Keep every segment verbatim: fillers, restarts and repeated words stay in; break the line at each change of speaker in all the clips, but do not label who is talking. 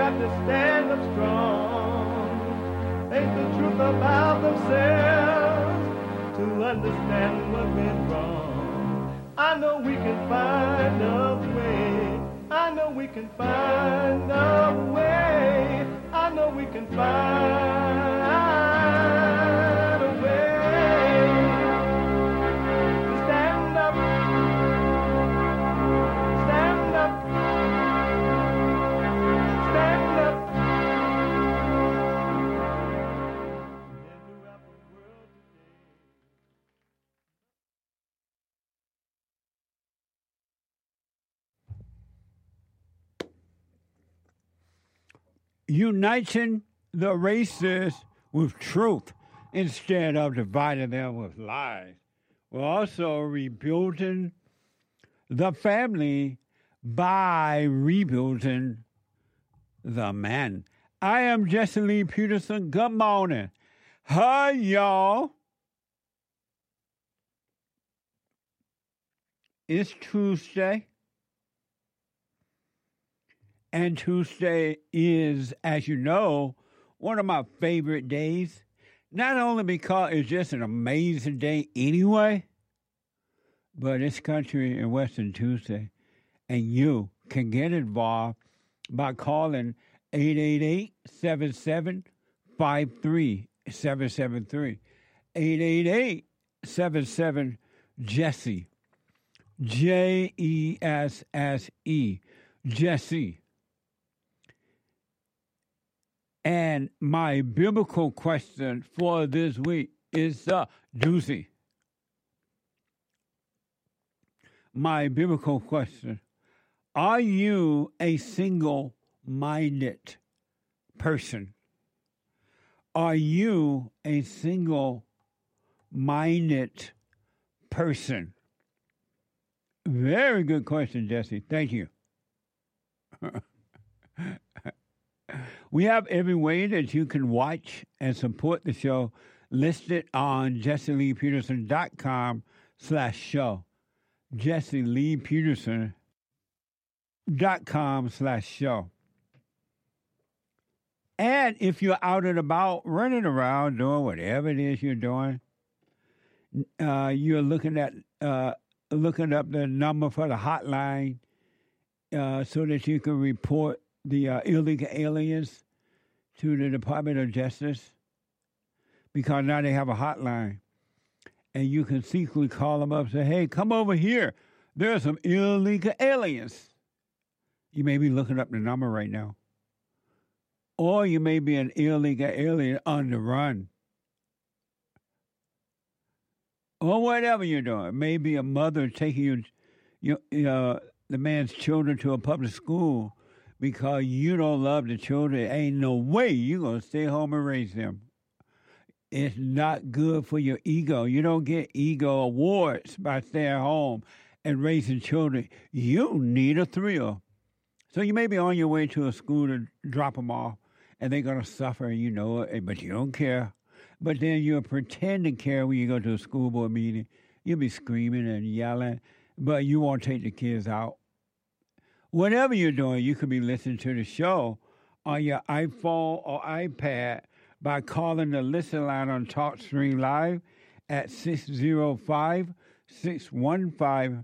got to stand up strong, face the truth about themselves, to understand what went wrong. I know we can find a way. I know we can find a way. I know we can find a way to stand up, stand up, stand up.
Uniting the races with truth instead of dividing them with lies. We're also rebuilding the family by rebuilding the man. I am Jesse Lee Peterson. Good morning. Hi, y'all. It's Tuesday. And Tuesday is, as you know, one of my favorite days. Not only because it's just an amazing day anyway, but it's Country and Western Tuesday. And you can get involved by calling eight eight eight, seven seven five three seven seven three. eight eight eight, seven seven, Jesse. J E S S E. Jesse. And my biblical question for this week is a uh, doozy. My biblical question: are you a single-minded person? Are you a single-minded person? Very good question, Jesse. Thank you. We have every way that you can watch and support the show listed on jesseleepeterson.com slash show. jesseleepeterson.com slash show. And if you're out and about, running around, doing whatever it is you're doing, uh, you're looking at uh, looking up the number for the hotline uh, so that you can report the uh, illegal aliens to the Department of Justice, because now they have a hotline. And you can secretly call them up and say, hey, come over here. There are some illegal aliens. You may be looking up the number right now. Or you may be an illegal alien on the run. Or whatever you're doing. Maybe a mother taking you, you uh, the man's children to a public school because you don't love the children. Ain't no way you're going to stay home and raise them. It's not good for your ego. You don't get ego awards by staying home and raising children. You need a thrill. So you may be on your way to a school to drop them off, and they're going to suffer, you know it, but you don't care. But then you'll pretend to care when you go to a school board meeting. You'll be screaming and yelling, but you won't take the kids out. Whatever you're doing, you could be listening to the show on your iPhone or iPad by calling the listen line on TalkStream Live at six oh five, six one five,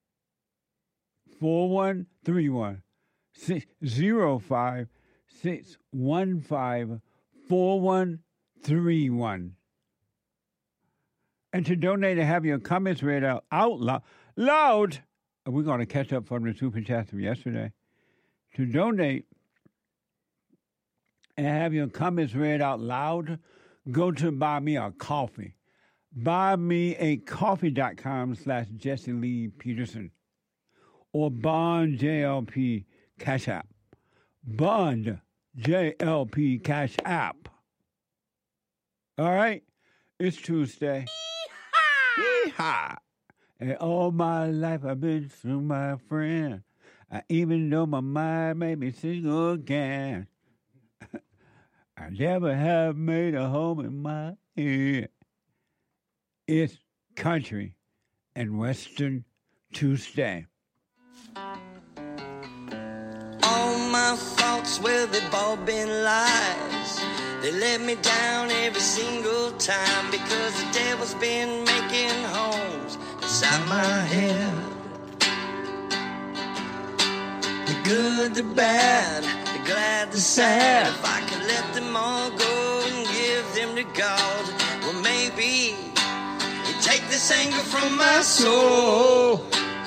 four one three one. six oh five, six one five, four one three one. And to donate and have your comments read out, out loud, loud, we're going to catch up from the super chat from yesterday. To donate and have your comments read out loud, go to Buy Me a Coffee. Buymeacoffee.com slash Jesse Lee Peterson. Or Bond J L P Cash App. Bond J L P Cash App. All right? It's Tuesday. Yeehaw! Yeehaw! And all my life I've been through my friend. I even know my mind made me single again. I never have made a home in my head. It's Country and Western Tuesday.
On my faults, well, they've all been lies. They let me down every single time because the devil's been making homes inside my head. The good, the bad, the glad, the sad. If I could let them all go and give them to God, well, maybe he'd take this anger from my soul,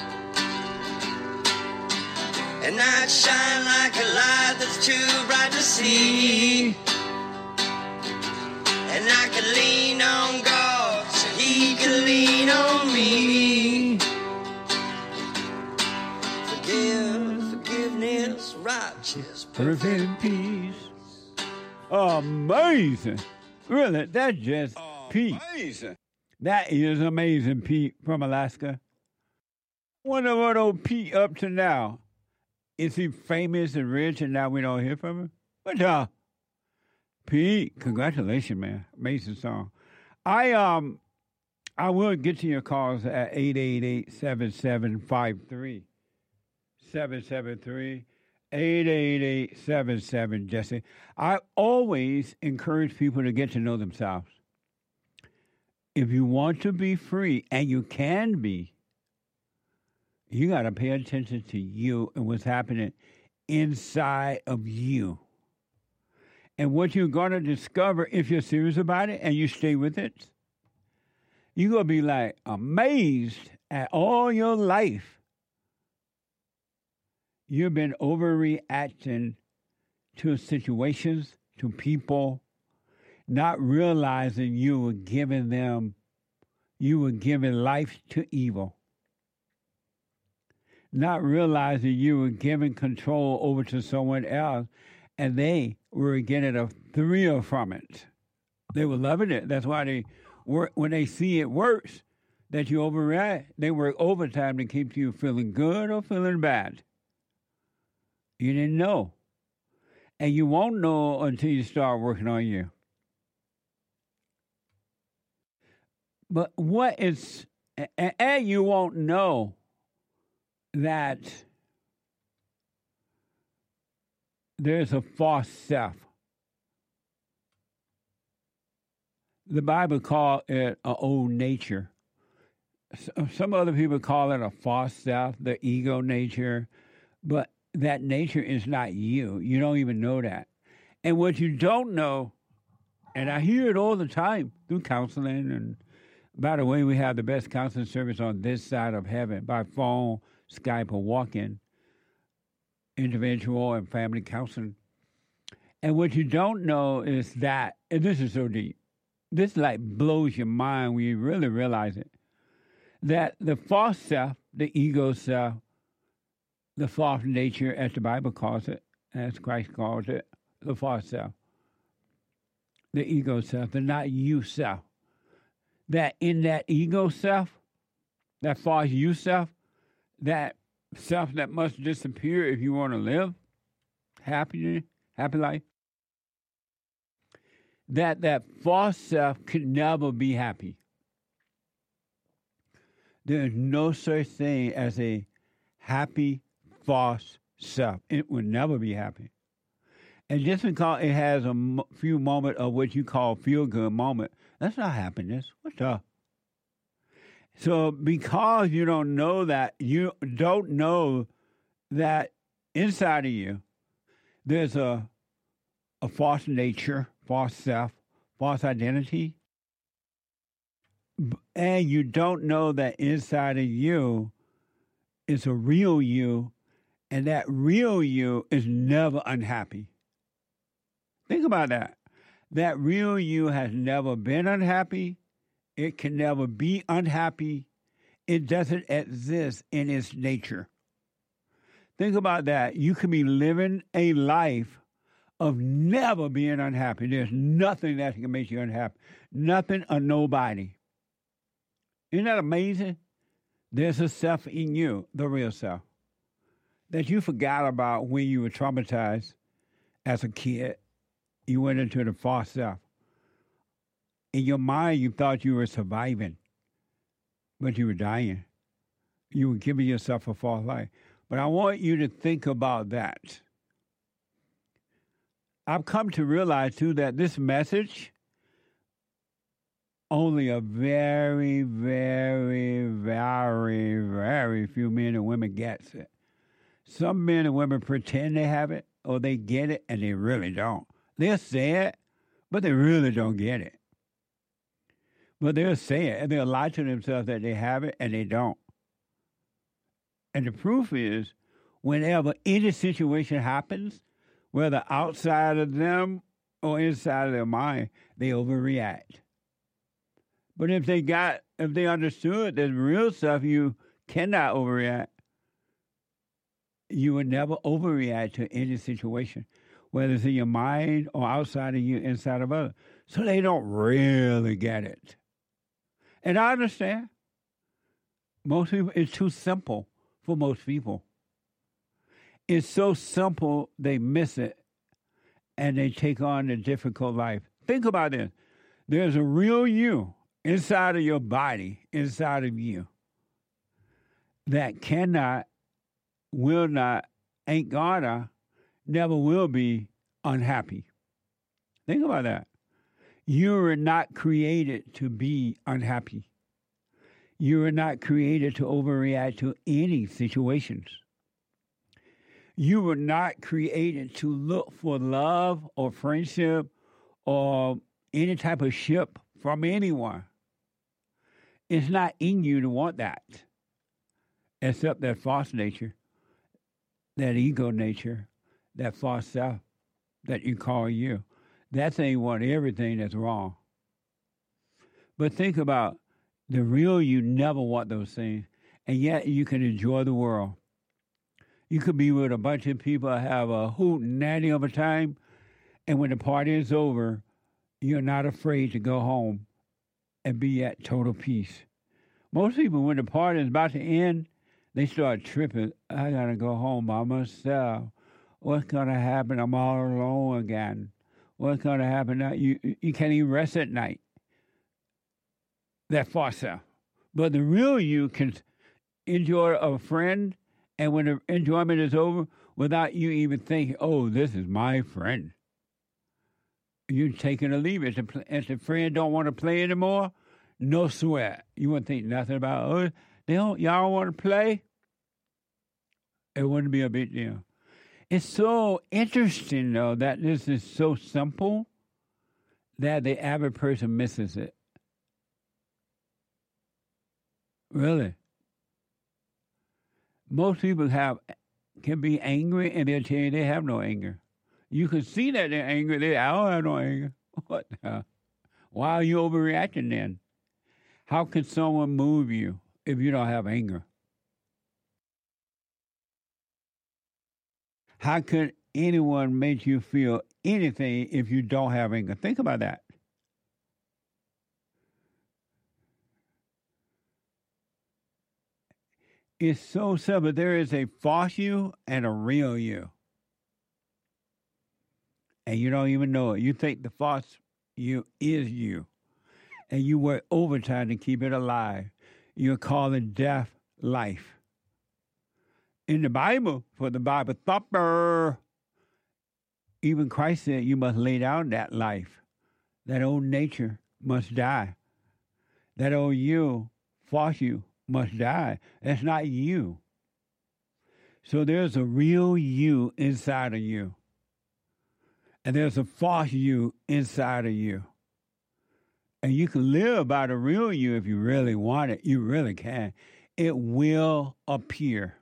and I'd shine like a light that's too bright to see. And I could lean on God so he could lean on me. Forgive, forgiveness, righteous,
Perfect peace. Amazing. Really, that's just Pete.
Amazing.
That is amazing, Pete from Alaska. Wonder what old Pete up to now. Is he famous and rich and now we don't hear from him? What y'all? Pete, congratulations, man. Amazing song. I um I will get to your calls at eight eight eight, seven seven five three. seven seven three, eight eight eight, seven seven, Jesse. I always encourage people to get to know themselves. If you want to be free, and you can be, you got to pay attention to you and what's happening inside of you. And what you're going to discover, if you're serious about it and you stay with it, you're going to be like amazed at all your life. You've been overreacting to situations, to people, not realizing you were giving them, you were giving life to evil. Not realizing you were giving control over to someone else, and they were getting a thrill from it. They were loving it. That's why they work, when they see it works, that you overreact, they work overtime to keep you feeling good or feeling bad. You didn't know. And you won't know until you start working on you. But what is, and you won't know that there's a false self. The Bible calls it an old nature. Some other people call it a false self, the ego nature, but that nature is not you. You don't even know that. And what you don't know, and I hear it all the time through counseling, and by the way, we have the best counseling service on this side of heaven by phone, Skype, or walk-in, individual and family counseling. And what you don't know is that, and this is so deep, this like blows your mind when you really realize it, that the false self, the ego self, the false nature, as the Bible calls it, as Christ calls it, the false self, the ego self, the not you self, that in that ego self, that false you self, that self that must disappear if you want to live happy, happy life, that that false self could never be happy. There is no such thing as a happy false self. It will never be happy. And just because it has a m- few moments of what you call feel-good moment, that's not happiness. What's up? So because you don't know that, you don't know that inside of you, there's a a false nature, false self, false identity, and you don't know that inside of you is a real you, and that real you is never unhappy. Think about that. That real you has never been unhappy. It can never be unhappy. It doesn't exist in its nature. Think about that. You can be living a life of never being unhappy. There's nothing that can make you unhappy. Nothing or nobody. Isn't that amazing? There's a self in you, the real self, that you forgot about when you were traumatized as a kid. You went into the false self. In your mind, you thought you were surviving, but you were dying. You were giving yourself a false life. But I want you to think about that. I've come to realize, too, that this message, only a very, very, very, very few men and women gets it. Some men and women pretend they have it or they get it, and they really don't. They'll say it, but they really don't get it. But they'll say it, and they'll lie to themselves that they have it, and they don't. And the proof is, whenever any situation happens, whether outside of them or inside of their mind, they overreact. But if they got, if they understood that real stuff, you cannot overreact, you would never overreact to any situation, whether it's in your mind or outside of you, inside of others. So they don't really get it. And I understand. Most people, it's too simple for most people. It's so simple, they miss it, and they take on a difficult life. Think about this. There's a real you inside of your body, inside of you, that cannot, will not, ain't gonna, never will be unhappy. Think about that. You are not created to be unhappy. You are not created to overreact to any situations. You were not created to look for love or friendship or any type of ship from anyone. It's not in you to want that, except that false nature, that ego nature, that false self that you call you. That thing want everything that's wrong. But think about the real you never want those things, and yet you can enjoy the world. You could be with a bunch of people, have a hoot and nanny of a time, and when the party is over, you're not afraid to go home and be at total peace. Most people, when the party is about to end, they start tripping. I got to go home by myself. What's going to happen? I'm all alone again. What's going to happen now? You, you can't even rest at night. That false self. But the real you can enjoy a friend, and when the enjoyment is over, without you even thinking, oh, this is my friend. You take it or leave it. If the, if the friend don't want to play anymore, no sweat. You wouldn't think nothing about, oh, they don't, y'all want to play? It wouldn't be a big deal. It's so interesting, though, that this is so simple that the average person misses it. Really. Most people have can be angry, and they'll tell you they have no anger. You can see that they're angry. They, I don't have no anger. What the hell? Why are you overreacting then? How can someone move you if you don't have anger? How could anyone make you feel anything if you don't have anger? Think about that. It's so simple. There is a false you and a real you. And you don't even know it. You think the false you is you. And you work overtime to keep it alive. You're calling death life. In the Bible, for the Bible thumper, even Christ said you must lay down that life. That old nature must die. That old you, false you, must die. That's not you. So there's a real you inside of you. And there's a false you inside of you. And you can live by the real you if you really want it. You really can. It will appear.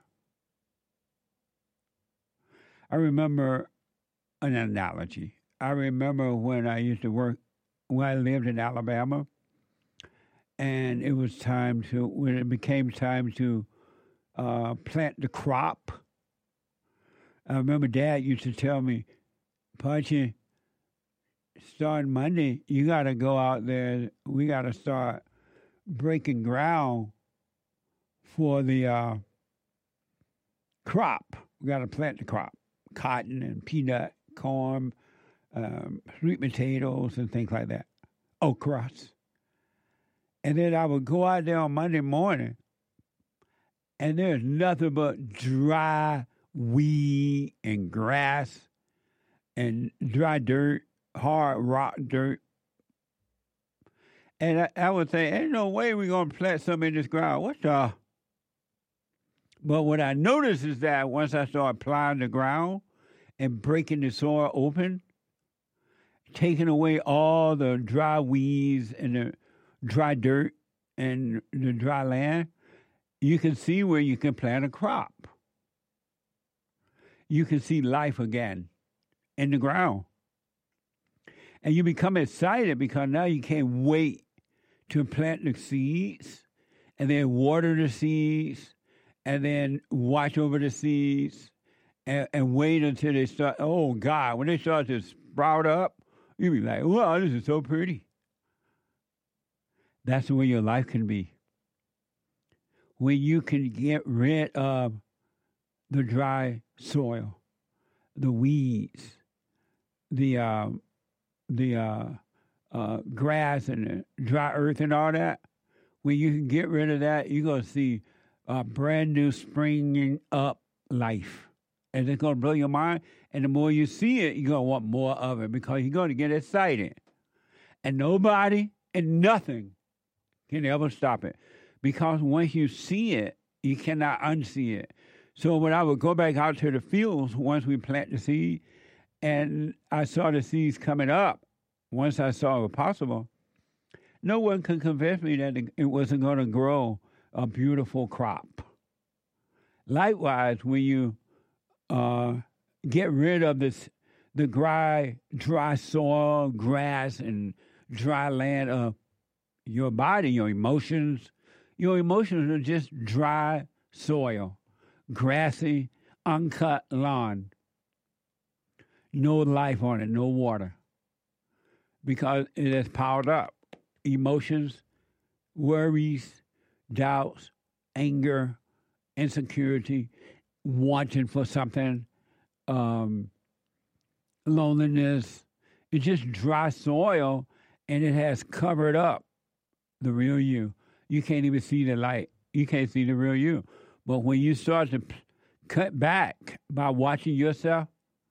I remember an analogy. I remember when I used to work, when I lived in Alabama, and it was time to, when it became time to uh, plant the crop. I remember Dad used to tell me, Punchy, starting Monday, you got to go out there. We got to start breaking ground for the uh, crop. We got to plant the crop. Cotton and peanut, corn, um, sweet potatoes, and things like that. Okras. And then I would go out there on Monday morning, and there's nothing but dry weed and grass and dry dirt, hard rock dirt. And I, I would say, ain't no way we're going to plant something in this ground. What the? But what I noticed is that once I started plowing the ground and breaking the soil open, taking away all the dry weeds and the dry dirt and the dry land, you can see where you can plant a crop. You can see life again in the ground. And you become excited because now you can't wait to plant the seeds and then water the seeds and then watch over the seeds and, and wait until they start. Oh, God, when they start to sprout up, you'll be like, wow, this is so pretty. That's the way your life can be. When you can get rid of the dry soil, the weeds, the uh, the uh, uh, grass and the dry earth and all that, when you can get rid of that, you're going to see a brand new springing up life. And it's going to blow your mind. And the more you see it, you're going to want more of it because you're going to get excited. And nobody and nothing can ever stop it. Because once you see it, you cannot unsee it. So when I would go back out to the fields once we plant the seed, and I saw the seeds coming up, once I saw it was possible, no one could convince me that it wasn't going to grow a beautiful crop. Likewise, when you uh, get rid of this, the dry, dry soil, grass, and dry land of your body, your emotions, your emotions are just dry soil, grassy, uncut lawn. No life on it, no water. Because it is piled up. Emotions, worries, doubts, anger, insecurity, wanting for something, um, loneliness. It's just dry soil, and it has covered up the real you. You can't even see the light. You can't see the real you. But when you start to p- cut back by watching yourself,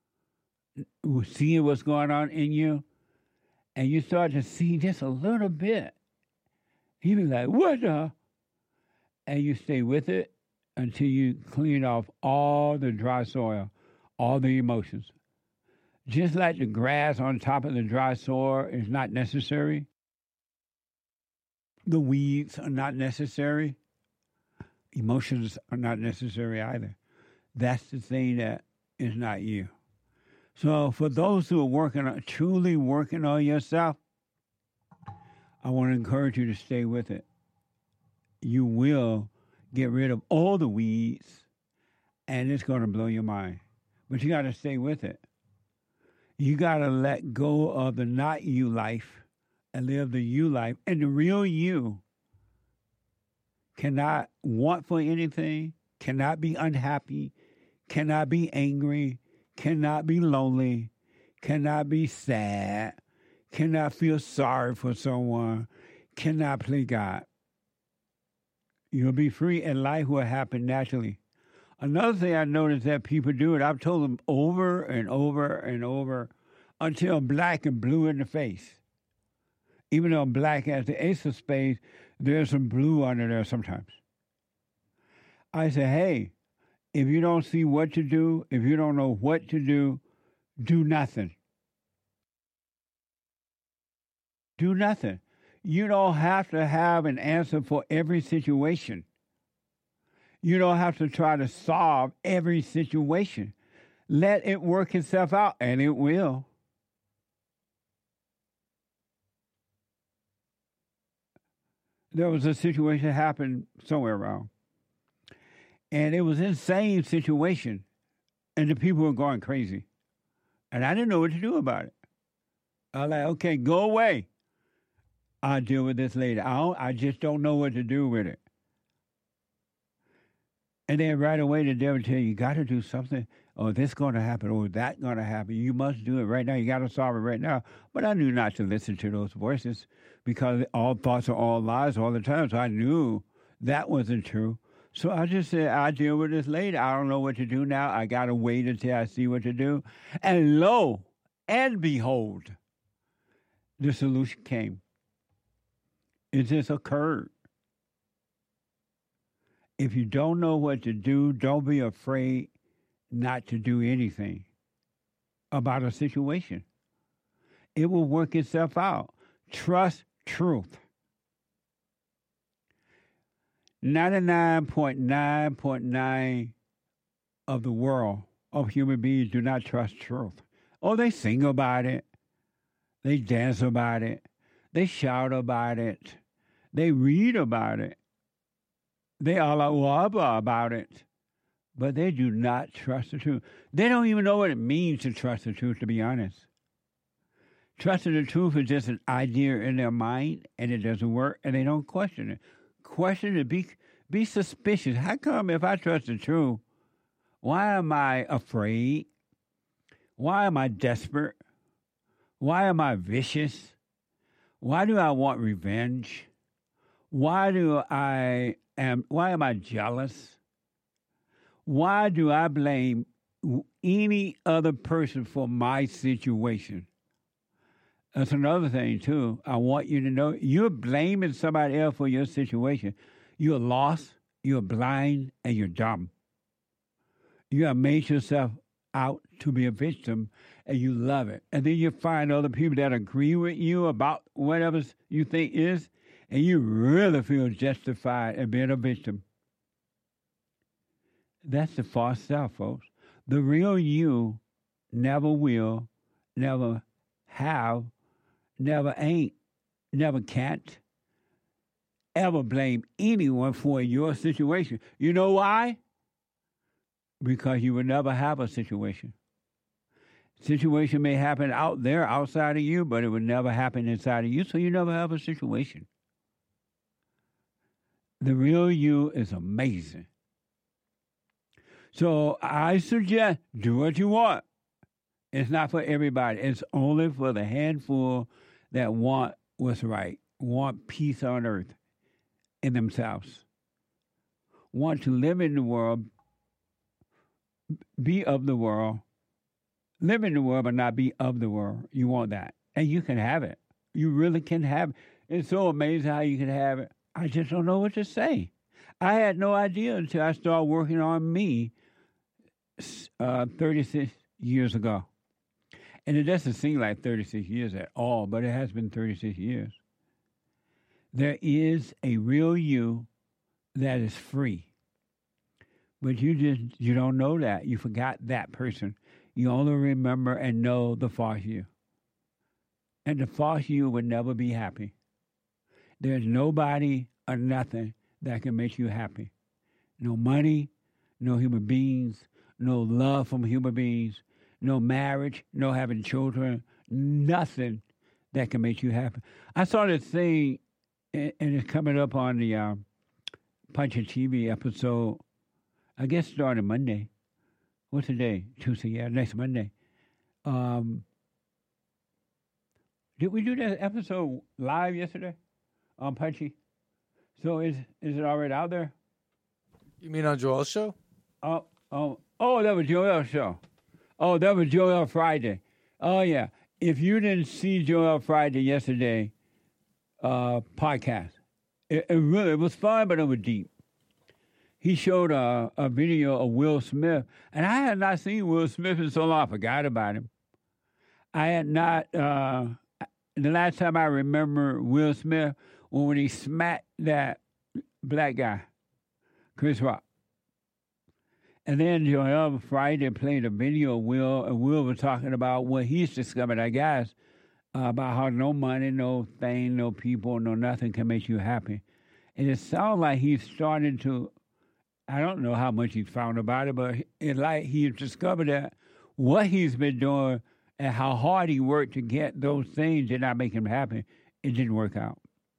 seeing what's going on in you, and you start to see just a little bit, you be like, what the? And you stay with it until you clean off all the dry soil, all the emotions. Just like the grass on top of the dry soil is not necessary, the weeds are not necessary, emotions are not necessary either. That's the thing that is not you. So for those who are working on, truly working on yourself, I want to encourage you to stay with it. You will get rid of all the weeds, and it's going to blow your mind. But you got to stay with it. You got to let go of the not you life and live the you life. And the real you cannot want for anything, cannot be unhappy, cannot be angry, cannot be lonely, cannot be sad, cannot feel sorry for someone, cannot play God. You'll be free and life will happen naturally. Another thing I noticed that people do, and I've told them over and over and over until I'm black and blue in the face. Even though I'm black as the ace of spades, there's some blue under there sometimes. I say, hey, if you don't see what to do, if you don't know what to do, do nothing. Do nothing. You don't have to have an answer for every situation. You don't have to try to solve every situation. Let it work itself out, and it will. There was a situation that happened somewhere around, and it was an insane situation, and the people were going crazy, and I didn't know what to do about it. I was like, okay, go away. I'll deal with this later. I, don't, I just don't know what to do with it. And then right away the devil tell you, you got to do something. Oh, this going to happen. Oh, that going to happen. You must do it right now. You got to solve it right now. But I knew not to listen to those voices because all thoughts are all lies all the time. So I knew that wasn't true. So I just said, I'll deal with this later. I don't know what to do now. I got to wait until I see what to do. And lo, And behold, the solution came. It just occurred. If you don't know what to do, don't be afraid not to do anything about a situation. It will work itself out. Trust truth. ninety-nine point nine point nine of the world of human beings do not trust truth. Oh, they sing about it. They dance about it. They shout about it. They read about it. They Allah Akbar about it. But they do not trust the truth. They don't even know what it means to trust the truth, to be honest. Trusting the truth is just an idea in their mind, and it doesn't work, and they don't question it. Question it. Be, be suspicious. How come if I trust the truth, why am I afraid? Why am I desperate? Why am I vicious? Why do I want revenge? Why do I am? Why am I jealous? Why do I blame any other person for my situation? That's another thing, too. I want you to know you're blaming somebody else for your situation. You're lost, you're blind, and you're dumb. You have made yourself out to be a victim, and you love it. And then you find other people that agree with you about whatever you think is, and you really feel justified in being a victim. That's the false self, folks. The real you never will, never have, never ain't, never can't, ever blame anyone for your situation. You know why? Because you will never have a situation. Situation may happen out there, outside of you, but it will never happen inside of you, so you never have a situation. The real you is amazing. So I suggest do what you want. It's not for everybody. It's only for the handful that want what's right, want peace on earth in themselves, want to live in the world, be of the world, live in the world but not be of the world. You want that. And you can have it. You really can have it. It's so amazing how you can have it. I just don't know what to say. I had no idea until I started working on me uh, thirty-six years ago. And it doesn't seem like thirty-six years at all, but it has been thirty-six years. There is a real you that is free. But you just, you don't know that. You forgot that person. You only remember and know the false you. And the false you would never be happy. There's nobody or nothing that can make you happy. No money, no human beings, no love from human beings, no marriage, no having children, nothing that can make you happy. I saw this thing, and it's coming up on the uh, Punch T V episode, I guess starting Monday. What's the day? Tuesday, yeah, next Monday. Um, did we do that episode live yesterday on Punchy? So is is it already out there?
You mean on Joel's show?
Oh, oh, oh, that was Joel's show. Oh, that was Joel Friday. Oh, yeah. If you didn't see Joel Friday yesterday uh, podcast, it, it really it was fun, but it was deep. He showed a, a video of Will Smith, and I had not seen Will Smith in so long. I forgot about him. I had not, uh, the last time I remember Will Smith, when he smacked that black guy, Chris Rock. And then Joel Friday played a video of Will, and Will was talking about what he's discovered, I guess, uh, about how no money, no thing, no people, no nothing can make you happy. And it sounds like he's starting to, I don't know how much he's found about it, but it's like he's discovered that what he's been doing and how hard he worked to get those things did not make him happy. It didn't work out.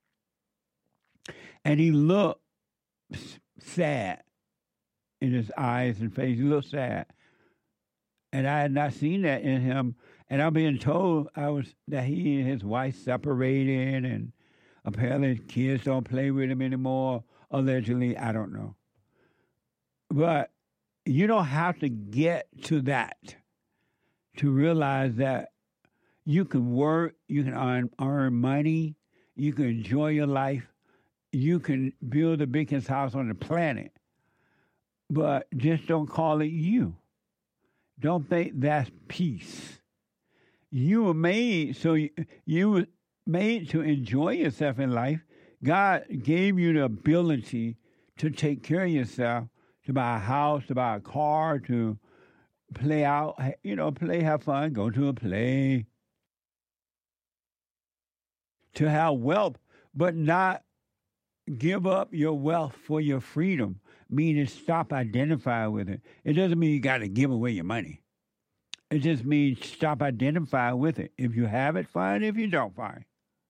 And he looked sad in his eyes and face. He looked sad. And I had not seen that in him. And I'm being told I was that he and his wife separated, and apparently kids don't play with him anymore. Allegedly, I don't know. But you don't have to get to that to realize that You can work, you can earn, earn money, you can enjoy your life, you can build the biggest house on the planet, but just don't call it you. Don't think that's peace. You were made so you, you were made to enjoy yourself in life. God gave you the ability to take care of yourself, to buy a house, to buy a car, to play out, you know, play, have fun, go to a play, to have wealth, but not give up your wealth for your freedom, meaning stop identifying with it. It doesn't mean you got to give away your money. It just means stop identifying with it. If you have it, fine. If you don't, fine.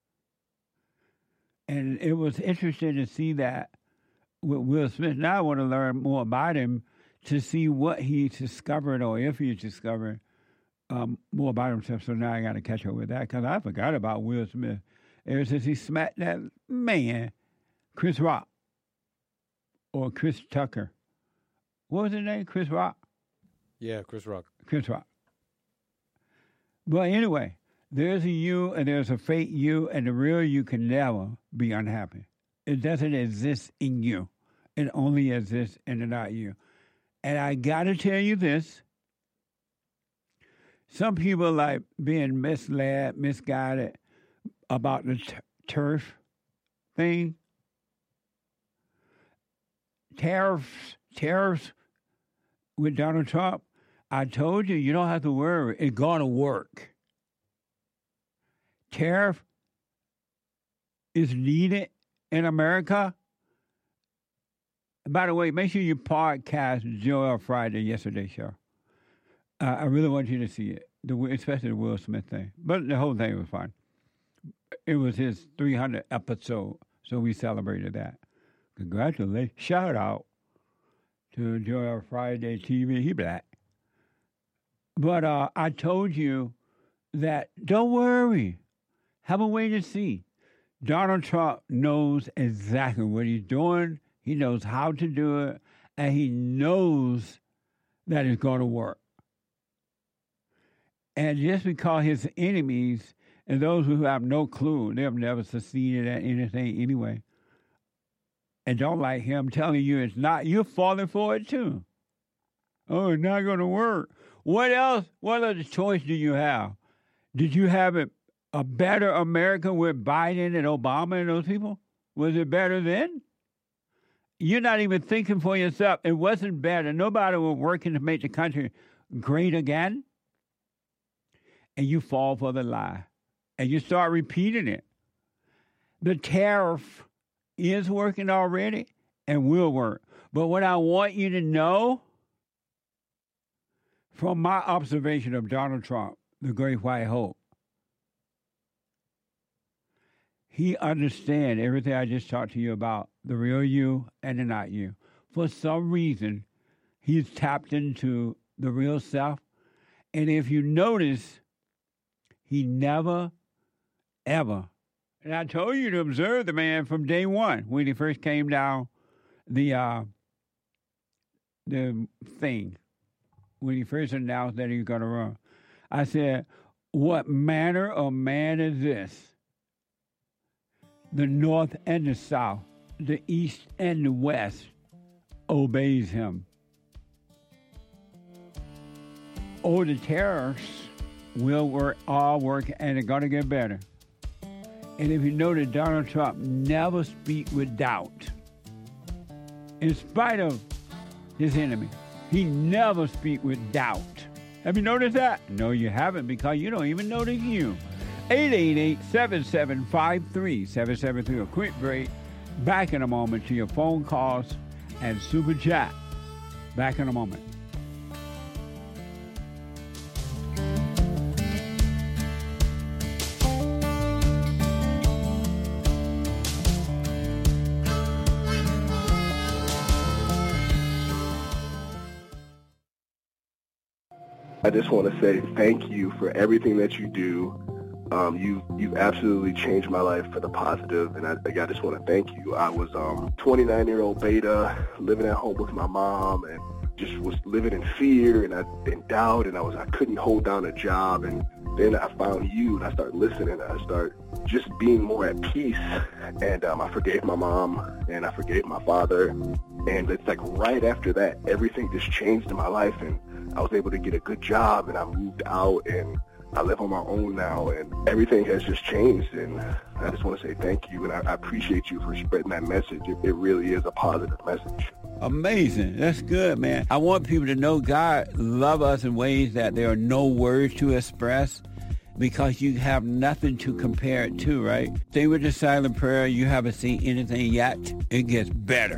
And it was interesting to see that with Will Smith. Now I want to learn more about him to see what he discovered or if he discovered um, more about himself. So now I got to catch up with that because I forgot about Will Smith ever since he smacked that man, Chris Rock, or Chris Tucker. What was his name? Chris Rock?
Yeah, Chris Rock.
Chris Rock. But anyway, there's a you and there's a fake you, and the real you can never be unhappy. It doesn't exist in you. It only exists in the not you. And I got to tell you this. Some people like being misled, misguided about the t- turf thing. Tariffs, tariffs with Donald Trump. I told you, you don't have to worry. It's going to work. Tariff is needed in America. By the way, make sure you podcast Joel Friday, yesterday's show. Uh, I really want you to see it, the, especially the Will Smith thing. But the whole thing was fun. It was his three hundredth episode, so we celebrated that. Congratulations. Shout out to Joel Friday T V. He black. But uh, I told you that don't worry. Have a wait and see. Donald Trump knows exactly what he's doing. He knows how to do it. And he knows that it's going to work. And just because his enemies and those who have no clue, they have never succeeded at anything anyway, and don't like him telling you it's not, you're falling for it too. Oh, it's not going to work. What else? What other choice do you have? Did you have a, a better America with Biden and Obama and those people? Was it better then? You're not even thinking for yourself. It wasn't better. Nobody was working to make the country great again. And you fall for the lie. And you start repeating it. The tariff is working already and will work. But what I want you to know, from my observation of Donald Trump, the great white hope, he understands everything I just talked to you about, the real you and the not you. For some reason, he's tapped into the real self. And if you notice, he never, ever, and I told you to observe the man from day one when he first came down the uh, the thing, when he first announced that he was going to run. I said, what manner of man is this? The North and the South, the East and the West obeys him. Oh, the terrorists will work, all work, and they're going to get better. And if you notice, Donald Trump never speaks with doubt. In spite of his enemy, he never speaks with doubt. Have you noticed that? No, you haven't, because you don't even notice you. eight eight eight, seven seven five, three seven seven three. A quick break. Back in a moment to your phone calls and super chat. Back in a moment.
I just want to say thank you for everything that you do. Um, you, you've absolutely changed my life for the positive, and I, I just want to thank you. I was um twenty-nine-year-old beta, living at home with my mom, and just was living in fear and I, in doubt, and I was I couldn't hold down a job, and then I found you, and I started listening, and I started just being more at peace. And um, I forgave my mom, and I forgave my father. And it's like right after that, everything just changed in my life, and I was able to get a good job, and I moved out, and I live on my own now, and everything has just changed. And I just want to say thank you, and I, I appreciate you for spreading that message. It, it really is a positive message.
Amazing. That's good, man. I want people to know God love us in ways that there are no words to express, because you have nothing to compare it to, right? Stay with the silent prayer. You haven't seen anything yet. It gets better.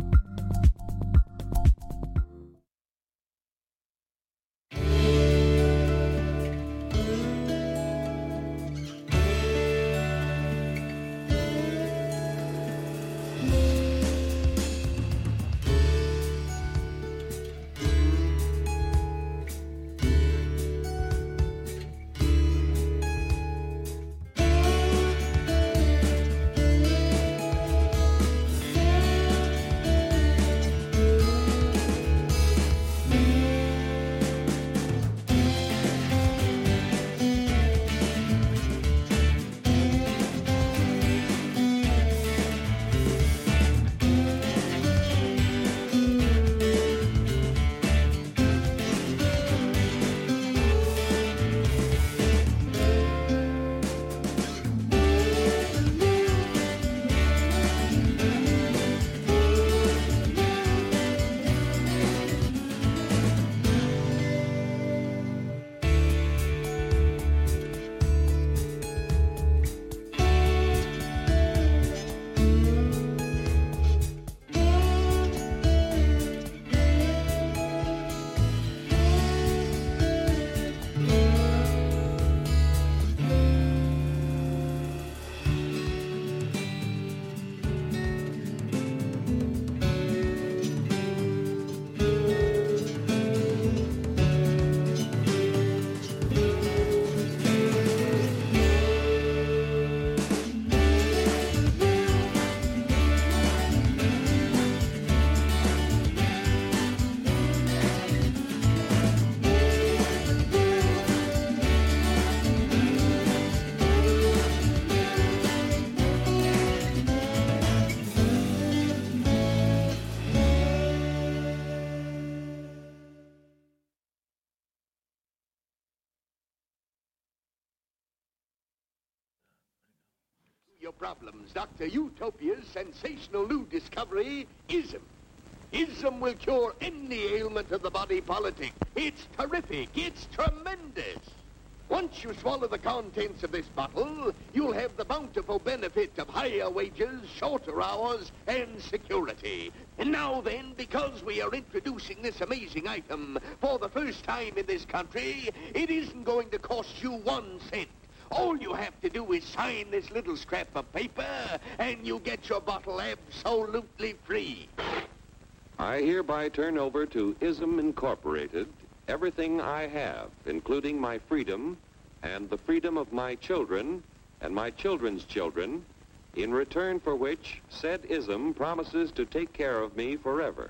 Your problems, Doctor Utopia's sensational new discovery, ism. Ism will cure any ailment of the body politic. It's terrific. It's tremendous. Once you swallow the contents of this bottle, you'll have the bountiful benefit of higher wages, shorter hours, and security. And now then, because we are introducing this amazing item for the first time in this country, it isn't going to cost you one cent. All you have to do is sign this little scrap of paper, and you get your bottle absolutely free.
I hereby turn over to Ism Incorporated everything I have, including my freedom and the freedom of my children and my children's children, in return for which said Ism promises to take care of me forever.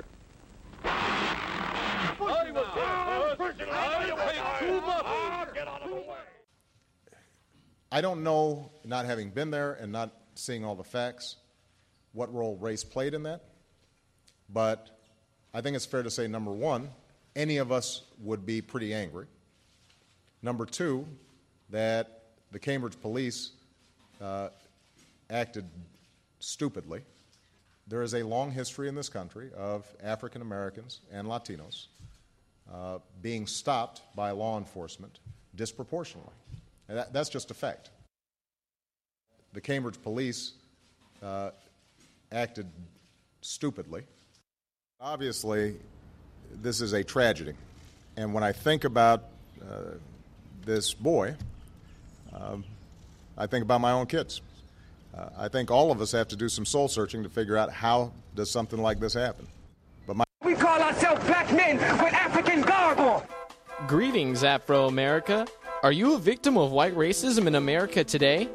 I don't know, not having been there and not seeing all the facts, what role race played in that, but I think it's fair to say, number one, any of us would be pretty angry. Number two, that the Cambridge police uh, acted stupidly. There is a long history in this country of African Americans and Latinos uh, being stopped by law enforcement disproportionately. And that, that's just a fact. The Cambridge police uh, acted stupidly. Obviously, this is a tragedy. And when I think about uh, this boy, um, I think about my own kids. Uh, I think all of us have to do some soul searching to figure out how does something like this happen. But my
we call ourselves black men with African garb on.
Greetings, Afro-America. Are you a victim of white racism in America today?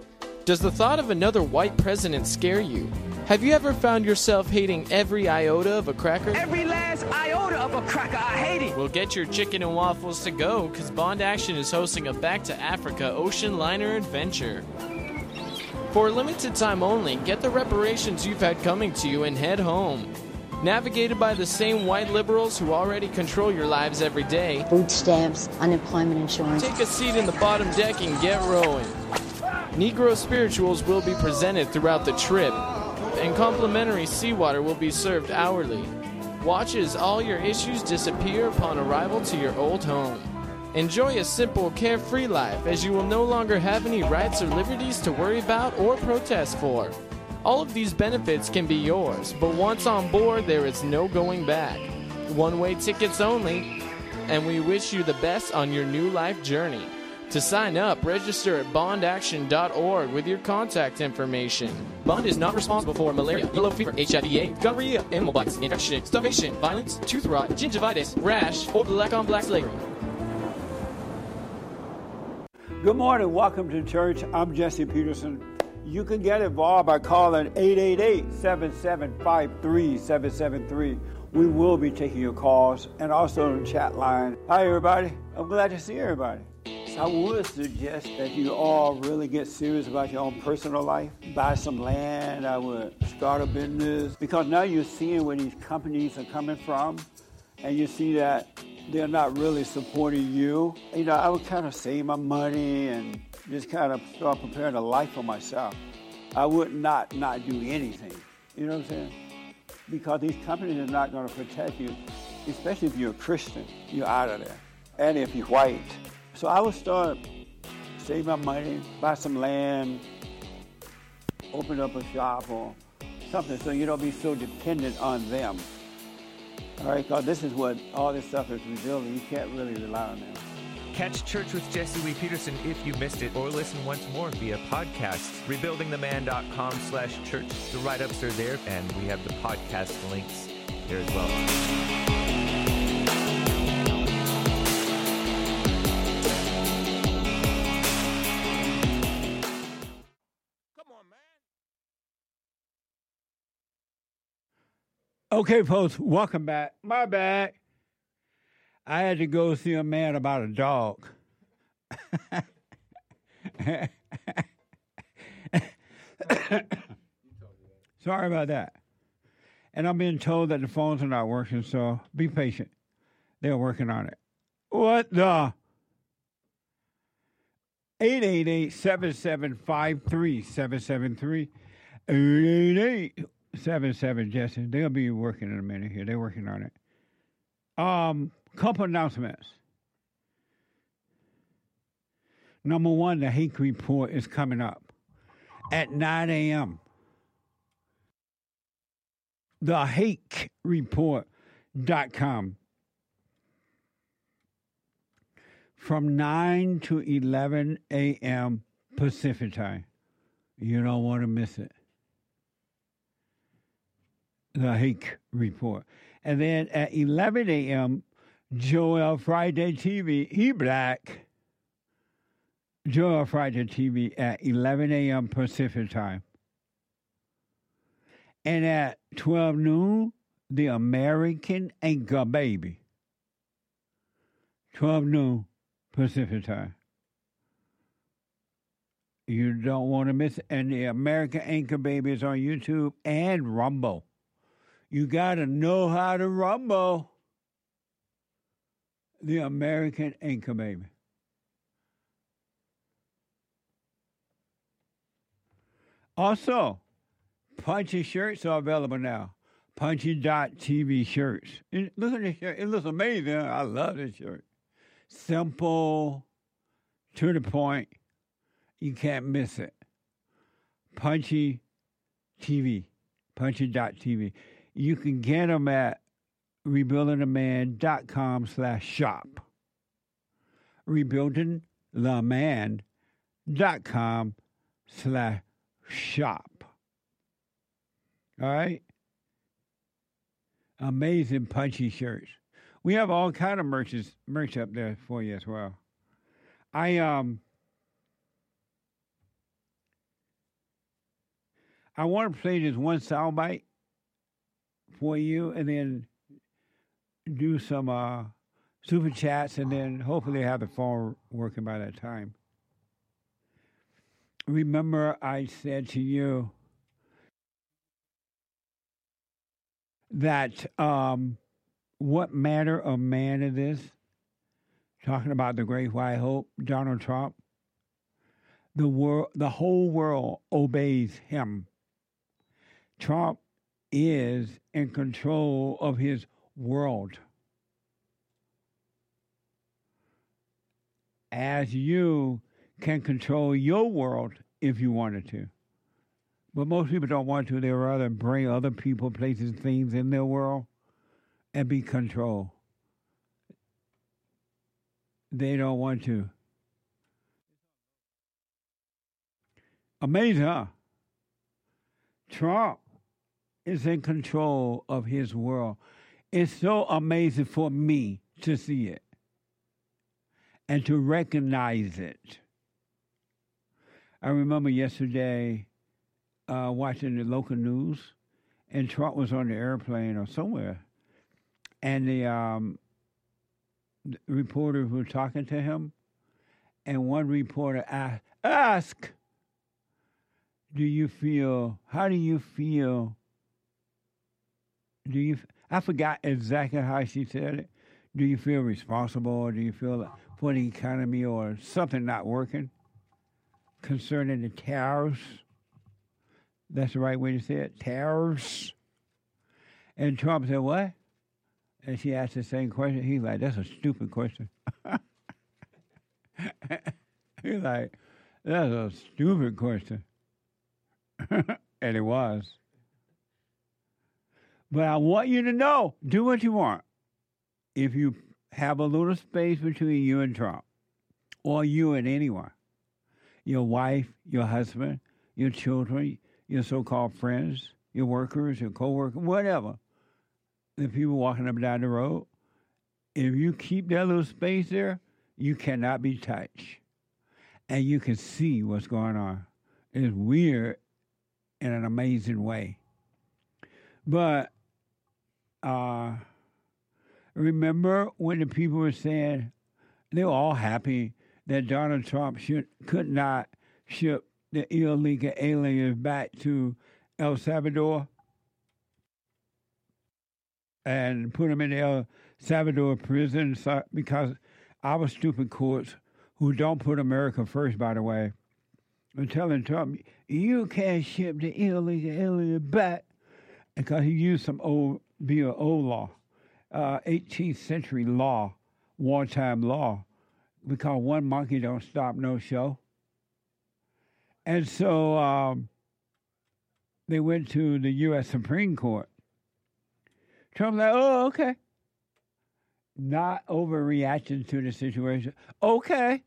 Does the thought of another white president scare you? Have you ever found yourself hating every iota of a cracker?
Every last iota of a cracker, I hate it.
Well, get your chicken and waffles to go, because Bond Action is hosting a Back to Africa ocean liner adventure. For a limited time only, get the reparations you've had coming to you and head home. Navigated by the same white liberals who already control your lives every day.
Food stamps, unemployment insurance.
Take a seat in the bottom deck and get rowing. Negro spirituals will be presented throughout the trip, and complimentary seawater will be served hourly. Watch as all your issues disappear upon arrival to your old home. Enjoy a simple, carefree life, as you will no longer have any rights or liberties to worry about or protest for. All of these benefits can be yours, but once on board, there is no going back. One-way tickets only, and we wish you the best on your new life journey. To sign up, register at bond action dot org with your contact information. Bond is not responsible for malaria, yellow fever, H I V AIDS, gonorrhea, animal bites, infection, starvation, violence, tooth rot, gingivitis, rash, or black-on-black slavery.
Good morning. Welcome to church. I'm Jesse Peterson. You can get involved by calling eight eight eight, seven seven five, three seven seven three. We will be taking your calls, and also on the chat line. Hi, everybody. I'm glad to see everybody. I would suggest that you all really get serious about your own personal life. Buy some land. I would start a business. Because now you're seeing where these companies are coming from, and you see that they're not really supporting you. You know, I would kind of save my money and just kind of start preparing a life for myself. I would not not do anything. You know what I'm saying? Because these companies are not going to protect you, especially if you're a Christian. You're out of there. And if you're white. So I would start, save my money, buy some land, open up a shop or something so you don't be so dependent on them. All right, because this is what all this stuff is revealing. You can't really rely on them.
Catch Church with Jesse Lee Peterson if you missed it, or listen once more via podcast. rebuilding the man dot com slash church. The write-ups are there, and we have the podcast links there as well.
Okay, folks, welcome back. My bad. I had to go see a man about a dog. Sorry about that. And I'm being told that the phones are not working, so be patient. They're working on it. What the? eight eight eight, seven seven five, three seven seven three. eight eight eight, seven seven, Jesse. They'll be working in a minute here. They're working on it. Um, couple announcements. Number one, the Hake Report is coming up at nine a.m. the hake report dot com. From nine to eleven a.m. Pacific time. You don't want to miss it. The Hake Report. And then at eleven a.m., Joel Friday T V, he black. Joel Friday T V at eleven a.m. Pacific time. And at twelve noon, the American Anchor Baby. twelve noon Pacific time. You don't want to miss it. And the American Anchor Baby is on YouTube and Rumble. You got to know how to rumble. The American Anchor Baby. Also, Punchy shirts are available now. Punchy dot T V shirts. And look at this shirt. It looks amazing. I love this shirt. Simple, to the point. You can't miss it. Punchy T V. Punchy dot T V. You can get them at rebuilding the man dot com slash shop. rebuilding the man dot com slash shop. All right? Amazing punchy shirts. We have all kind of merches, merch up there for you as well. I um I want to play this one soundbite for you and then do some uh, super chats and then hopefully have the phone working by that time. Remember, I said to you that um, what manner of man is this? Talking about the great white hope, Donald Trump. The world, the whole world obeys him. Trump is in control of his world. As you can control your world if you wanted to. But most people don't want to. They'd rather bring other people, places, things in their world and be controlled. They don't want to. Amazing, huh? Trump is in control of his world. It's so amazing for me to see it and to recognize it. I remember yesterday uh, watching the local news, and Trump was on the airplane or somewhere, and the, um, the reporters were talking to him, and one reporter asked, ask, do you feel, how do you feel, do you, I forgot exactly how she said it. Do you feel responsible, or do you feel for the economy or something not working concerning the tariffs? That's the right way to say it, tariffs. And Trump said, what? And she asked the same question. He's like, that's a stupid question. He's like, that's a stupid question. And it was. But I want you to know, do what you want. If you have a little space between you and Trump, or you and anyone, your wife, your husband, your children, your so-called friends, your workers, your co-workers, whatever, the people walking up and down the road, if you keep that little space there, you cannot be touched. And you can see what's going on. It's weird in an amazing way. But uh, remember when the people were saying, they were all happy that Donald Trump should, could not ship the illegal aliens back to El Salvador and put them in the El Salvador prison because our stupid courts, who don't put America first, by the way, are telling Trump, you can't ship the illegal alien back, because he used some old, be an old law, uh, eighteenth century law, wartime law, because one monkey don't stop no show. And so um, they went to the U S Supreme Court. Trump's like, oh, okay. Not overreacting to the situation. Okay.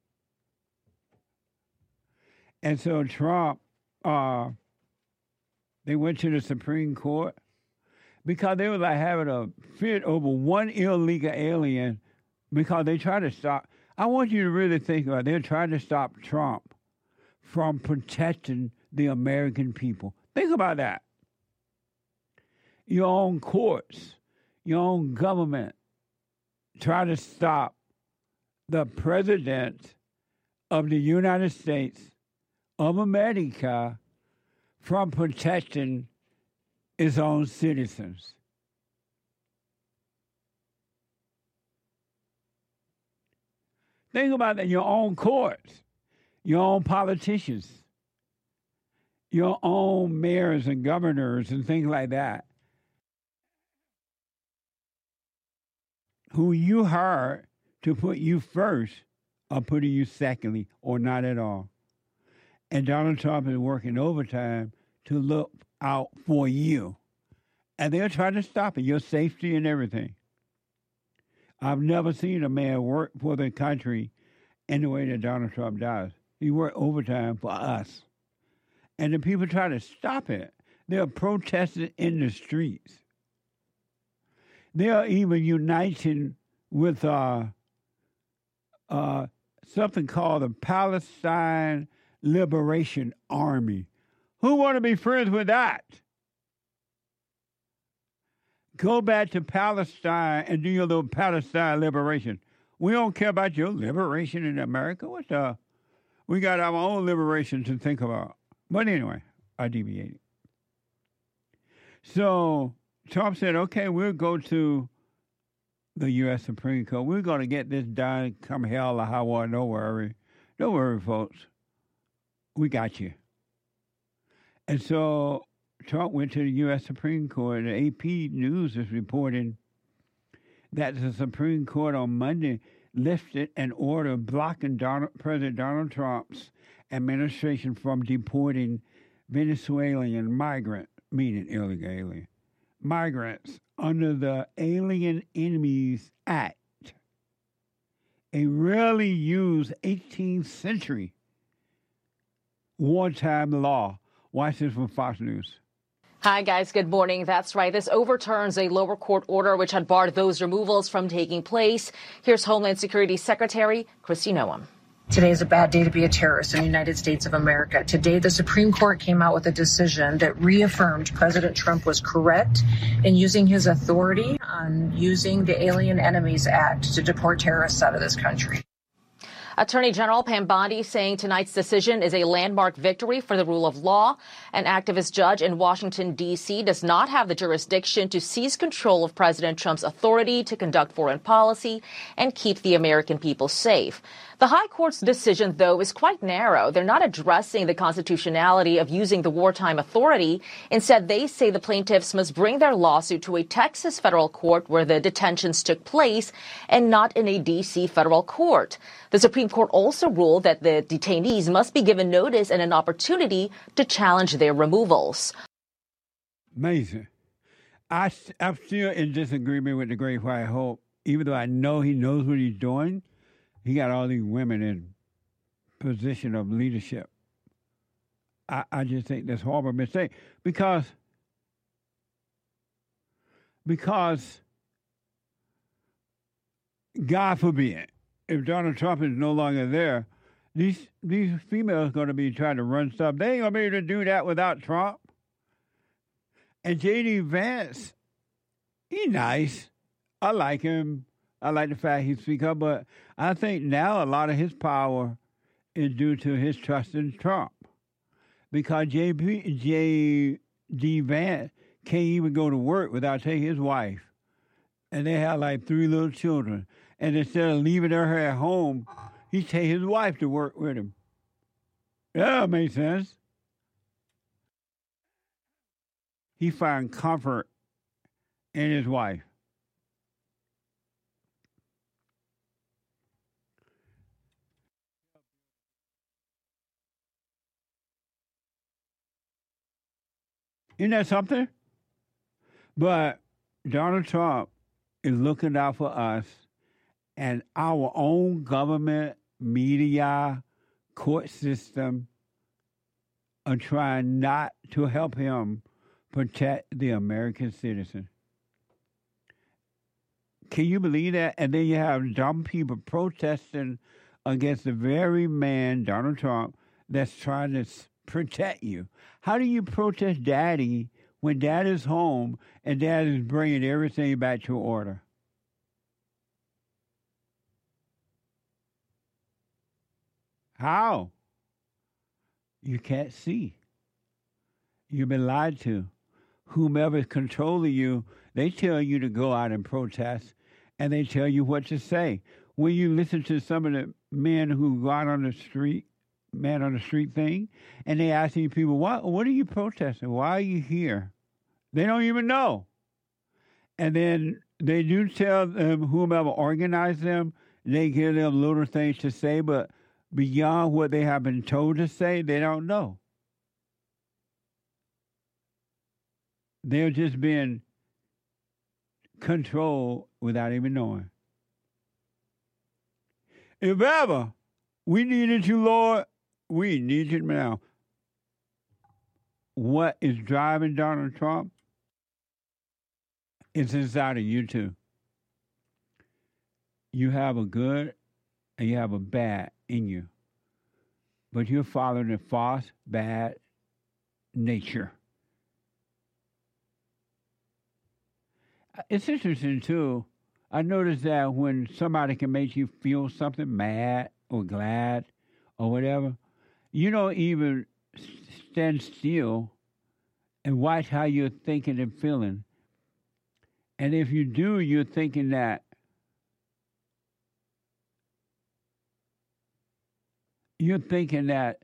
And so Trump, uh, they went to the Supreme Court because they were like having a fit over one illegal alien because they tried to stop. I want you to really think about it. They're trying to stop Trump from protecting the American people. Think about that. Your own courts, your own government try to stop the president of the United States of America from protecting its own citizens. Think about that, your own courts, your own politicians, your own mayors and governors and things like that, who you hired to put you first or putting you secondly or not at all. And Donald Trump is working overtime to look out for you. And they're trying to stop it, your safety and everything. I've never seen a man work for the country in the way that Donald Trump does. He worked overtime for us. And the people try to stop it. They're protesting in the streets. They are even uniting with uh, uh, something called the Palestine Liberation Army. Who want to be friends with that? Go back to Palestine and do your little Palestine liberation. We don't care about your liberation in America. What the? We got our own liberation to think about. But anyway, I deviated. So Trump said, okay, we'll go to the U S Supreme Court. We're going to get this done, come hell or high water. Don't worry. Don't worry, folks. We got you. And so Trump went to the U S Supreme Court. The A P News is reporting that the Supreme Court on Monday lifted an order blocking Donald, President Donald Trump's administration from deporting Venezuelan migrant, meaning illegal alien, migrants under the Alien Enemies Act, a rarely used eighteenth century wartime law. Watch this from Fox News.
Hi, guys. Good morning. That's right. This overturns a lower court order which had barred those removals from taking place. Here's Homeland Security Secretary Kristi Noem.
Today is a bad day to be a terrorist in the United States of America. Today, the Supreme Court came out with a decision that reaffirmed President Trump was correct in using his authority on using the Alien Enemies Act to deport terrorists out of this country.
Attorney General Pam Bondi saying tonight's decision is a landmark victory for the rule of law. An activist judge in Washington, D C does not have the jurisdiction to seize control of President Trump's authority to conduct foreign policy and keep the American people safe. The High Court's decision, though, is quite narrow. They're not addressing the constitutionality of using the wartime authority. Instead, they say the plaintiffs must bring their lawsuit to a Texas federal court where the detentions took place and not in a D C federal court. The Supreme Court also ruled that the detainees must be given notice and an opportunity to challenge their removals.
Amazing. I, I'm still in disagreement with the Great White Hope, even though I know he knows what he's doing. He got all these women in position of leadership. I, I just think that's a horrible mistake because because God forbid, if Donald Trump is no longer there, these these females are going to be trying to run stuff. They ain't going to be able to do that without Trump. And J D. Vance, he's nice. I like him. I like the fact he speaks up, but I think now a lot of his power is due to his trust in Trump. Because J D. Vance can't even go to work without taking his wife. And they have like three little children. And instead of leaving her at home, he take his wife to work with him. Yeah, that makes sense. He found comfort in his wife. Isn't that something? But Donald Trump is looking out for us, and our own government, media, court system are trying not to help him protect the American citizen. Can you believe that? And then you have dumb people protesting against the very man, Donald Trump, that's trying to protect you. How do you protest daddy when dad is home and dad is bringing everything back to order? How? You can't see. You've been lied to. Whomever is controlling you, they tell you to go out and protest, and they tell you what to say. When you listen to some of the men who go out on the street, man on the street thing, and they ask these people, what, what are you protesting? Why are you here? They don't even know. And then they do tell them, whomever organized them, they give them little things to say, but beyond what they have been told to say, they don't know. They're just being controlled without even knowing. If ever we needed you, Lord, we need you now. What is driving Donald Trump? It's inside of you too. You have a good and you have a bad in you. But you're following the false, bad nature. It's interesting, too. I noticed that when somebody can make you feel something, mad or glad or whatever, you don't even stand still and watch how you're thinking and feeling. And if you do, you're thinking that you're thinking that,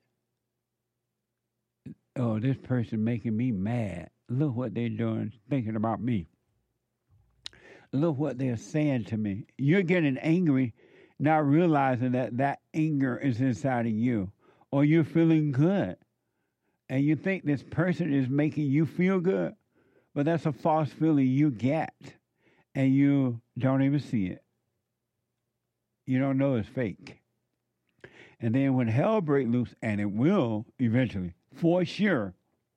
oh, this person making me mad. Look what they're doing, thinking about me. Look what they're saying to me. You're getting angry, not realizing that that anger is inside of you. Or you're feeling good. And you think this person is making you feel good. But that's a false feeling you get. And you don't even see it. You don't know it's fake. And then when hell breaks loose, and it will eventually, for sure,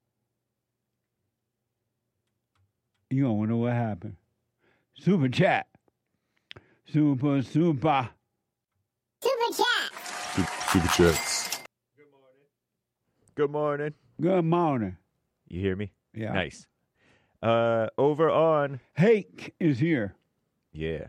you don't want to know what happened. Super chat. Super, super.
Super chat.
Super, super chats.
Good morning.
Good morning.
You hear me?
Yeah.
Nice. Uh, over on...
Hake is here.
Yeah.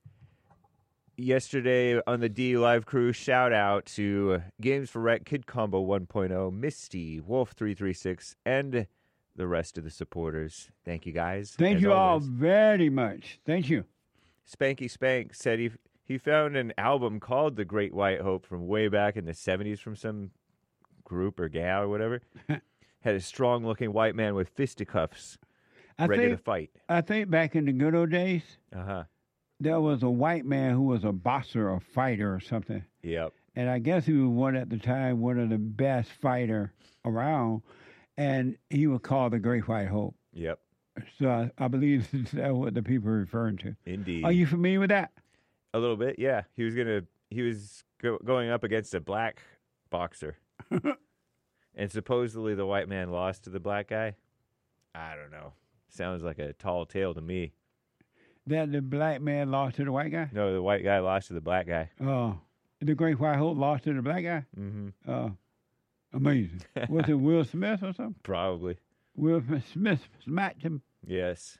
Yesterday on the D Live crew, shout out to Games for Rec, Kid Combo one point oh, Misty, Wolf three three six, and the rest of the supporters. Thank you, guys.
Thank
as
you
always.
all very much. Thank you.
Spanky Spank said he he found an album called The Great White Hope from way back in the seventies from some group or gal or whatever. Had a strong-looking white man with fisticuffs
I
ready
think,
to fight.
I think back in the good old days,
Uh-huh.
there was a white man who was a boxer or fighter or something.
Yep.
And I guess he was one at the time, one of the best fighter around. And he was called the Great White Hope.
Yep.
So I, I believe that's what the people are referring to.
Indeed.
Are you familiar with that?
A little bit, yeah. He was gonna. He was go, going up against a black boxer, and supposedly the white man lost to the black guy. I don't know. Sounds like a tall tale to me.
That the black man lost to the white guy?
No, the white guy lost to the black guy.
Oh, the Great White Hope lost to the black guy?
Mm-hmm.
Oh, amazing. Was it Will Smith or something?
Probably.
Will Smith smacked him.
Yes.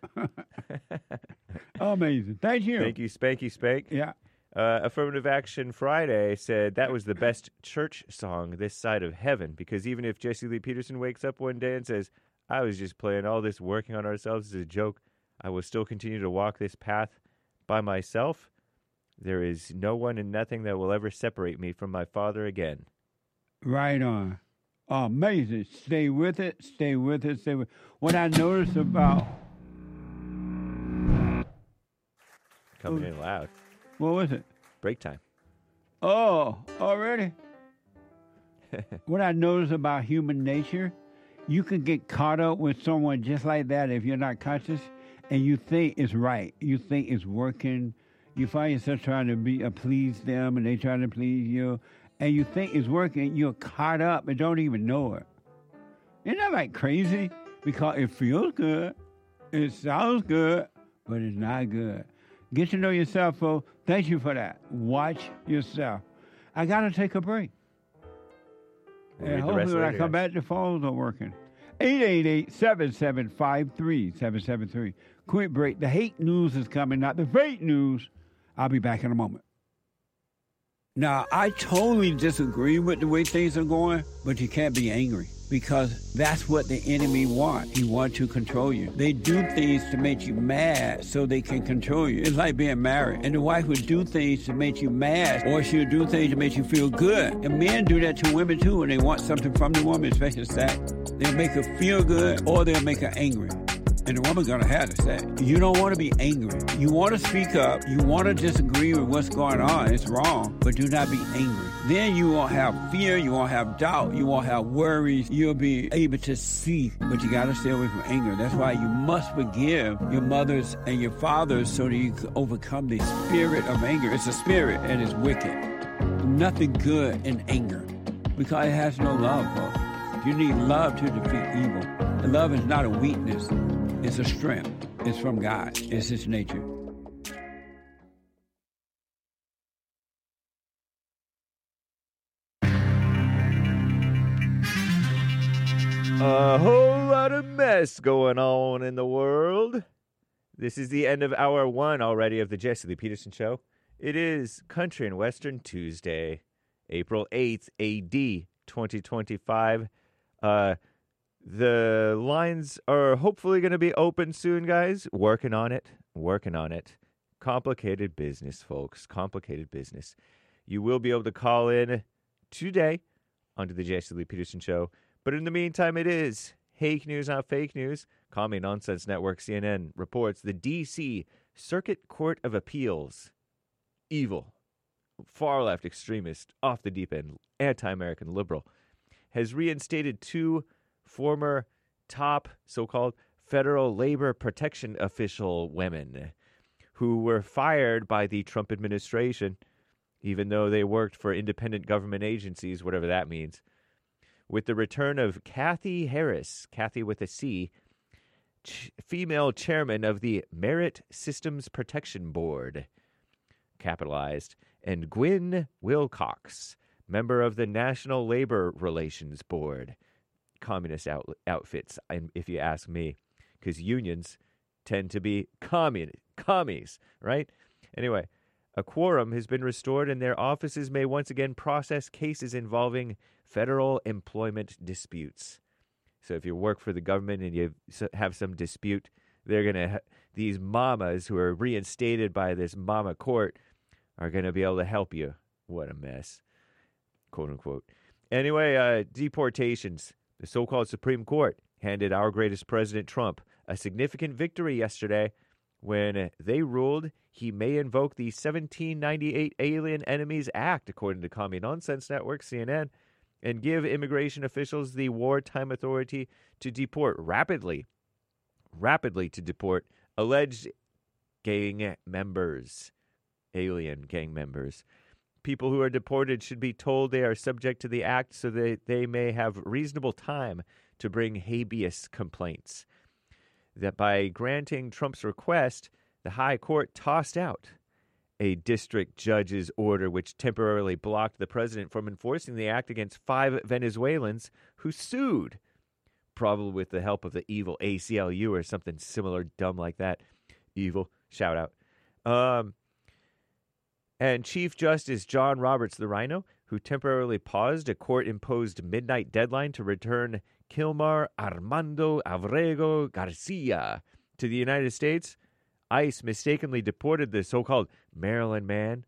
Amazing. Thank you.
Thank you, Spanky Spank.
Yeah.
Uh, Affirmative Action Friday said that was the best church song this side of heaven, because even if Jesse Lee Peterson wakes up one day and says, I was just playing all this working on ourselves as a joke, I will still continue to walk this path by myself. There is no one and nothing that will ever separate me from my Father again.
Right on. Amazing. Stay with it. Stay with it. Stay with it. What I noticed about...
Coming in loud.
What was it?
Break time.
Oh, already? What I noticed about human nature, you can get caught up with someone just like that if you're not conscious, and you think it's right. You think it's working. You find yourself trying to be uh, please them, and they trying to please you, and you think it's working. You're caught up and don't even know it. Isn't that like crazy? Because it feels good, it sounds good, but it's not good. Get to know yourself, folks. Thank you for that. Watch yourself. I got to take a break.
We'll
and
read the rest
hopefully when I
later,
come
guys.
back, the phones are working. eight eight eight, seven seven five, three seven seven three. Quick break. The hate news is coming, not the fake news. I'll be back in a moment. Now, I totally disagree with the way things are going, but you can't be angry because that's what the enemy wants. He wants to control you. They do things to make you mad so they can control you. It's like being married. And the wife would do things to make you mad, or she'll do things to make you feel good. And men do that to women too when they want something from the woman, especially sex. They'll make her feel good or they'll make her angry. And the woman's going to have to say, you don't want to be angry. You want to speak up. You want to disagree with what's going on. It's wrong, but do not be angry. Then you won't have fear. You won't have doubt. You won't have worries. You'll be able to see, but you got to stay away from anger. That's why you must forgive your mothers and your fathers so that you can overcome the spirit of anger. It's a spirit and it's wicked. Nothing good in anger because it has no love, folks. You need love to defeat evil. And love is not a weakness. It's a strength. It's from God. It's His nature.
A whole lot of mess going on in the world. This is the end of hour one already of the Jesse Lee Peterson Show. It is Country and Western Tuesday, April eighth, A D twenty twenty-five. Uh, the lines are hopefully going to be open soon, guys. Working on it. Working on it. Complicated business, folks. Complicated business. You will be able to call in today onto the Jesse Lee Peterson Show. But in the meantime, it is Hake News, not fake news. Commie Nonsense Network, C N N, reports the D C Circuit Court of Appeals, evil, far-left extremist, off the deep end, anti-American liberal, has reinstated two former top so-called federal labor protection official women who were fired by the Trump administration, even though they worked for independent government agencies, whatever that means. With the return of Kathy Harris, Kathy with a C, ch- female chairman of the Merit Systems Protection Board, capitalized, and Gwynne Wilcox, member of the National Labor Relations Board. Communist out- outfits, if you ask me, because unions tend to be commun- commies, right? Anyway, a quorum has been restored, and their offices may once again process cases involving federal employment disputes. So if you work for the government and you have some dispute, they're going to, these mamas who are reinstated by this mama court are going to be able to help you. What a mess, quote unquote. Anyway, uh, deportations. The so-called Supreme Court handed our greatest President Trump a significant victory yesterday when they ruled he may invoke the seventeen ninety-eight Alien Enemies Act, according to Commie Nonsense Network, C N N, and give immigration officials the wartime authority to deport rapidly, rapidly to deport alleged gang members, alien gang members. People who are deported should be told they are subject to the act so that they may have reasonable time to bring habeas complaints. That by granting Trump's request, the High Court tossed out a district judge's order which temporarily blocked the president from enforcing the act against five Venezuelans who sued, probably with the help of the evil A C L U or something similar dumb like that. Evil. Shout out. Um, and Chief Justice John Roberts the Rhino, who temporarily paused a court-imposed midnight deadline to return Kilmar Armando Avrego Garcia to the United States. ICE mistakenly deported the so-called Maryland man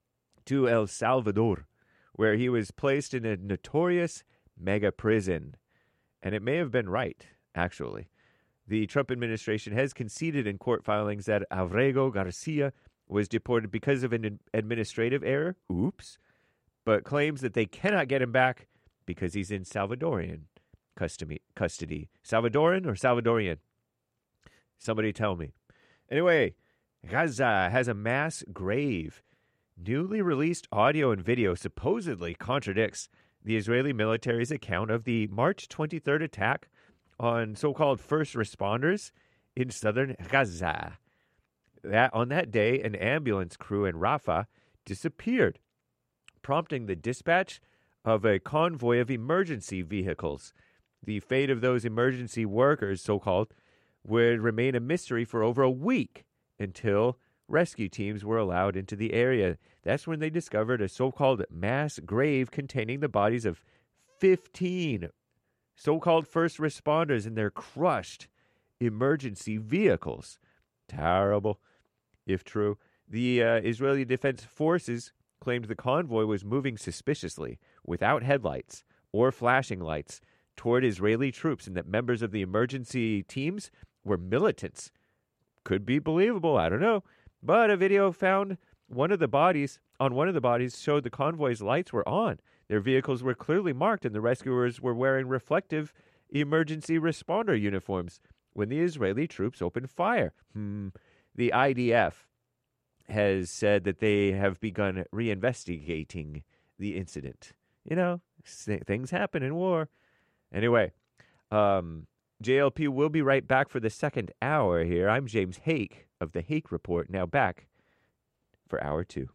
to El Salvador, where he was placed in a notorious mega prison. And it may have been right, actually. The Trump administration has conceded in court filings that Avrego Garcia was deported because of an administrative error, oops, but claims that they cannot get him back because he's in Salvadorian custody. custody. Salvadoran or Salvadorian? Somebody tell me. Anyway, Gaza has a mass grave. Newly released audio and video supposedly contradicts the Israeli military's account of the March twenty-third attack on so-called first responders in southern Gaza. That on that day, an ambulance crew in Rafah disappeared, prompting the dispatch of a convoy of emergency vehicles. The fate of those emergency workers, so-called, would remain a mystery for over a week until rescue teams were allowed into the area. That's when they discovered a so-called mass grave containing the bodies of fifteen so-called first responders in their crushed emergency vehicles. Terrible, if true. The uh, Israeli Defense Forces claimed the convoy was moving suspiciously, without headlights or flashing lights, toward Israeli troops, and that members of the emergency teams were militants. Could be believable, I don't know. But a video found one of the bodies, on one of the bodies, showed the convoy's lights were on. Their vehicles were clearly marked, and the rescuers were wearing reflective emergency responder uniforms when the Israeli troops opened fire. Hmm. The I D F has said that they have begun reinvestigating the incident. You know, things happen in war. Anyway, um, J L P will be right back for the second hour here. I'm James Hake of the Hake Report, now back for hour two.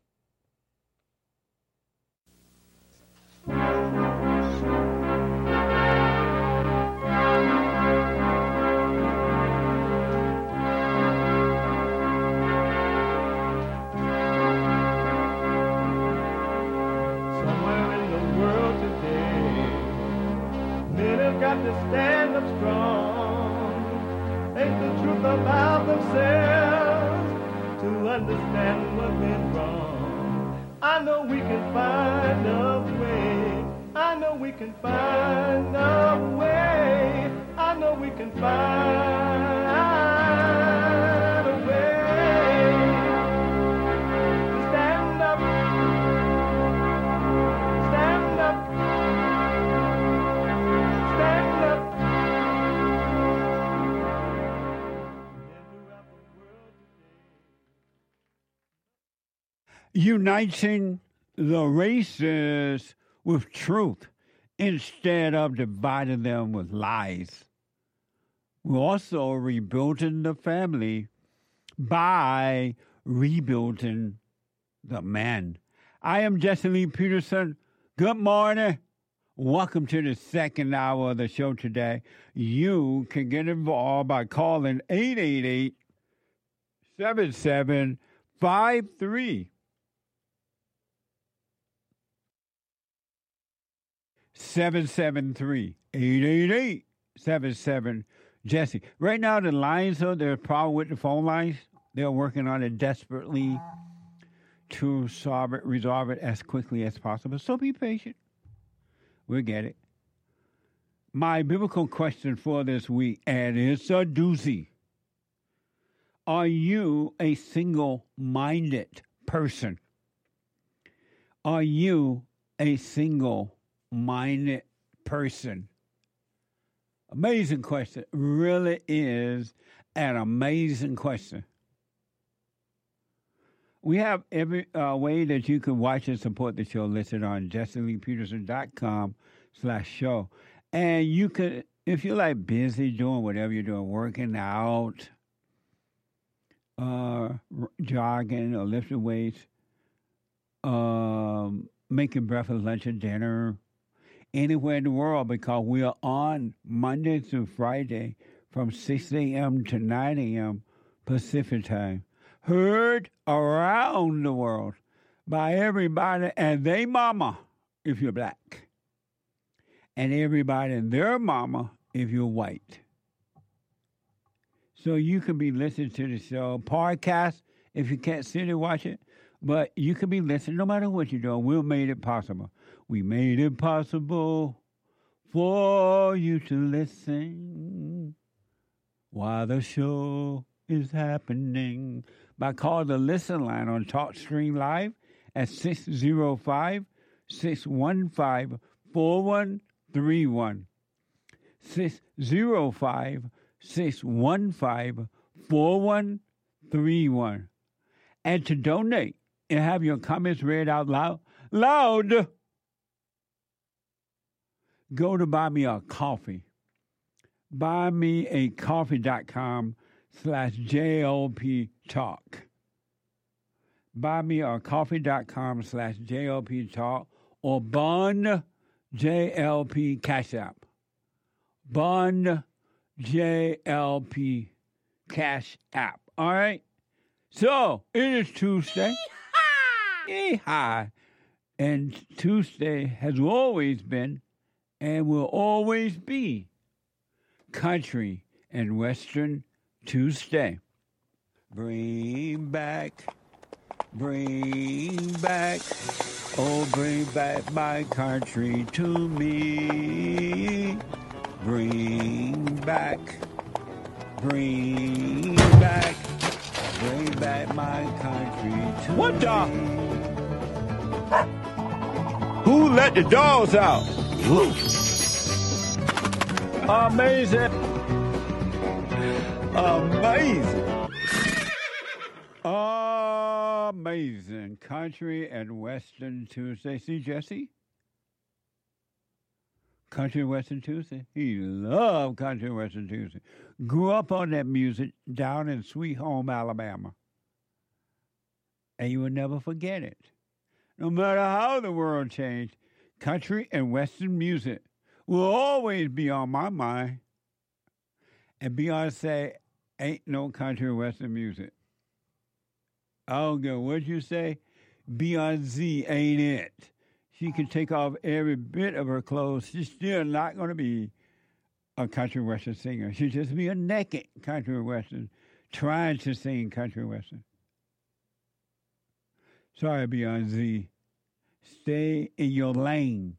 got to stand up strong. Ain't the truth about themselves to understand what went wrong. I know we can find a way. I know we can find a way. I know we can find a way to stand up, stand up, stand up.
Uniting the races with truth instead of dividing them with lies. We're also rebuilding the family by rebuilding the man. I am Jesse Lee Peterson. Good morning. Welcome to the second hour of the show today. You can get involved by calling eight eight eight, seven seven five three. seven seven three, eight eight eight, seven seven, Jesse. Right now, the lines are, there's a problem with the phone lines. They're working on it desperately to solve it, resolve it as quickly as possible. So be patient. We'll get it. My biblical question for this week, and it's a doozy. Are you a single-minded person? Are you a single minded person? Amazing question. Really is an amazing question. We have every uh, way that you can watch and support the show listed on jesse lee peterson dot com slash show. And you could, if you're like busy doing whatever you're doing, working out, uh, jogging or lifting weights, um, making breakfast, lunch, and dinner, anywhere in the world, because we are on Monday through Friday from six a.m. to nine a.m. Pacific time. Heard around the world by everybody and they mama if you're black. And everybody and their mama if you're white. So you can be listening to the show. Podcast, if you can't sit and watch it. But you can be listening no matter what you're doing. We made it possible. We made it possible for you to listen while the show is happening. By calling the listen line on TalkStream Live at six oh five, six one five, four one three one. six oh five, six one five, four one three one. And to donate and have your comments read out loud, loud, go to Buy Me a Coffee. buymeacoffee.com slash JLP Talk. Buymeacoffee.com slash JLP Talk or Bun J L P Cash App. Bun J L P Cash App. All right? So, it is Tuesday. Yeehaw! And Tuesday has always been and will always be Country and Western Tuesday. Bring back, bring back, oh, bring back my country to me. Bring back, bring back, bring back my country to what me. What the? Who let the dogs out? Amazing. Amazing. Amazing. Country and Western Tuesday. See, Jesse? Country and Western Tuesday. He loved Country and Western Tuesday. Grew up on that music down in Sweet Home, Alabama. And you will never forget it. No matter how the world changed, country and Western music will always be on my mind. And Beyonce ain't no country and Western music. I don't care what you say, Beyonce ain't it. She can take off every bit of her clothes. She's still not going to be a country western singer. She'd just be a naked country western trying to sing country western. Sorry, Beyond Z. Stay in your lane.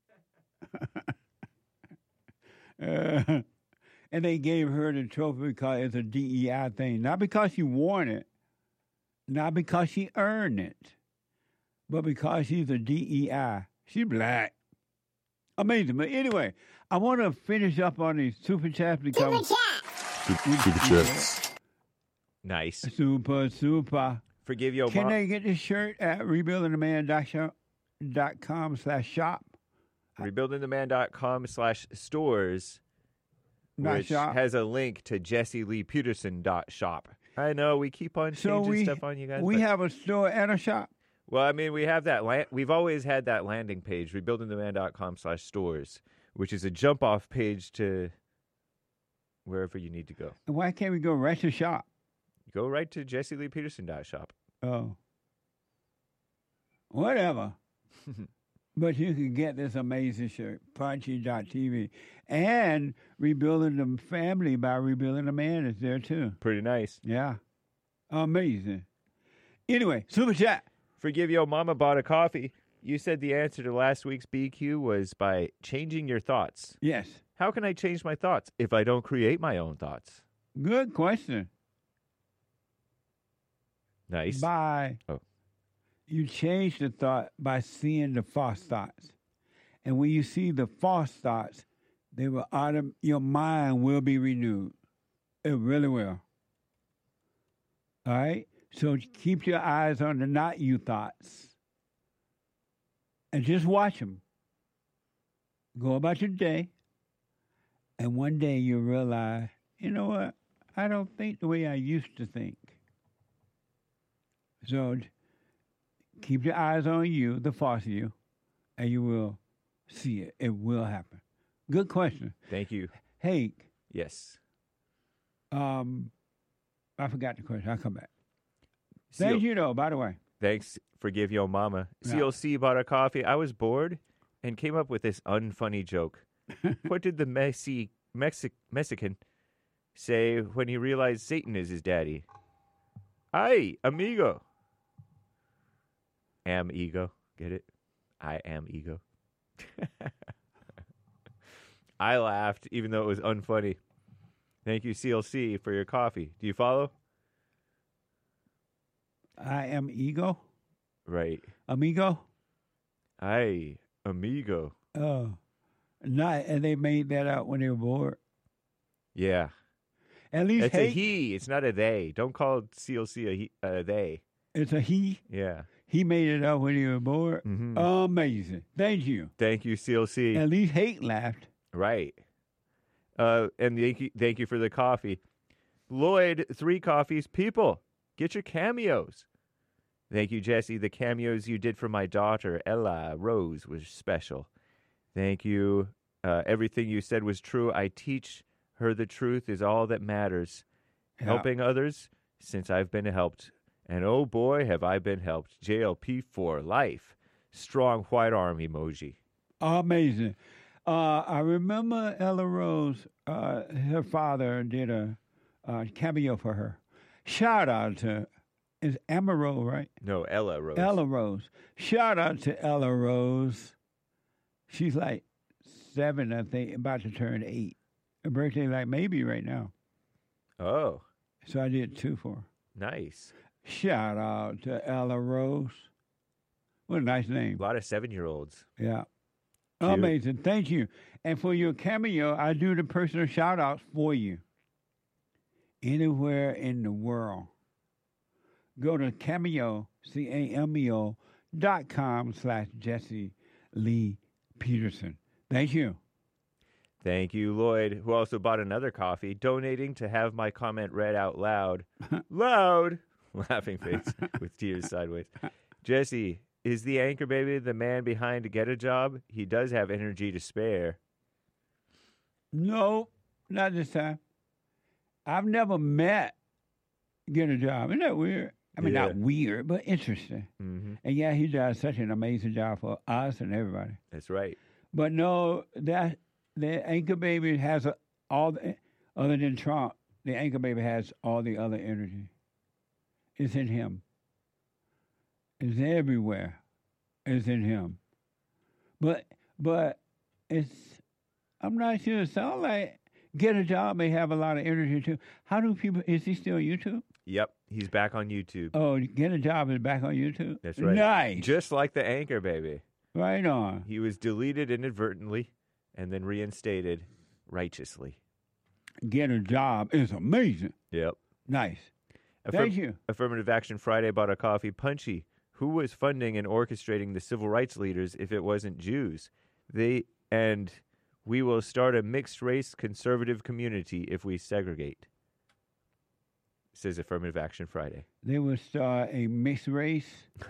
uh, and they gave her the trophy because it's a D E I thing. Not because she won it, not because she earned it, but because she's a D E I. She's black. Amazing. But anyway, I want to finish up on these super chats because...
Super, super chats.
Nice.
Super, super.
Forgive your
Can
mom.
they get this shirt at rebuilding the man dot com slash shop?
rebuilding the man dot com slash stores,
Not
which
shop.
has a link to jesse lee peterson dot shop. I know we keep on
So
changing
we,
stuff on you guys.
we
but-
have a store and a shop.
Well, I mean, we have that. La- we've always had that landing page, rebuilding the man dot com slash stores, which is a jump off page to wherever you need to go.
Why can't we go right to shop?
Go right to jesse lee peterson dot shop.
Oh. Whatever. But you can get this amazing shirt, punchy dot t v. And Rebuilding the Family by Rebuilding the Man is there too.
Pretty nice.
Yeah. Amazing. Anyway, super chat.
Forgive Yo Mama bought a coffee. You said the answer to last week's B Q was by changing your thoughts.
Yes.
How can I change my thoughts if I don't create my own thoughts?
Good question.
Nice.
By
Oh.
you change the thought by seeing the false thoughts. And when you see the false thoughts, they will autom- your mind will be renewed. It really will. All right? So keep your eyes on the not you thoughts. And just watch them. Go about your day. And one day you'll realize, you know what? I don't think the way I used to think. So keep your eyes on you, the false you, and you will see it. It will happen. Good question.
Thank you.
Hey,
Yes.
um, I forgot the question. I'll come back.
C L-
Thank you, though, by the way.
Thanks. Forgive Yo Mama.
Yeah.
C L C bought a coffee. I was bored and came up with this unfunny joke. What did the Messi, Mexi- Mexican say when he realized Satan is his daddy? Ay, amigo. Am ego. Get it? I am ego. I laughed even though it was unfunny. Thank you, C L C, for your coffee. Do you follow?
I am ego,
Right.
amigo.
Ay, amigo.
Oh, not, and they made that out when they were bored.
Yeah.
At least
It's
hate,
a he. It's not a they. Don't call C L C a, he, a they.
it's a he.
Yeah.
He made it up when he was bored.
Mhm.
Amazing. Thank you.
Thank you, C L C.
At least hate laughed.
Right. Uh, and thank you, thank you for the coffee. Lloyd, three coffees. People, get your cameos. Thank you, Jesse. The cameos you did for my daughter, Ella Rose, was special. Thank you. Uh, everything you said was true. I teach her the truth is all that matters.
Yeah.
Helping others since I've been helped. And oh boy, have I been helped. J L P for life. Strong white arm emoji.
Amazing. Uh, I remember Ella Rose, uh, her father did a uh, cameo for her. Shout out to, is Emma Rose, right?
No, Ella Rose.
Ella Rose. Shout out to Ella Rose. She's like seven, I think, about to turn eight. Her birthday like maybe right now.
Oh,
So I did two for her.
nice.
Shout out to Ella Rose. What a nice name.
A lot of seven-year-olds.
Yeah.
Cute.
Amazing. Thank you. And for your cameo, I do the personal shout outs for you. Anywhere in the world. Go to cameo, C A M E O, dot com slash Jesse Lee Peterson. Thank you.
Thank you, Lloyd, who also bought another coffee, donating to have my comment read out loud. Loud! Laughing face with tears sideways. Jesse, is the anchor baby the man behind to get a job? He does have energy to spare.
No, not this time. I've never met Get a Job. Isn't that weird? I mean,
Yeah.
not weird, but interesting.
Mm-hmm.
And yeah, he does such an amazing job for us and everybody.
That's right.
But no, that the anchor baby has a all the, other than Trump, the anchor baby has all the other energy. It's in him. It's everywhere. It's in him. But but it's I'm not sure. It sounds like Get a Job may have a lot of energy too. How do people? Is he still on YouTube?
Yep, he's back on YouTube.
Oh, Get a Job is back on YouTube.
That's right.
Nice.
Just like the anchor baby.
Right on.
He was deleted inadvertently and then reinstated righteously.
Get a Job is amazing.
Yep.
Nice.
Affirm-
Thank you.
Affirmative Action Friday bought a coffee. Punchy. Who was funding and orchestrating the civil rights leaders if it wasn't Jews? They and we will start a mixed race conservative community if we segregate. Says Affirmative Action Friday.
They will start a mixed race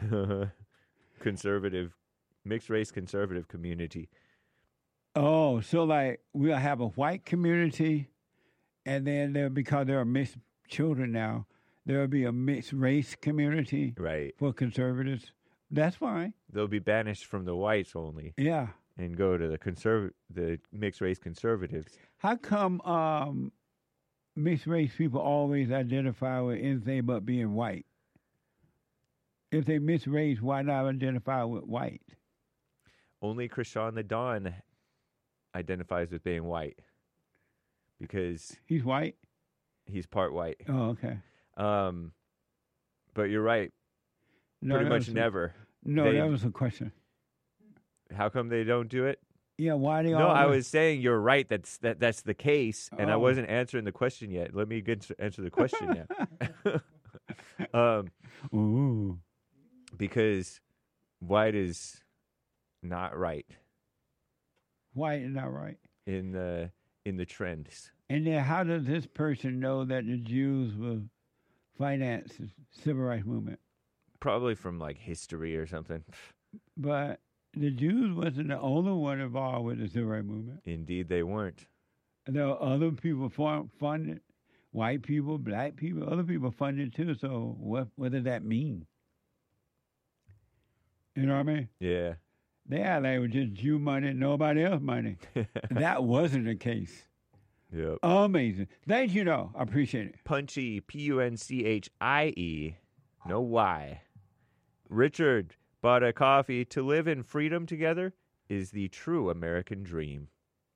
conservative mixed race conservative community.
Oh, so like we'll have a white community, and then there because there are mixed children now, there will be a mixed race community,
right,
for conservatives. That's fine.
They'll be banished from the whites only.
Yeah,
and go to the conserv the mixed race conservatives.
How come um, mixed race people always identify with anything but being white? If they mixed race, why not identify with white?
Only Krishan the Don identifies with being white because
he's white.
He's part white.
Oh, okay.
Um, but you're right.
No,
Pretty much
a,
never.
No,
they,
that was a question.
How come they don't do it?
Yeah, why do they?
No,
always...
I was saying you're right. That's that. That's the case, and
oh.
I wasn't answering the question yet. Let me get to answer the question now. um,
Ooh.
Because white is not right.
White is not right
in the in the trends.
And then, how does this person know that the Jews will finance the civil rights movement?
Probably from like history or something.
But the Jews wasn't the only one involved with the civil rights movement.
Indeed, they weren't.
There were other people funded, white people, black people, other people funded too. So what what does that mean? You know what I mean?
Yeah.
They had like it was just Jew money, nobody else money. That wasn't the case.
Yep.
Amazing. Thank you, though. I appreciate it.
Punchy, P U N C H I E, no Y. Richard bought a coffee. To live in freedom together is the true American dream,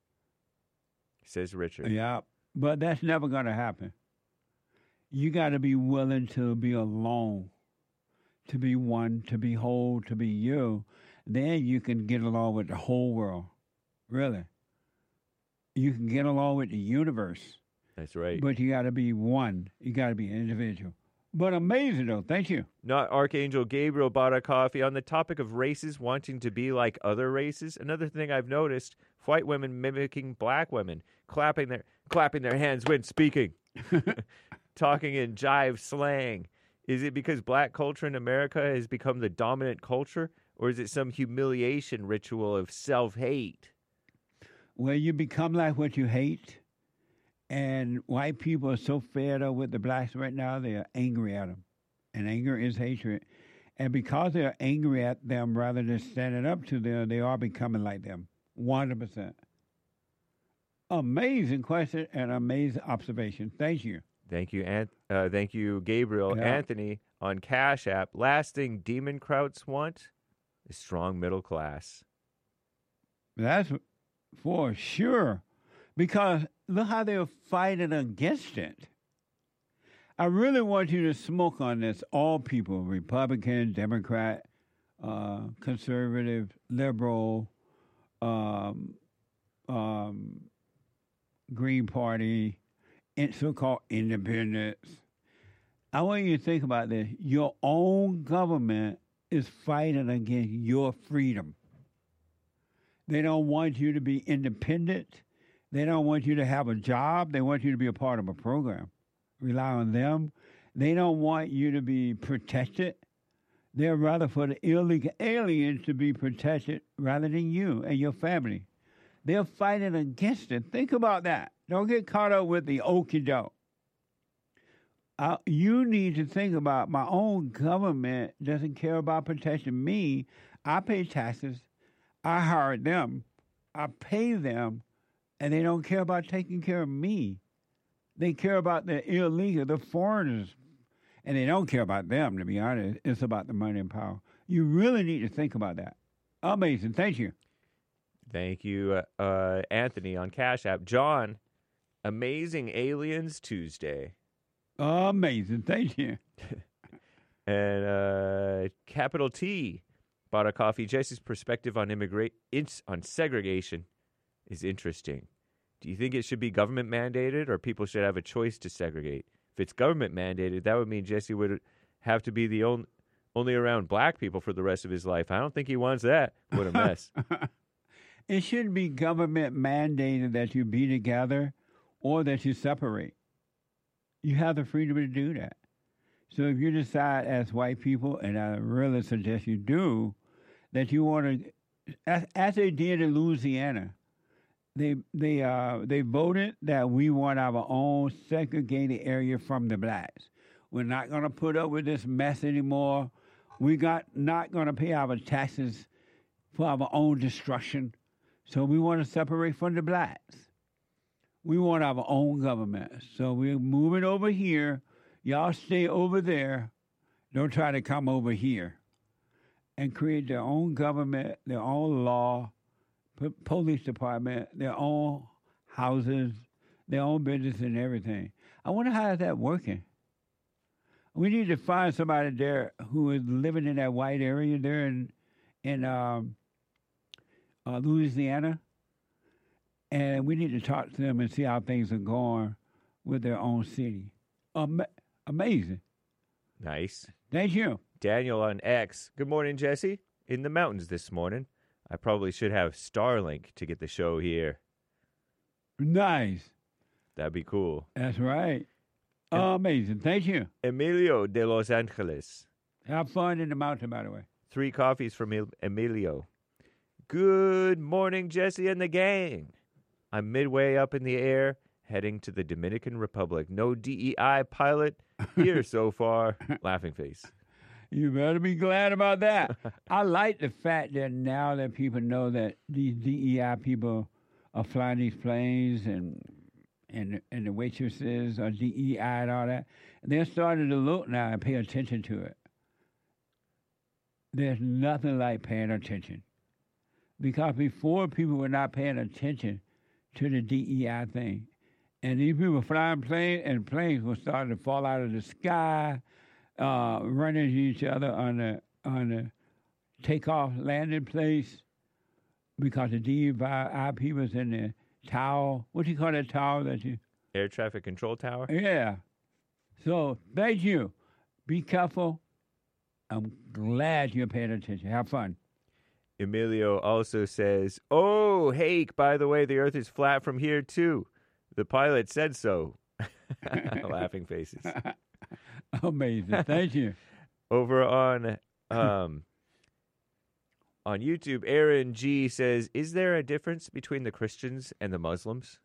says Richard.
Yeah, but that's never going to happen. You got to be willing to be alone, to be one, to be whole, to be you. Then you can get along with the whole world. Really. You can get along with the universe.
That's right.
But you got to be one. You got to be an individual. But amazing, though. Thank you.
Not Archangel Gabriel bought a coffee. On the topic of races wanting to be like other races, another thing I've noticed, white women mimicking black women, clapping their clapping their hands when speaking, talking in jive slang. Is it because black culture in America has become the dominant culture, or is it some humiliation ritual of self-hate?
Well, you become like what you hate. And white people are so fed up with the blacks right now, they are angry at them. And anger is hatred. And because they're angry at them rather than standing up to them, they are becoming like them. one hundred percent. Amazing question and amazing observation. Thank you.
Thank you, Anth- uh, thank you, Gabriel.
Yeah.
Anthony on Cash App. Last thing demon krauts want is strong middle class.
That's for sure. Because look how they're fighting against it. I really want you to smoke on this. All people, Republican, Democrat, uh, conservative, liberal, um, um, Green Party, and so-called independents. I want you to think about this. Your own government is fighting against your freedom. They don't want you to be independent. They don't want you to have a job. They want you to be a part of a program. Rely on them. They don't want you to be protected. They're rather for the illegal aliens to be protected rather than you and your family. They're fighting against it. Think about that. Don't get caught up with the okie doke. Uh, you need to think about my own government doesn't care about protecting me. I pay taxes. I hire them. I pay them. and they don't care about taking care of me. They care about the illegal, the foreigners, and they don't care about them, to be honest. It's about the money and power. You really need to think about that. Amazing. Thank you.
Thank you, uh, uh, Anthony on Cash App. John, Amazing Aliens Tuesday.
Amazing. Thank you.
And uh, Capital T bought a coffee. Jesse's perspective on immigrate on segregation is interesting. Do you think it should be government mandated, or people should have a choice to segregate? If it's government mandated, that would mean Jesse would have to be the only only around black people for the rest of his life. I don't think he wants that. What a mess.
It shouldn't be government mandated that you be together or that you separate. You have the freedom to do that. So if you decide as white people, and I really suggest you do, that you want to, as, as they did in Louisiana, they they uh they voted that we want our own segregated area from the blacks. We're not going to put up with this mess anymore. We got not going to pay our taxes for our own destruction. So we want to separate from the blacks. We want our own government. So we're moving over here. Y'all stay over there. Don't try to come over here. And create their own government, their own law, p- police department, their own houses, their own business and everything. I wonder how is that working? We need to find somebody there who is living in that white area there in, in um, uh, Louisiana. And we need to talk to them and see how things are going with their own city. Ama- amazing.
Nice.
Thank you.
Daniel on X. Good morning, Jesse. In the mountains this morning. I probably should have Starlink to get the show here.
Nice.
That'd be cool.
That's right. Em- Amazing. Thank you.
Emilio de Los Angeles.
Have fun in the mountain, by the way.
Three coffees from Il- Emilio. Good morning, Jesse and the gang. I'm midway up in the air, heading to the Dominican Republic. No D E I pilot here so far. Laughing face.
You better be glad about that. I like the fact that now that people know that these D E I people are flying these planes and and and the waitresses are D E I and all that, they're starting to look now and pay attention to it. There's nothing like paying attention. Because before, people were not paying attention to the D E I thing. And these people flying planes, and planes were starting to fall out of the sky, uh, running into each other on the on the takeoff landing place because the D E I people was in the tower. What do you call that tower that you?
Air traffic control tower?
Yeah. So thank you. Be careful. I'm glad you're paying attention. Have fun.
Emilio also says, oh, hey, by the way, the earth is flat from here, too. The pilot said so. Laughing faces.
Amazing. Thank you.
Over on um, on YouTube, Aaron G says, is there a difference between the Christians and the Muslims?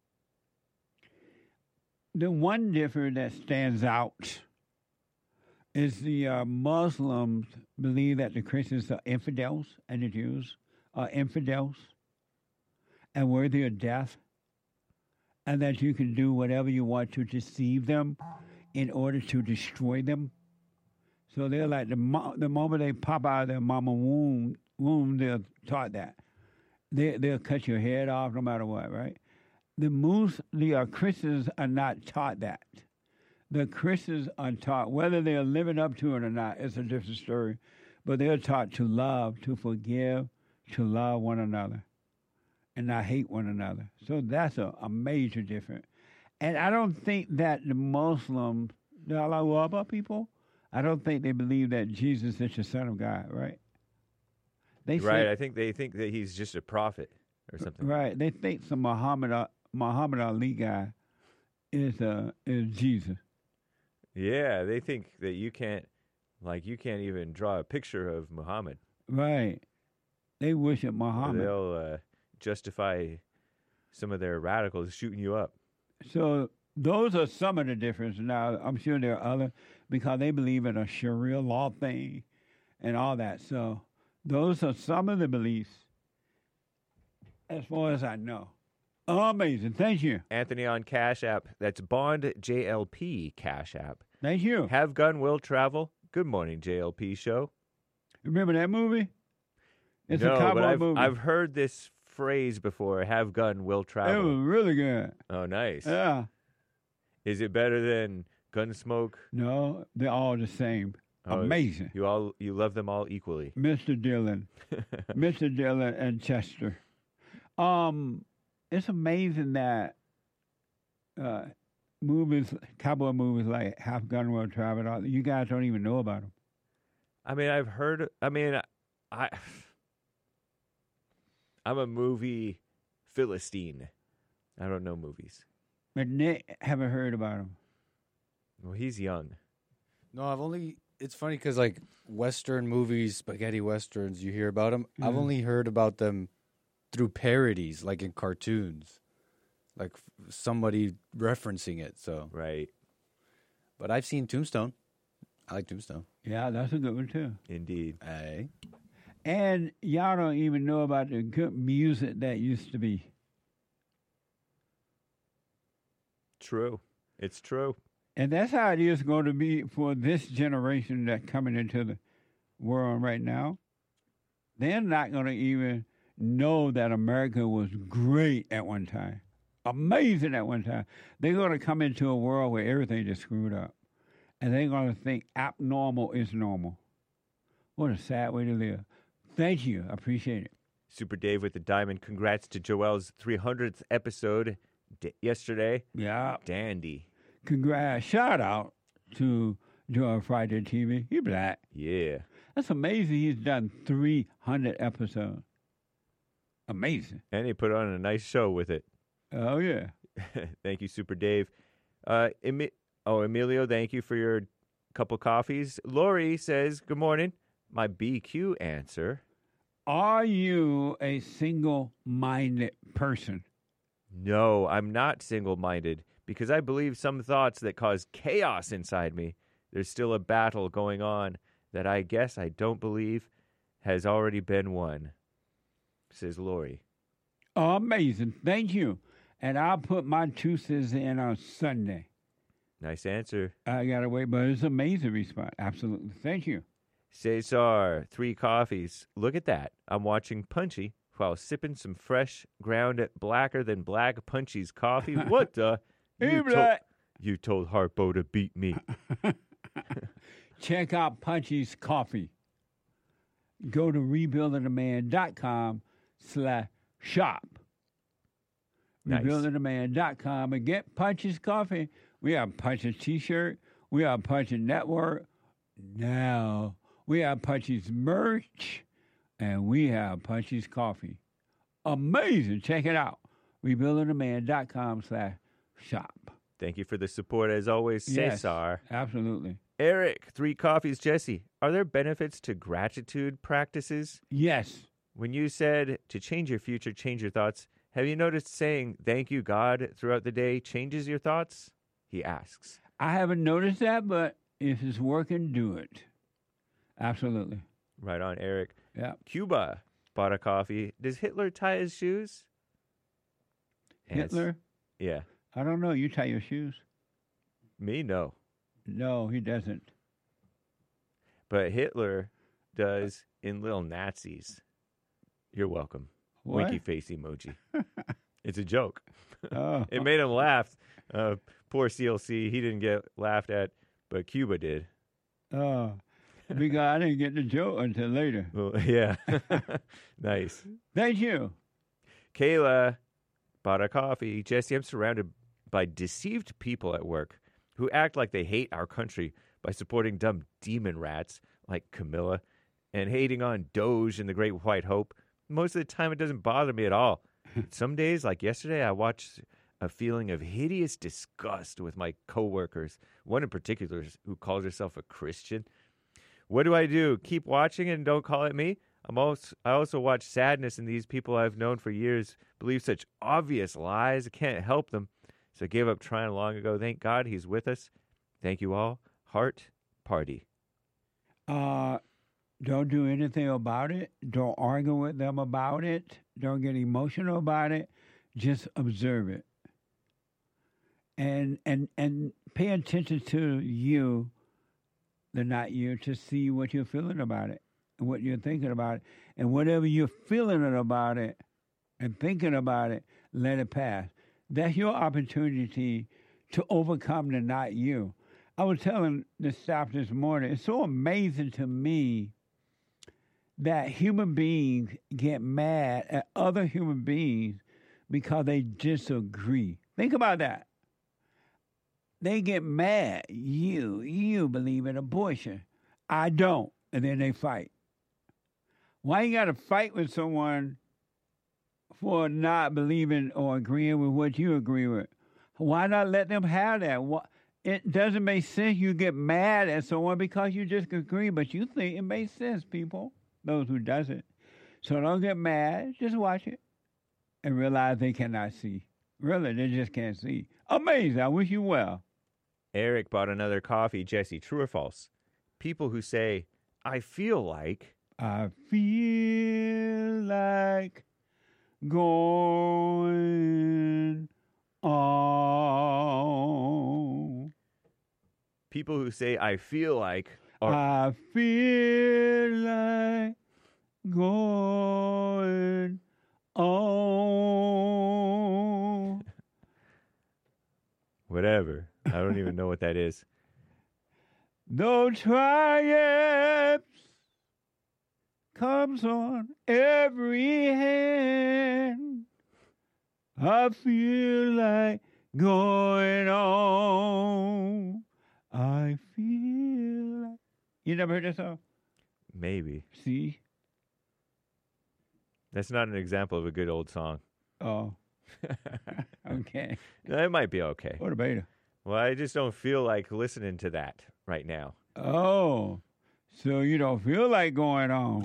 The one difference that stands out is the uh, Muslims believe that the Christians are infidels and the Jews are infidels and worthy of death, and that you can do whatever you want to deceive them in order to destroy them. So they're like, the, mo- the moment they pop out of their mama womb, womb, they're taught that. They, they'll cut your head off no matter what, right? The, Mus- the uh, Christians are not taught that. The Christians are taught, whether they're living up to it or not, it's a different story, but they're taught to love, to forgive, to love one another, and not hate one another. So that's a, a major difference. And I don't think that the Muslims, the Allahu Akbar people, I don't think they believe that Jesus is the Son of God, right? They
right,
say,
I think they think that he's just a prophet or something.
right, they think some Muhammad, uh, Muhammad Ali guy is, uh, is Jesus.
Yeah, they think that you can't, like, you can't even draw a picture of Muhammad.
Right. They worship Muhammad.
They'll uh, justify some of their radicals shooting you up.
So those are some of the differences. Now, I'm sure there are other, because they believe in a Sharia law thing and all that. So those are some of the beliefs, as far as I know. Amazing. Thank you.
Anthony on Cash App. That's Bond J L P Cash App.
Thank you.
Have Gun Will Travel. Good morning, J L P Show.
Remember that movie? It's
no,
a cowboy
but I've,
movie.
I've heard this phrase before. Have Gun Will
It
Travel.
was really good.
Oh, nice.
Yeah.
Is it better than Gunsmoke?
No, they're all the same.
Oh,
Amazing.
You all you love them all equally.
Mister Dillon. Mister Dillon and Chester. Um, it's amazing that uh, movies, cowboy movies like Half Gun Will Travel, you guys don't even know about them.
I mean, I've heard. I mean, I. I'm a movie Philistine. I don't know movies.
But Nick haven't heard about them.
Well, he's young.
No, I've only. It's funny because like Western movies, spaghetti westerns, you hear about them. I've
Mhm.
only heard about them through parodies, like in cartoons, like f- somebody referencing it. So
right.
But I've seen Tombstone. I like Tombstone.
Yeah, that's a good one, too.
Indeed.
Hey.
And y'all don't even know about the good music that used to be.
True. It's true.
And that's how it is going to be for this generation that's coming into the world right now. They're not going to even know that America was great at one time, amazing at one time. They're going to come into a world where everything is screwed up. And they're going to think abnormal is normal. What a sad way to live. Thank you. I appreciate it.
Super Dave with the diamond. Congrats to Joel's three hundredth episode d- yesterday.
Yeah.
Dandy.
Congrats. Shout out to Joel Friday T V. He black.
Yeah.
That's amazing. He's done three hundred episodes. Amazing.
And he put on a nice show with it.
Oh, yeah.
Thank you, Super Dave. Uh, Emi- oh, Emilio, thank you for your couple coffees. Lori says, good morning. My B Q answer.
Are you a single-minded person?
No, I'm not single-minded because I believe some thoughts that cause chaos inside me. There's still a battle going on that I guess I don't believe has already been won, says Lori.
Amazing. Thank you. And I'll put my two cents in on Sunday.
Nice answer.
I got to wait, but it's an amazing response. Absolutely. Thank you.
Cesar, three coffees. Look at that. I'm watching Punchy while sipping some fresh, ground, blacker than black Punchy's coffee. What the?
Hey,
You,
black.
you told Harpo to beat me.
Check out Punchy's Coffee. Go to rebuildingtheman.com slash shop.
Nice.
rebuildingtheman.com and get Punchy's Coffee. We have Punchy's T-shirt. We have Punchy's Network. Now we have Punchy's merch. And we have Punchy's Coffee. Amazing. Check it out. rebuildingtheman.com slash shop.
Thank you for the support as always,
Yes,
Cesar.
absolutely.
Eric, three coffees. Jesse, are there benefits to gratitude practices?
Yes.
When you said to change your future, change your thoughts, have you noticed saying thank you, God, throughout the day changes your thoughts? He asks.
I haven't noticed that, but if it's working, do it. Absolutely.
Right on, Eric.
Yeah.
Cuba bought a coffee. Does Hitler tie his shoes? And it's-
Hitler?
Yeah.
I don't know. You tie your shoes.
Me, no.
No, he doesn't.
But Hitler does in Little Nazis. You're welcome.
What?
Winky face emoji. It's a joke.
Oh.
It made him laugh. Uh, poor C L C. He didn't get laughed at, but Cuba did.
Oh, because I didn't get the joke until later.
Well, yeah. Nice.
Thank you.
Kayla bought a coffee. Jesse, I'm surrounded by deceived people at work who act like they hate our country by supporting dumb demon rats like Camilla and hating on Doge and the Great White Hope. Most of the time, it doesn't bother me at all. Some days, like yesterday, I watched a feeling of hideous disgust with my coworkers, one in particular who calls herself a Christian. What do I do? Keep watching and don't call it me? I'm also, I also watch sadness in these people I've known for years believe such obvious lies. I can't help them. So I gave up trying long ago. Thank God he's with us. Thank you all. Heart party.
Uh, don't do anything about it. Don't argue with them about it. Don't get emotional about it. Just observe it. And and and pay attention to you, the not you, to see what you're feeling about it and what you're thinking about it. And whatever you're feeling about it and thinking about it, let it pass. That's your opportunity to overcome the not you. I was telling the staff this morning, it's so amazing to me that human beings get mad at other human beings because they disagree. Think about that. They get mad. You, you believe in abortion. I don't. And then they fight. Why you got to fight with someone for not believing or agreeing with what you agree with? Why not let them have that? It doesn't make sense. You get mad at someone because you disagree, but you think it makes sense, people, those who doesn't. So don't get mad. Just watch it and realize they cannot see. Really, they just can't see. Amazing. I wish you well.
Eric bought another coffee. Jesse, true or false? People who say, I feel like.
I feel like going on.
People who say, I feel like. Are,
I feel like going on.
Whatever. I don't even know what that is.
No triumphs comes on every hand. I feel like going on. I feel like... You never heard that song?
Maybe.
See?
That's not an example of a good old song.
Oh. Okay.
No, it might be okay.
What about it?
Well, I just don't feel like listening to that right now.
Oh. So you don't feel like going on.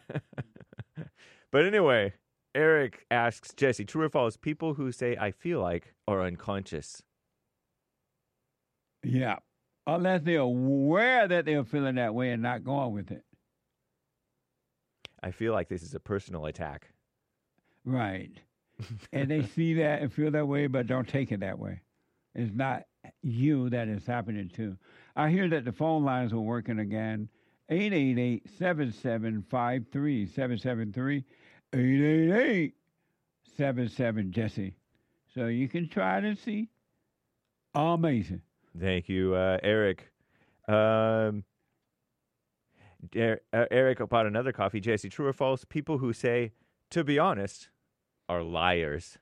But anyway, Eric asks Jesse, true or false, people who say I feel like are unconscious.
Yeah. Unless they're aware that they're feeling that way and not going with it.
I feel like this is a personal attack.
Right. And they see that and feel that way, but don't take it that way. It's not you that is happening to. I hear that the phone lines are working again. eight eight eight, seven seven five three, seven seven three, eight eight eight, seven seven, Jesse. So you can try to see. Amazing.
Thank you, uh, Eric. Um, er, uh, Eric bought another coffee. Jesse, true or false? People who say, to be honest, are liars.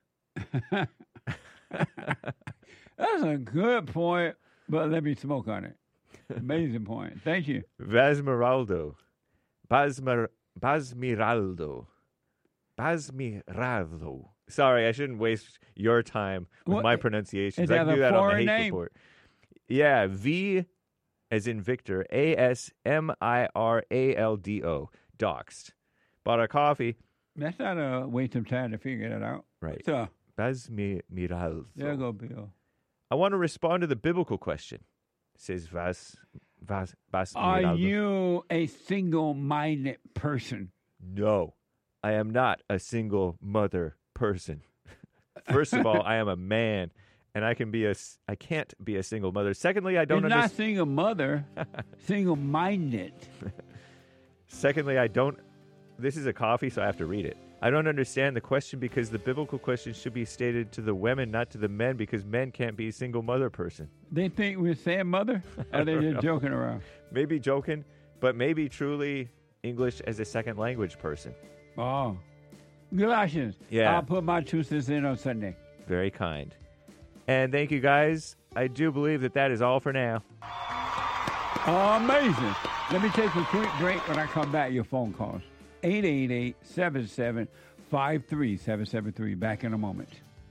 That's a good point, but let me smoke on it. Amazing point. Thank you.
Vasmeraldo. Basmer, Basmiraldo. Basmiraldo. Sorry, I shouldn't waste your time with
What?
my pronunciations.
Is
I
that
can do
a
that on the
foreign
hate
name?
report. Yeah, V as in Victor, A S M I R A L D O. Doxed. Bought a coffee.
That's not a waste of time to figure that out.
Right.
So,
Basmiraldo.
there you go, Bill.
I want to respond to the biblical question. Says Vas, Vas, Basmiraldo.
Are you a single-minded person?
No, I am not a single mother person. First of all, I am a man, and I can be a. I can't be a single mother. Secondly, I don't
It's not
understand.
single mother, single-minded.
Secondly, I don't. This is a coffee, so I have to read it. I don't understand the question because the biblical question should be stated to the women, not to the men, because men can't be a single mother person.
They think we're saying mother? Or are they
don't
just
know.
joking around?
Maybe joking, but maybe truly English as a second language person.
Oh. Galatians.
Yeah.
I'll put my two cents in on Sunday.
Very kind. And thank you, guys. I do believe that that is all for now.
Amazing. Let me take a quick break. When I come back, your phone calls. eight eight eight, seven seven five three, seven seven three. Back in a moment.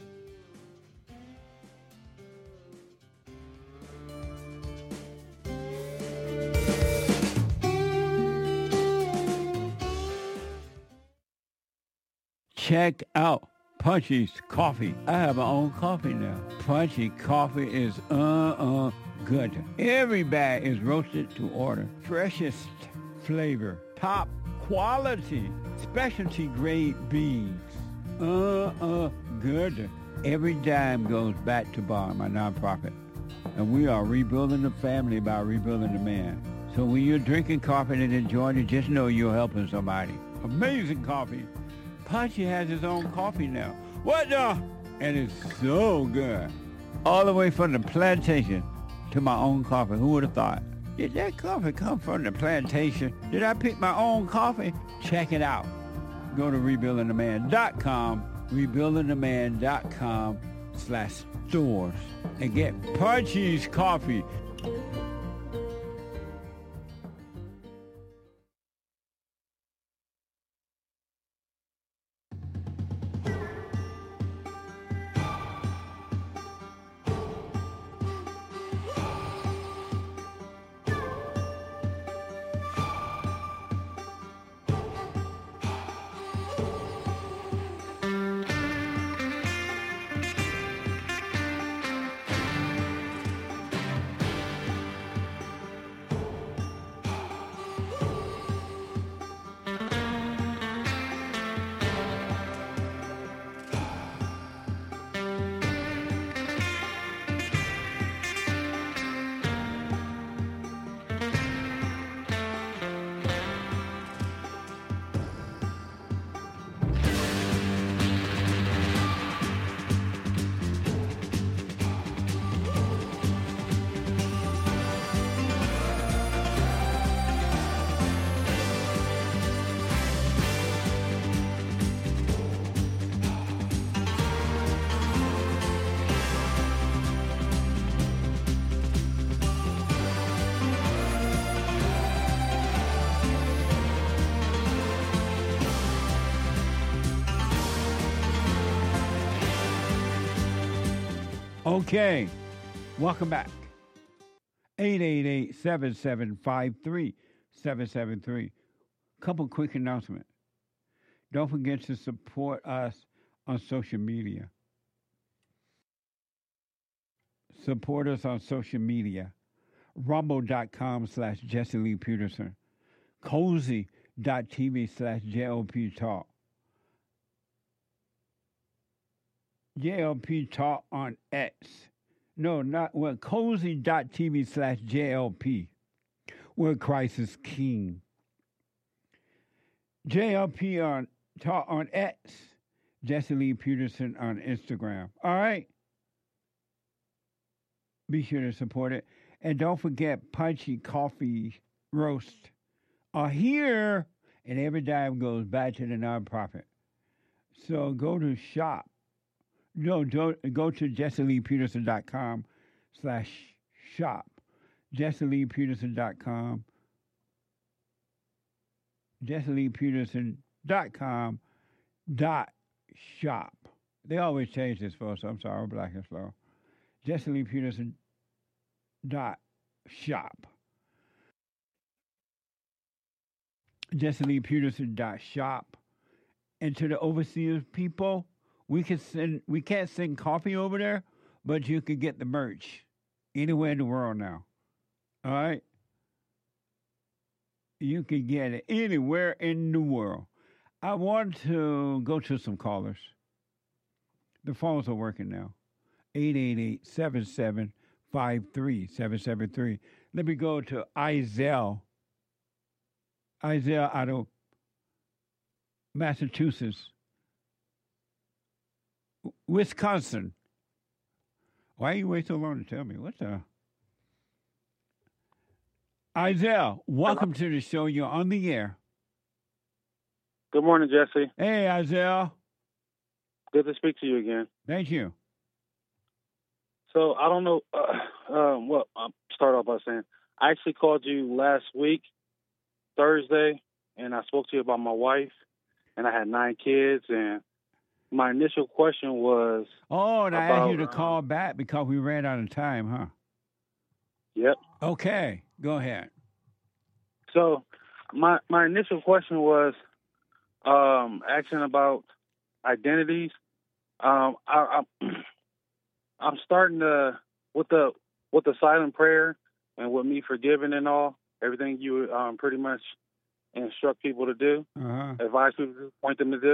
Check out Punchy's Coffee. I have my own coffee now. Punchy Coffee is uh-uh good. Every bag is roasted to order. Freshest flavor. Top quality. Specialty grade beans. Uh, uh, good. Every dime goes back to Bond, my nonprofit. And we are rebuilding the family by rebuilding the man. So when you're drinking coffee and enjoying it, just know you're helping somebody. Amazing coffee. Punchy has his own coffee now. What the? And it's so good. All the way from the plantation to my own coffee. Who would have thought? Did that coffee come from the plantation? Did I pick my own coffee? Check it out. Go to rebuilding the man dot com, rebuilding the man dot com slash stores, and get Punchy's coffee. Okay, welcome back. eight eight eight, seven seven five, three seven seven three. Couple quick announcements. Don't forget to support us on social media. Support us on social media. Rumble.com slash Jesse Lee Peterson. Cozy.tv slash JLP Talk. J L P Talk on X. No, not, well, cozy.tv slash JLP, where Christ is King. J L P on Talk on X, Jesse Lee Peterson on Instagram. All right? Be sure to support it. And don't forget, Punchy Coffee Roast are here, and every dime goes back to the nonprofit. So go to shop. No, don't, go to jesseleepeterson.com slash shop. jesseleepeterson.com. jesseleepeterson.com dot shop. They always change this for us. I'm sorry, I'm black and slow. jesseleepeterson dot shop. jesseleepeterson dot shop. And to the overseas people, We can send. We can't send coffee over there, but you can get the merch anywhere in the world now. All right, you can get it anywhere in the world. I want to go to some callers. The phones are working now. eight eight eight, seven seven five, three seven seven three. Let me go to Isel. Isel out of Massachusetts. Wisconsin. Why you wait so long to tell me? What the? Isel, welcome to the show. You're on the air.
Good morning, Jesse.
Hey, Isel.
Good to speak to you again.
Thank you.
So I don't know. Uh, um, well, I'll start off by saying I actually called you last week, Thursday, and I spoke to you about my wife, and I had nine kids, and my initial question was...
Oh, and I
about,
asked you to call back because we ran out of time, huh?
Yep.
Okay, go ahead.
So my my initial question was um, asking about identities. Um, I, I, I'm starting to, with the with the silent prayer and with me forgiving and all, everything you um, pretty much instruct people to do,
uh-huh.
advise people to do, point them to do.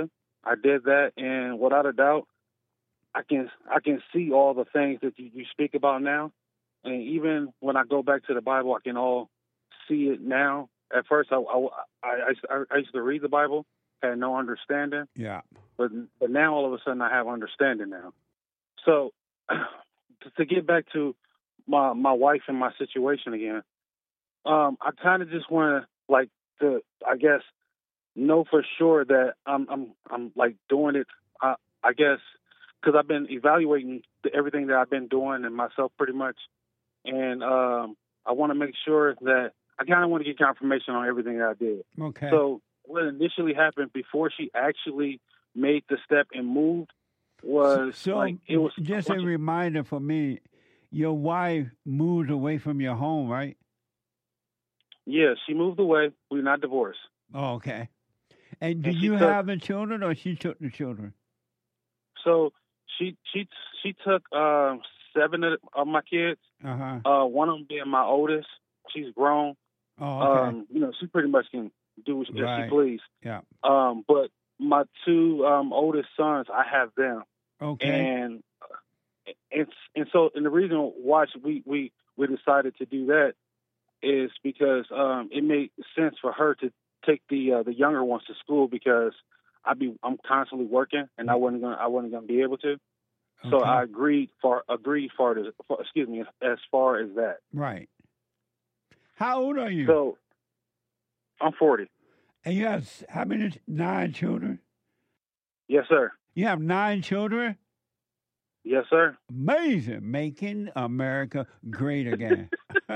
I did that, and without a doubt, I can I can see all the things that you, you speak about now. And even when I go back to the Bible, I can all see it now. At first, I, I, I, I, I used to read the Bible, had no understanding.
Yeah.
But but now all of a sudden I have understanding now. So to get back to my my wife and my situation again, um, I kind of just want to like to I guess know for sure that I'm I'm I'm like doing it. I I guess because I've been evaluating the, everything that I've been doing and myself pretty much, and um, I want to make sure that I kind of want to get confirmation on everything that I did.
Okay.
So what initially happened before she actually made the step and moved was
so
like it was
just a reminder for me. Your wife moved away from your home, right?
Yeah, she moved away. We're not divorced.
Oh, okay. And did
And she
you
took-
have the children, or she took the children?
So she she she took um, seven of, of my kids.
Uh-huh.
Uh, one of them being my oldest. She's grown.
Oh, okay.
Um, you know, she pretty much can do as
Right.
she please.
Yeah.
Um, but my two um, oldest sons, I have them.
Okay.
And and and so and the reason why we we we decided to do that is because um, it made sense for her to take the uh, the younger ones to school because I'd be I'm constantly working and I wasn't gonna I wasn't gonna be able to. So
Okay.
I agreed for agreed for, this, for excuse me as far as that.
Right. How old are you?
So I'm forty.
And you have s- how many? Nine children?
Yes, sir.
You have nine children?
Yes, sir.
Amazing. Making America great again.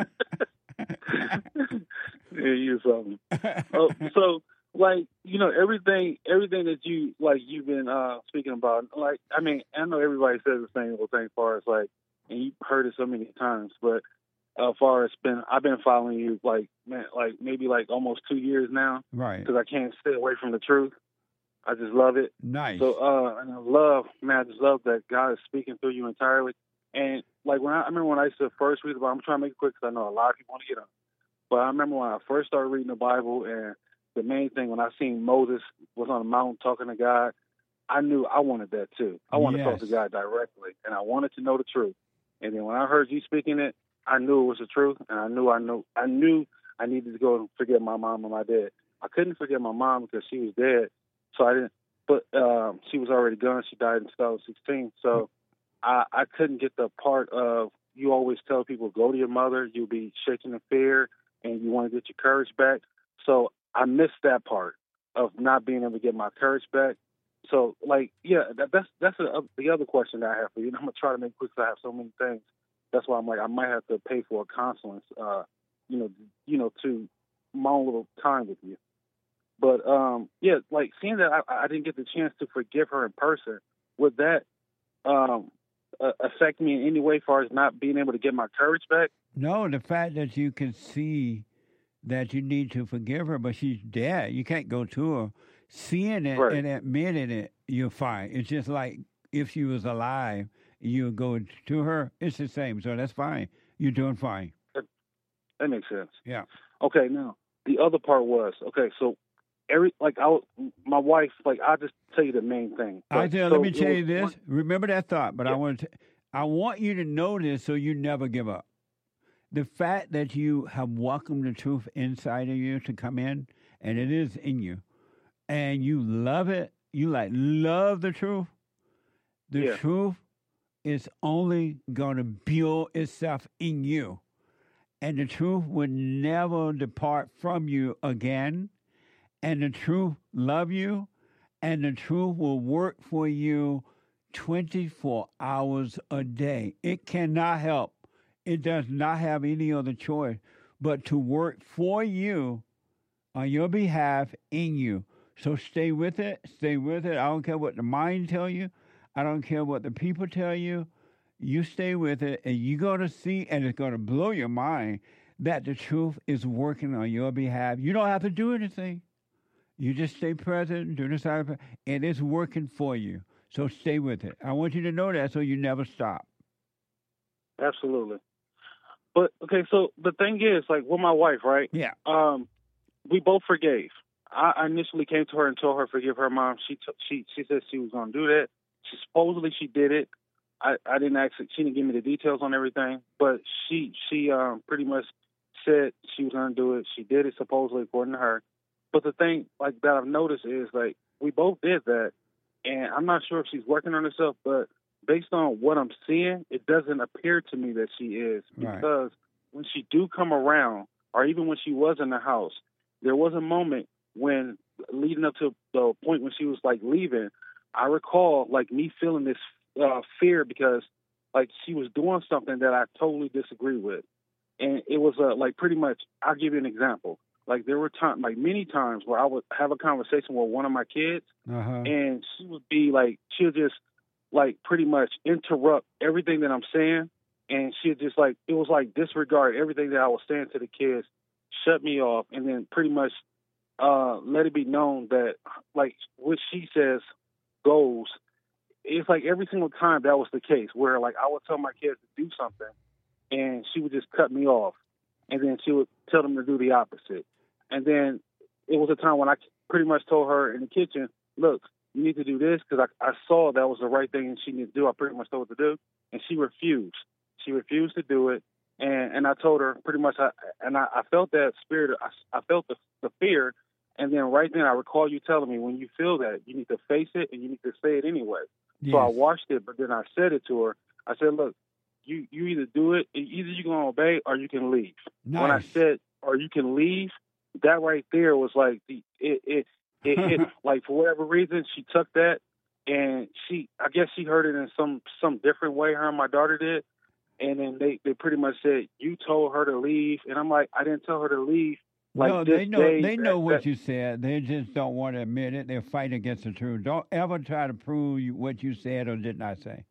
Yeah, you something. Oh, so like you know everything everything that you like you've been uh speaking about, like I mean I know everybody says the same little thing as far as like, and you've heard it so many times, but uh, far as been I've been following you like man like maybe like almost two years now,
Right.
because I can't stay away from the truth. I just love it.
Nice.
So uh and I love man I just love that God is speaking through you entirely. And like when I, I remember when I used to first read the Bible, I'm trying to make it quick because I know a lot of people want to get on. But I remember when I first started reading the Bible, and the main thing when I seen Moses was on the mountain talking to God, I knew I wanted that too. I wanted to talk to
Yes.
God directly, and I wanted to know the truth. And then when I heard you speaking it, I knew it was the truth, and I knew I knew I knew I needed to go and forget my mom and my dad. I couldn't forget my mom because she was dead, so I didn't. But um, she was already gone. She died in two thousand sixteen, so I, I couldn't get the part of you always tell people go to your mother. You'll be shaking in fear, and you want to get your courage back. So I missed that part of not being able to get my courage back. So, like, yeah, that, that's that's a, the other question that I have for you. And I'm gonna try to make it quick because I have so many things. That's why I'm like I might have to pay for a consulence, uh, you know, you know, to my own little time with you. But um, yeah, like seeing that I, I didn't get the chance to forgive her in person, would that um, uh, affect me in any way, as far as not being able to get my courage back?
No, the fact that you can see that you need to forgive her, but she's dead. You can't go to her. Seeing it
Right.
and admitting it, you're fine. It's just like if she was alive, you go to her. It's the same. So that's fine. You're doing fine.
That makes sense.
Yeah.
Okay, now the other part was okay. So every like I, was- my wife, like I'll just tell you the main thing.
I
But-
tell,
so
let me
it
tell
was
you this.
one-
Remember that thought, but I want to. I want you to know this so you never give up. The fact that you have welcomed the truth inside of you to come in, and it is in you, and you love it. You like love the truth. The
Yeah.
truth is only going to build itself in you, and the truth will never depart from you again. And the truth love you, and the truth will work for you twenty-four hours a day. It cannot help. It does not have any other choice but to work for you on your behalf in you. So stay with it. Stay with it. I don't care what the mind tell you. I don't care what the people tell you. You stay with it, and you're going to see, and it's going to blow your mind that the truth is working on your behalf. You don't have to do anything. You just stay present, do the side, and it's working for you. So stay with it. I want you to know that so you never stop.
Absolutely. But okay, so the thing is, like with my wife, right?
Yeah.
Um, we both forgave. I initially came to her and told her forgive her mom. She t- she she said she was going to do that. She supposedly she did it. I, I didn't actually. She didn't give me the details on everything, but she she um pretty much said she was going to do it. She did it supposedly according to her. But the thing like that I've noticed is like we both did that, and I'm not sure if she's working on herself, but based on what I'm seeing, it doesn't appear to me that she is
Right.
because when she do come around, or even when she was in the house, there was a moment when leading up to the point when she was like leaving, I recall like me feeling this uh, fear because like she was doing something that I totally disagree with. And it was uh, like pretty much, I'll give you an example. Like there were times, like many times where I would have a conversation with one of my kids
Uh-huh.
and she would be like, she'll just like pretty much interrupt everything that I'm saying. And she'd just like, it was like disregard everything that I was saying to the kids, shut me off, and then pretty much uh, let it be known that like what she says goes. It's like every single time that was the case where like I would tell my kids to do something and she would just cut me off. And then she would tell them to do the opposite. And then it was a time when I pretty much told her in the kitchen, look, you need to do this because I, I saw that was the right thing and she needed to do. I pretty much told her to do. And she refused. She refused to do it. And and I told her pretty much, I, and I, I felt that spirit. I, I felt the, the fear. And then right then I recall you telling me when you feel that, you need to face it and you need to say it anyway.
Yes.
So I watched it, but then I said it to her. I said, look, you, you either do it, either you're going to obey or you can leave.
Nice.
When I said, or you can leave, that right there was like, the it, it, it hit, like for whatever reason, she took that and she, I guess she heard it in some, some different way, her and my daughter did. And then they, they pretty much said, you told her to leave. And I'm like, I didn't tell her to leave. Like
no,
this
they know
day,
they
that-
know what
that-
you said. They just don't want to admit it. They'll fight against the truth. Don't ever try to prove you, what you said or did not say.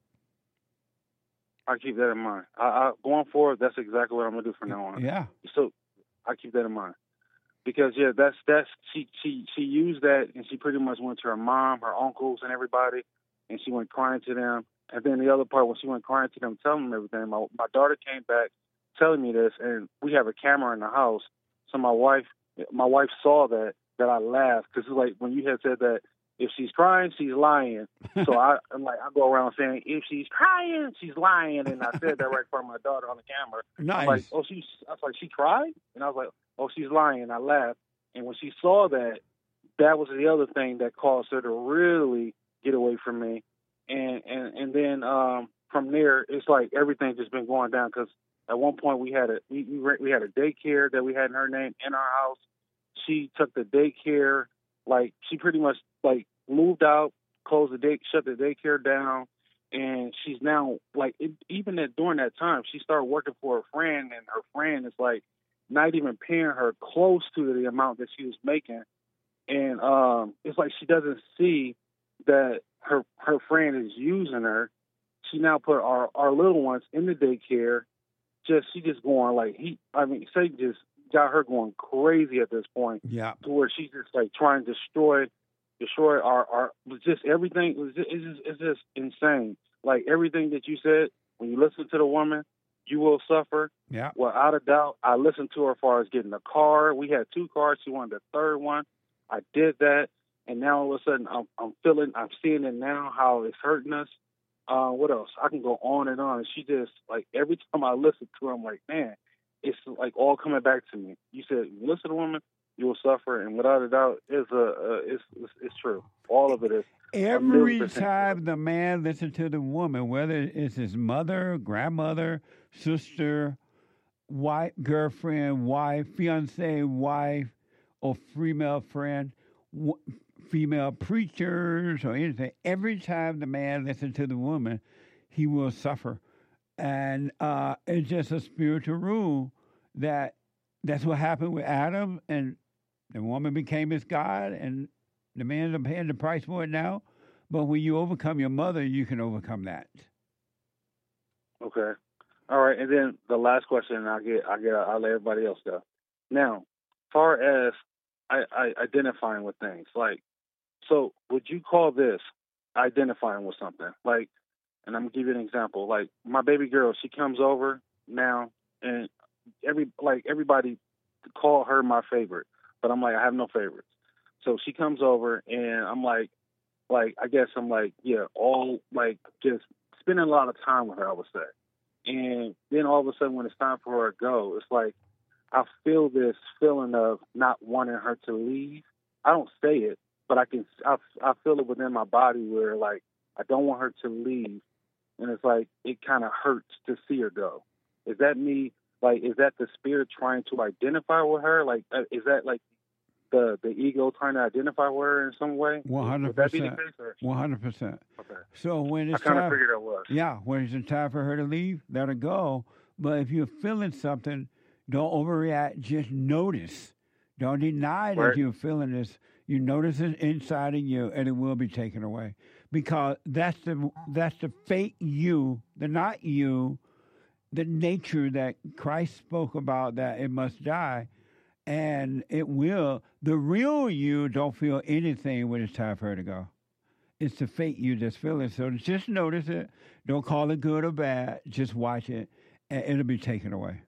I keep that in mind. I, I, going forward, that's exactly what I'm gonna do from now on.
Yeah.
So I keep that in mind because yeah, that's that's she she she used that and she pretty much went to her mom, her uncles, and everybody, and she went crying to them. And then the other part when she went crying to them, telling them everything. My my daughter came back telling me this, and we have a camera in the house. So my wife my wife saw that that I laughed because it's like when you had said that. If she's crying, she's lying. So I, I'm like, I go around saying, if she's crying, she's lying. And I said that right in front of my daughter on the camera.
Nice.
I'm like, oh, she's, I was like, she cried? And I was like, oh, she's lying. And I laughed. And when she saw that, that was the other thing that caused her to really get away from me. And, and, and then um, from there, it's like everything just been going down because at one point we had a, we, we, re- we had a daycare that we had in her name in our house. She took the daycare. Like, she pretty much, like, moved out, closed the day, shut the daycare down, and she's now, like, it, even at, during that time, she started working for a friend, and her friend is, like, not even paying her close to the amount that she was making. And um, it's like she doesn't see that her her friend is using her. She now put our, our little ones in the daycare. Just, she just going, like, he, I mean, say just, got her going crazy at this point.
Yeah.
To where she's just like trying to destroy, destroy our, our just everything. It was just, it's just, it's just insane. Like everything that you said, when you listen to the woman, you will suffer.
Yeah.
Without a doubt, I listened to her as far as getting a car. We had two cars. She wanted the third one. I did that. And now all of a sudden I'm, I'm feeling, I'm seeing it now, how it's hurting us. Uh, what else? I can go on and on. And she just like, every time I listen to her, I'm like, man, it's like all coming back to me. You said, you listen to a woman, you will suffer, and without a doubt, it's a, uh, it's, it's it's true. All of it is.
Every time the man listens to the woman, whether it's his mother, grandmother, sister, wife, girlfriend, wife, fiance, wife, or female friend, w- female preachers, or anything, every time the man listens to the woman, he will suffer. And uh, it's just a spiritual rule that that's what happened with Adam, and the woman became his God, and the man's paying the price for it now. But when you overcome your mother, you can overcome that.
Okay. All right. And then the last question, and I'll get, I'll get, I'll let everybody else go. Now, far as I, I identifying with things, like, so would you call this identifying with something? Like, and I'm gonna give you an example. Like my baby girl, she comes over now, and every like everybody call her my favorite, but I'm like I have no favorites. So she comes over, and I'm like, like I guess I'm like, yeah, all like just spending a lot of time with her, I would say. And then all of a sudden, when it's time for her to go, it's like I feel this feeling of not wanting her to leave. I don't say it, but I can. I, I feel it within my body where like I don't want her to leave, and it's like it kind of hurts to see her go. Is that me? Like, is that the spirit trying to identify with her? Like, uh, is that like the the ego trying to identify with her in some way?
One hundred
Would that be the
percent.
case? Or?
One hundred percent.
Okay.
So when
I
it's
kind of
time,
figured it was.
yeah, when it's time for her to leave, let her go. But if you're feeling something, don't overreact. Just notice. Don't deny that
Right.
you're feeling this. You notice it inside of you, and it will be taken away, because that's the that's the fake you, the not you, the nature that Christ spoke about, that it must die, and it will. The real you don't feel anything when it's time for her to go. It's the fake you that's feeling. So just notice it. Don't call it good or bad. Just watch it, and it'll be taken away.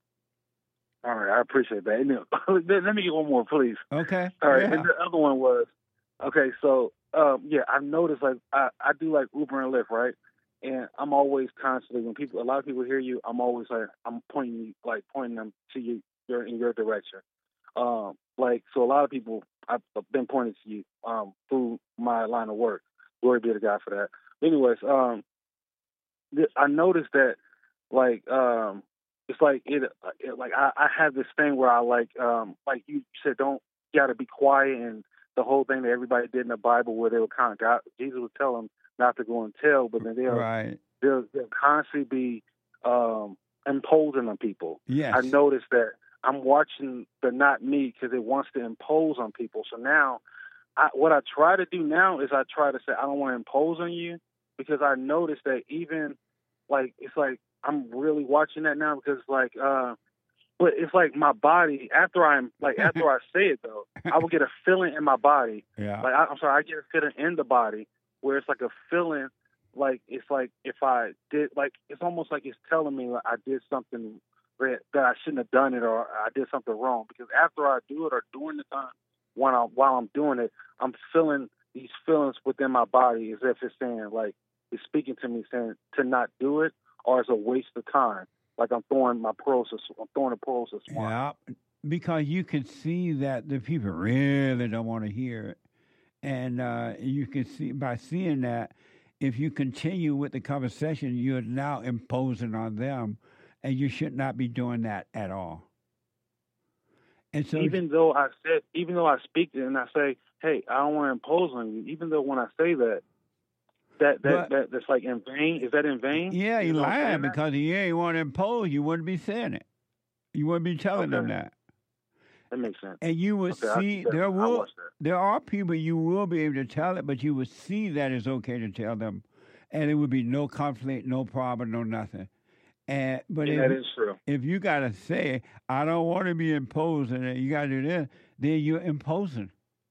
All right, I appreciate that. And then, let me get one more, please.
Okay.
All right,
Yeah.
and the other one was, okay, so, um, yeah, I've noticed, like, I, I do, like, Uber and Lyft, right? And I'm always constantly, when people, a lot of people hear you, I'm always, like, I'm pointing, like, pointing them to you, you're in your direction. Um, like, so a lot of people, I've been pointing to you um, through my line of work. Glory be to God for that. Anyways, um, th- I noticed that, like, um, it's like it, it like I, I have this thing where I like um like you said, don't you got to be quiet, and the whole thing that everybody did in the Bible where they were kind of God, Jesus would tell them not to go and tell, but then they'll
Right.
they'll, they'll constantly be um imposing on people.
Yes.
I noticed that I'm watching the not me because it wants to impose on people. So now, I, what I try to do now is I try to say I don't want to impose on you, because I noticed that even like it's like. I'm really watching that now because, like, uh, but it's like my body, after I'm, like, after I say it, though, I will get a feeling in my body.
Yeah.
Like, I, I'm sorry, I get a feeling in the body where it's like a feeling, like, it's like if I did, like, it's almost like it's telling me like, I did something that, that I shouldn't have done it, or I did something wrong. Because after I do it, or during the time when I, while I'm doing it, I'm feeling these feelings within my body as if it's saying, like, it's speaking to me saying to not do it, or it's a waste of time. Like I'm throwing my pearls, I'm throwing the pearls of swine.
Yeah, because you can see that the people really don't want to hear it. And uh, you can see, by seeing that, if you continue with the conversation, you're now imposing on them, and you should not be doing that at all. And so,
even though I said, even though I speak it and I say, hey, I don't want to impose on you, even though when I say that, That that,
But-
that that's like in vain. Is that in vain?
yeah,
You
you're
know what I'm
lying,
saying that?
because you ain't want to impose, you wouldn't be saying it. You wouldn't be telling them
Okay.
that.
That makes sense.
And you will
Okay, I'll
see
keep that.
there
I'll
will
watch that.
there are people you will be able to tell it, but you will see that it's okay to tell them, and it would be no conflict, no problem, no nothing. And but
And
if,
that is true.
if you gotta say, I don't want to be imposing, and you gotta do this, then you're imposing.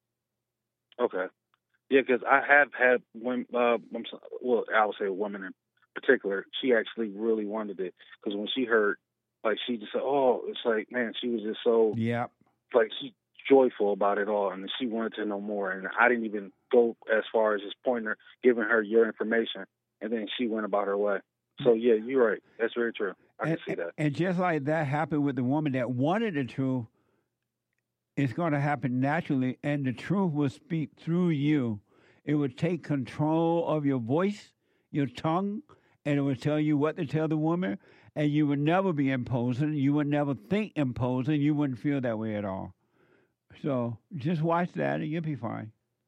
Okay. Yeah, because I have had women. Uh, I'm so- well, I would say a woman in particular. She actually really wanted it because when she heard, like, she just said, "Oh, it's like, man," she was just so
Yep.
like she joyful about it all, and she wanted to know more. And I didn't even go as far as just pointing her, giving her your information, and then she went about her way. So yeah, you're right. That's very true. I
and,
can see that.
And just like that happened with the woman that wanted the truth, it's going to happen naturally, and the truth will speak through you. It would take control of your voice, your tongue, and it would tell you what to tell the woman, and you would never be imposing. You would never think imposing. You wouldn't feel that way at all. So just watch that, and you'll be fine.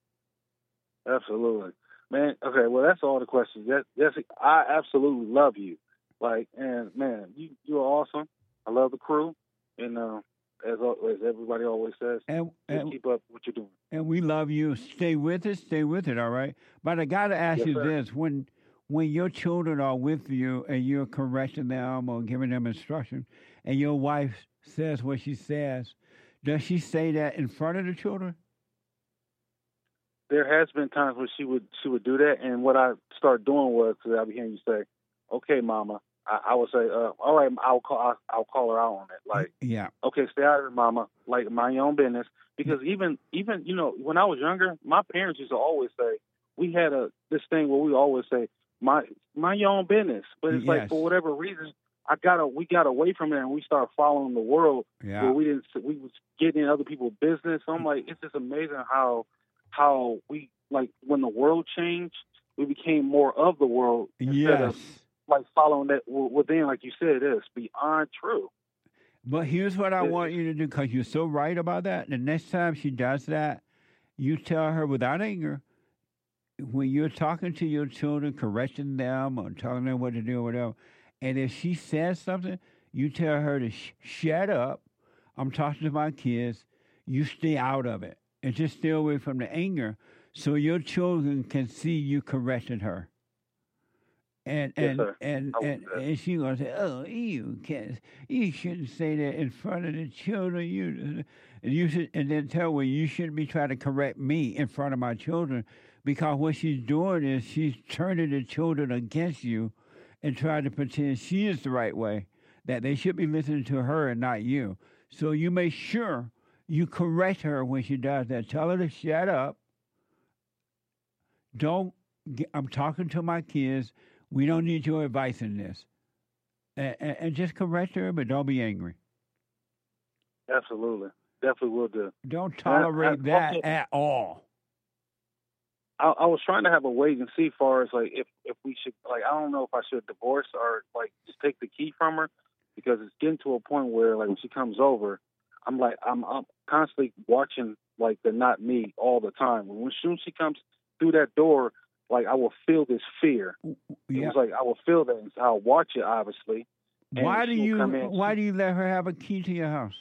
Absolutely, man. Okay, well, that's all the questions. That, that's I absolutely love you. Like, and man, you you're awesome. I love the crew, and uh, as al- as everybody always says,
And,
just
and
keep up what you're doing.
And we love you. Stay with it. Stay with it. All right. But I got to ask
Yes,
you
sir.
this: when when your children are with you and you're correcting them or giving them instruction, and your wife says what she says, does she say that in front of the children?
There has been times when she would she would do that, and what I started doing was, because I be hearing you say, "Okay, Mama," I, I would say, uh, all right, I'll call, I'll, I'll call her out on it. Like,
Yeah.
okay, stay out of it, mama. Like, mind your own business. Because even, even you know, when I was younger, my parents used to always say, we had a this thing where we always say, mind, mind your own business. But it's like,
Yes.
for whatever reason, I got we got away from it and we started following the world
Yeah.
where we didn't, we was getting in other people's business. So I'm like, it's just amazing how, how we, like, when the world changed, we became more of the world instead
Yes.
of, like, following that within, like you said, it is beyond true.
But here's what I
Yeah.
want you to do, because you're so right about that. The next time she does that, you tell her without anger, when you're talking to your children, correcting them or telling them what to do or whatever, and if she says something, you tell her to sh- shut up. I'm talking to my kids. You stay out of it. And just stay away from the anger so your children can see you corrected her. And
Yes,
and
sir.
and,
I will
and,
do that.
and she gonna say, "Oh, you can't. You shouldn't say that in front of the children. You and you should." And then tell her, "You shouldn't be trying to correct me in front of my children, because what she's doing is she's turning the children against you, and trying to pretend she is the right way. That they should be listening to her and not you. So you make sure you correct her when she does that. Tell her to shut up. Don't. Get, I'm talking to my kids. We don't need your advice in this. And, and, and just correct her, but don't be angry.
Absolutely. Definitely will do.
Don't tolerate
And I- I
that
also-
at all.
I, I was trying to have a wait and see far as, like, if, if we should, like, I don't know if I should divorce or, like, just take the key from her, because it's getting to a point where, like, when she comes over, I'm like, I'm, I'm constantly watching, like, the not me all the time. When soon she comes through that door, like, I will feel this fear. It
Yeah.
was like, I will feel that. And I'll watch it, obviously. and
Why do
she'll
you
come in.
Why do you let her have a key to your house?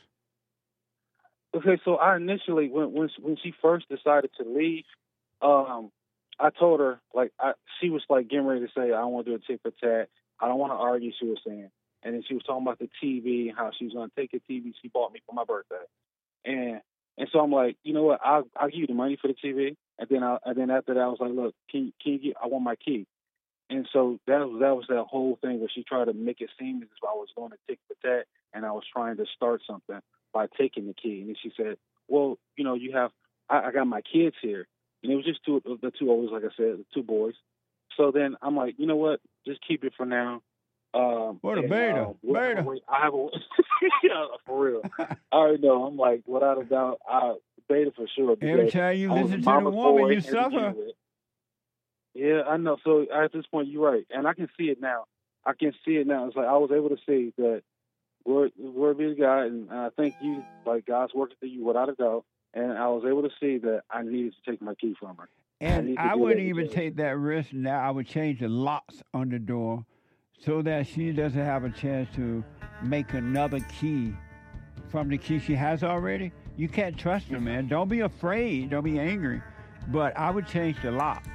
Okay, so I initially, when when when she first decided to leave, um, I told her, like, I, she was like getting ready to say, I don't want to do a tit for tat. I don't want to argue, she was saying. And then she was talking about the T V and how she was going to take a T V she bought me for my birthday. And and so I'm like, you know what, I'll, I'll give you the money for the T V. And then I, and then after that, I was like, look, can, can you get, I want my key. And so that was that was that whole thing where she tried to make it seem as if I was going to tit for tat and I was trying to start something by taking the key. And then she said, well, you know, you have, I, I got my kids here. And it was just two, the two olds, like I said, the two boys. So then I'm like, you know what, just keep it for now. Um,
What a
and,
beta,
uh, we'll have a
beta.
way- I have a, yeah, for real. I already know. I'm like, without a doubt, I beta for sure.
Every
because
time you
I was
listen
a
to the
mama's
woman,
boy
you
and to
suffer.
begin with. Yeah, I know. So at this point, you're right, and I can see it now. I can see it now. It's like I was able to see that. Glory, glory be to God, and I thank you. Like, God's working through you without a doubt, and I was able to see that I needed to take my key from her.
And
need to
I
do
wouldn't
that
even
again.
take that risk now. I would change the locks on the door so that she doesn't have a chance to make another key from the key she has already. You can't trust her, man. Don't be afraid. Don't be angry. But I would change the locks.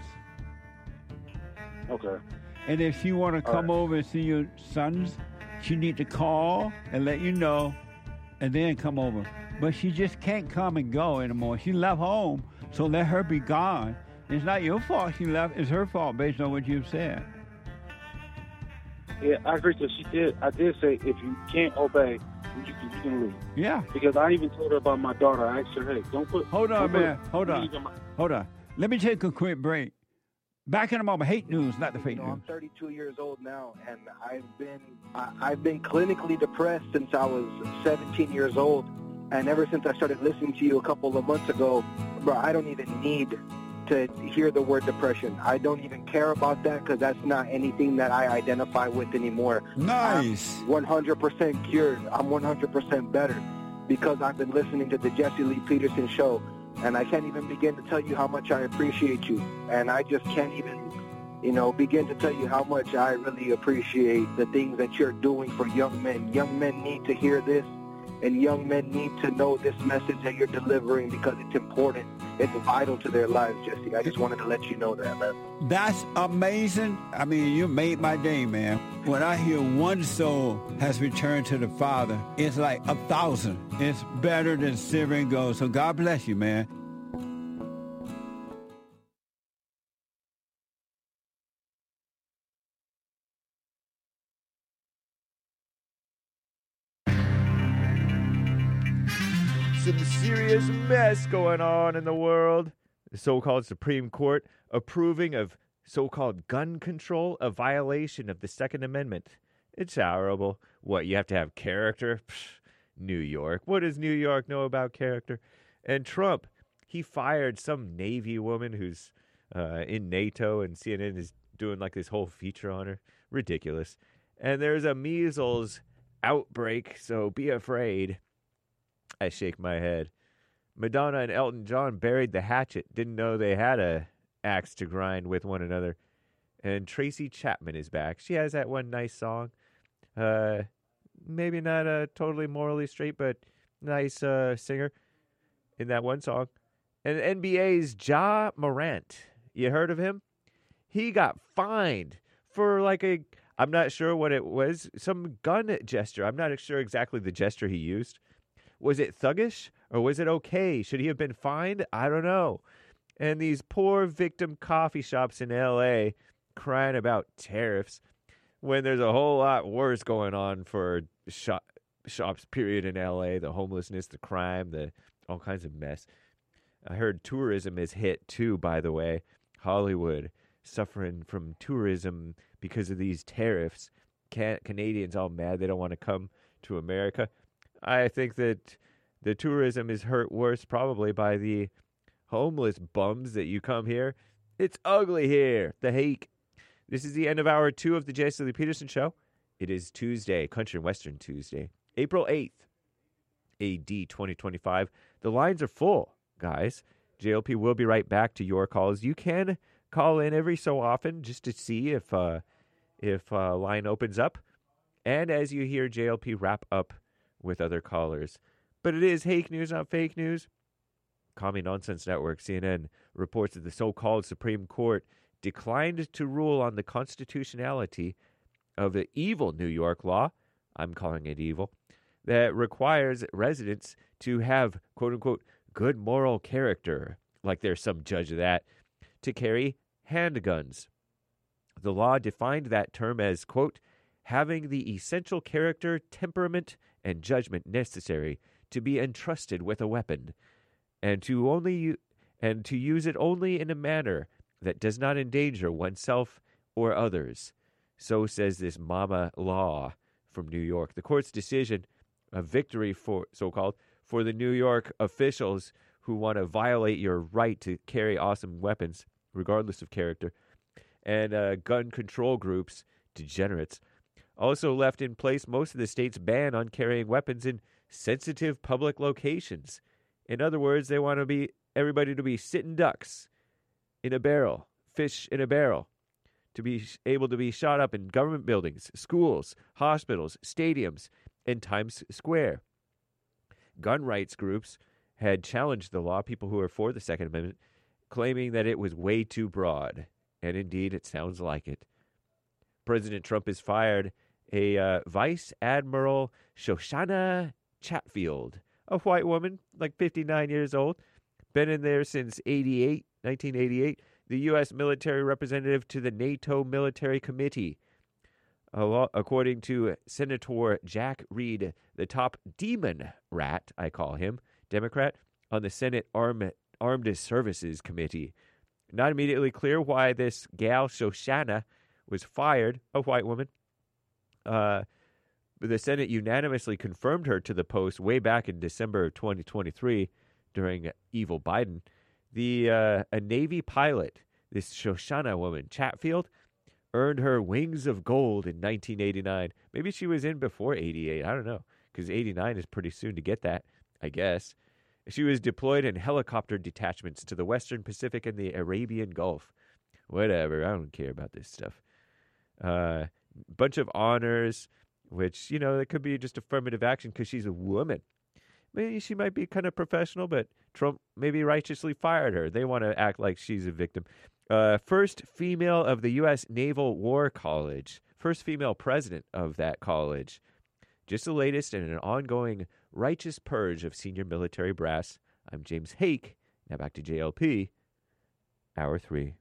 Okay.
And if she want to
All
come over and see your sons, she need to call and let you know and then come over. But she just can't come and go anymore. She left home, so let her be gone. It's not your fault she left. It's her fault based on what you've said.
Yeah, I agree. So she did. I did say if you can't obey, you can, you can leave.
Yeah.
Because I even told her about my daughter. I asked her, hey, don't put.
Hold on,
don't put
man. Hold on.
leave in my-
Hold on. Let me take a quick break. Back in a moment. Hate news, not the fake
You know, I'm
news.
thirty-two years old now, and I've been I, I've been clinically depressed since I was seventeen years old, and ever since I started listening to you a couple of months ago, bro, I don't even need to hear the word depression. I don't even care about that because that's not anything that I identify with anymore.
Nice.
I'm one hundred percent cured. I'm one hundred percent better because I've been listening to the Jesse Lee Peterson show. And I can't even begin to tell you how much I appreciate you. And I just can't even, you know, begin to tell you how much I really appreciate the things that you're doing for young men. Young men need to hear this, and young men need to know this message that you're delivering because it's important. It's vital to their lives, Jesse. I just wanted to let you know that, man.
That's amazing. I mean, you made my day, man. When I hear one soul has returned to the Father, it's like a thousand. It's better than silver and gold. So God bless you, man.
some serious mess going on in the world. The so-called Supreme Court approving of so-called gun control, a violation of the Second Amendment. It's horrible. What, you have to have character? Psh, New York. What does New York know about character? And Trump, he fired some Navy woman who's uh, in NATO, and C N N is doing like this whole feature on her. Ridiculous. And there's a measles outbreak, so be afraid. I shake my head. Madonna and Elton John buried the hatchet, didn't know they had a axe to grind with one another. And Tracy Chapman is back. She has that one nice song. Uh, maybe not uh, totally morally straight, but nice uh, singer in that one song. And N B A's Ja Morant, you heard of him? He got fined for like a, I'm not sure what it was, some gun gesture. I'm not sure exactly the gesture he used. Was it thuggish or was it okay? Should he have been fined? I don't know. And these poor victim coffee shops in L A crying about tariffs when there's a whole lot worse going on for shop, shops, period, in L A. The homelessness, the crime, the all kinds of mess. I heard tourism is hit too, by the way. Hollywood suffering from tourism because of these tariffs. Can- Canadians all mad they don't want to come to America. I think that the tourism is hurt worse probably by the homeless bums that you come here. It's ugly here. The hake. This is the end of hour two of the Jesse Lee Peterson Show. It is Tuesday, Country and Western Tuesday, April eighth, A D twenty twenty-five. The lines are full, guys. J L P will be right back to your calls. You can call in every so often just to see if uh, if uh, line opens up. And as you hear J L P wrap up with other callers. But it is hake news, not fake news. Commie Nonsense Network, C N N, reports that the so-called Supreme Court declined to rule on the constitutionality of the evil New York law, I'm calling it evil, that requires residents to have, quote-unquote, good moral character, like there's some judge of that, to carry handguns. The law defined that term as, quote, having the essential character, temperament, and judgment necessary to be entrusted with a weapon, and to only and to use it only in a manner that does not endanger oneself or others. So says this mama law from New York. The court's decision, a victory for so-called for the New York officials who want to violate your right to carry awesome weapons, regardless of character, and uh, gun control groups, degenerates, also left in place most of the state's ban on carrying weapons in sensitive public locations. In other words, they want to be everybody to be sitting ducks in a barrel, fish in a barrel, to be able to be shot up in government buildings, schools, hospitals, stadiums, and Times Square. Gun rights groups had challenged the law, people who are for the Second Amendment, claiming that it was way too broad. And indeed, it sounds like it. President Trump has fired a uh, Vice Admiral Shoshana Chatfield, a white woman, like fifty-nine years old, been in there since eighty-eight, nineteen eighty-eight, the U S military representative to the NATO Military Committee. According to Senator Jack Reed, the top demon rat, I call him, Democrat, on the Senate Armed, Armed Services Committee. Not immediately clear why this gal, Shoshana, was fired, a white woman. Uh, the Senate unanimously confirmed her to the post way back in December of twenty twenty-three during evil Biden. The uh, a Navy pilot, this Shoshana woman, Chatfield, earned her wings of gold in nineteen eighty-nine. Maybe she was in before eighty-eight. I don't know, because eighty-nine is pretty soon to get that, I guess. She was deployed in helicopter detachments to the Western Pacific and the Arabian Gulf. Whatever, I don't care about this stuff. Uh, bunch of honors, which, you know, that could be just affirmative action because she's a woman. Maybe she might be kind of professional, but Trump maybe righteously fired her. They want to act like she's a victim. Uh, first female of the U S Naval War College. First female president of that college. Just the latest in an ongoing righteous purge of senior military brass. I'm James Hake. Now back to J L P. Hour three.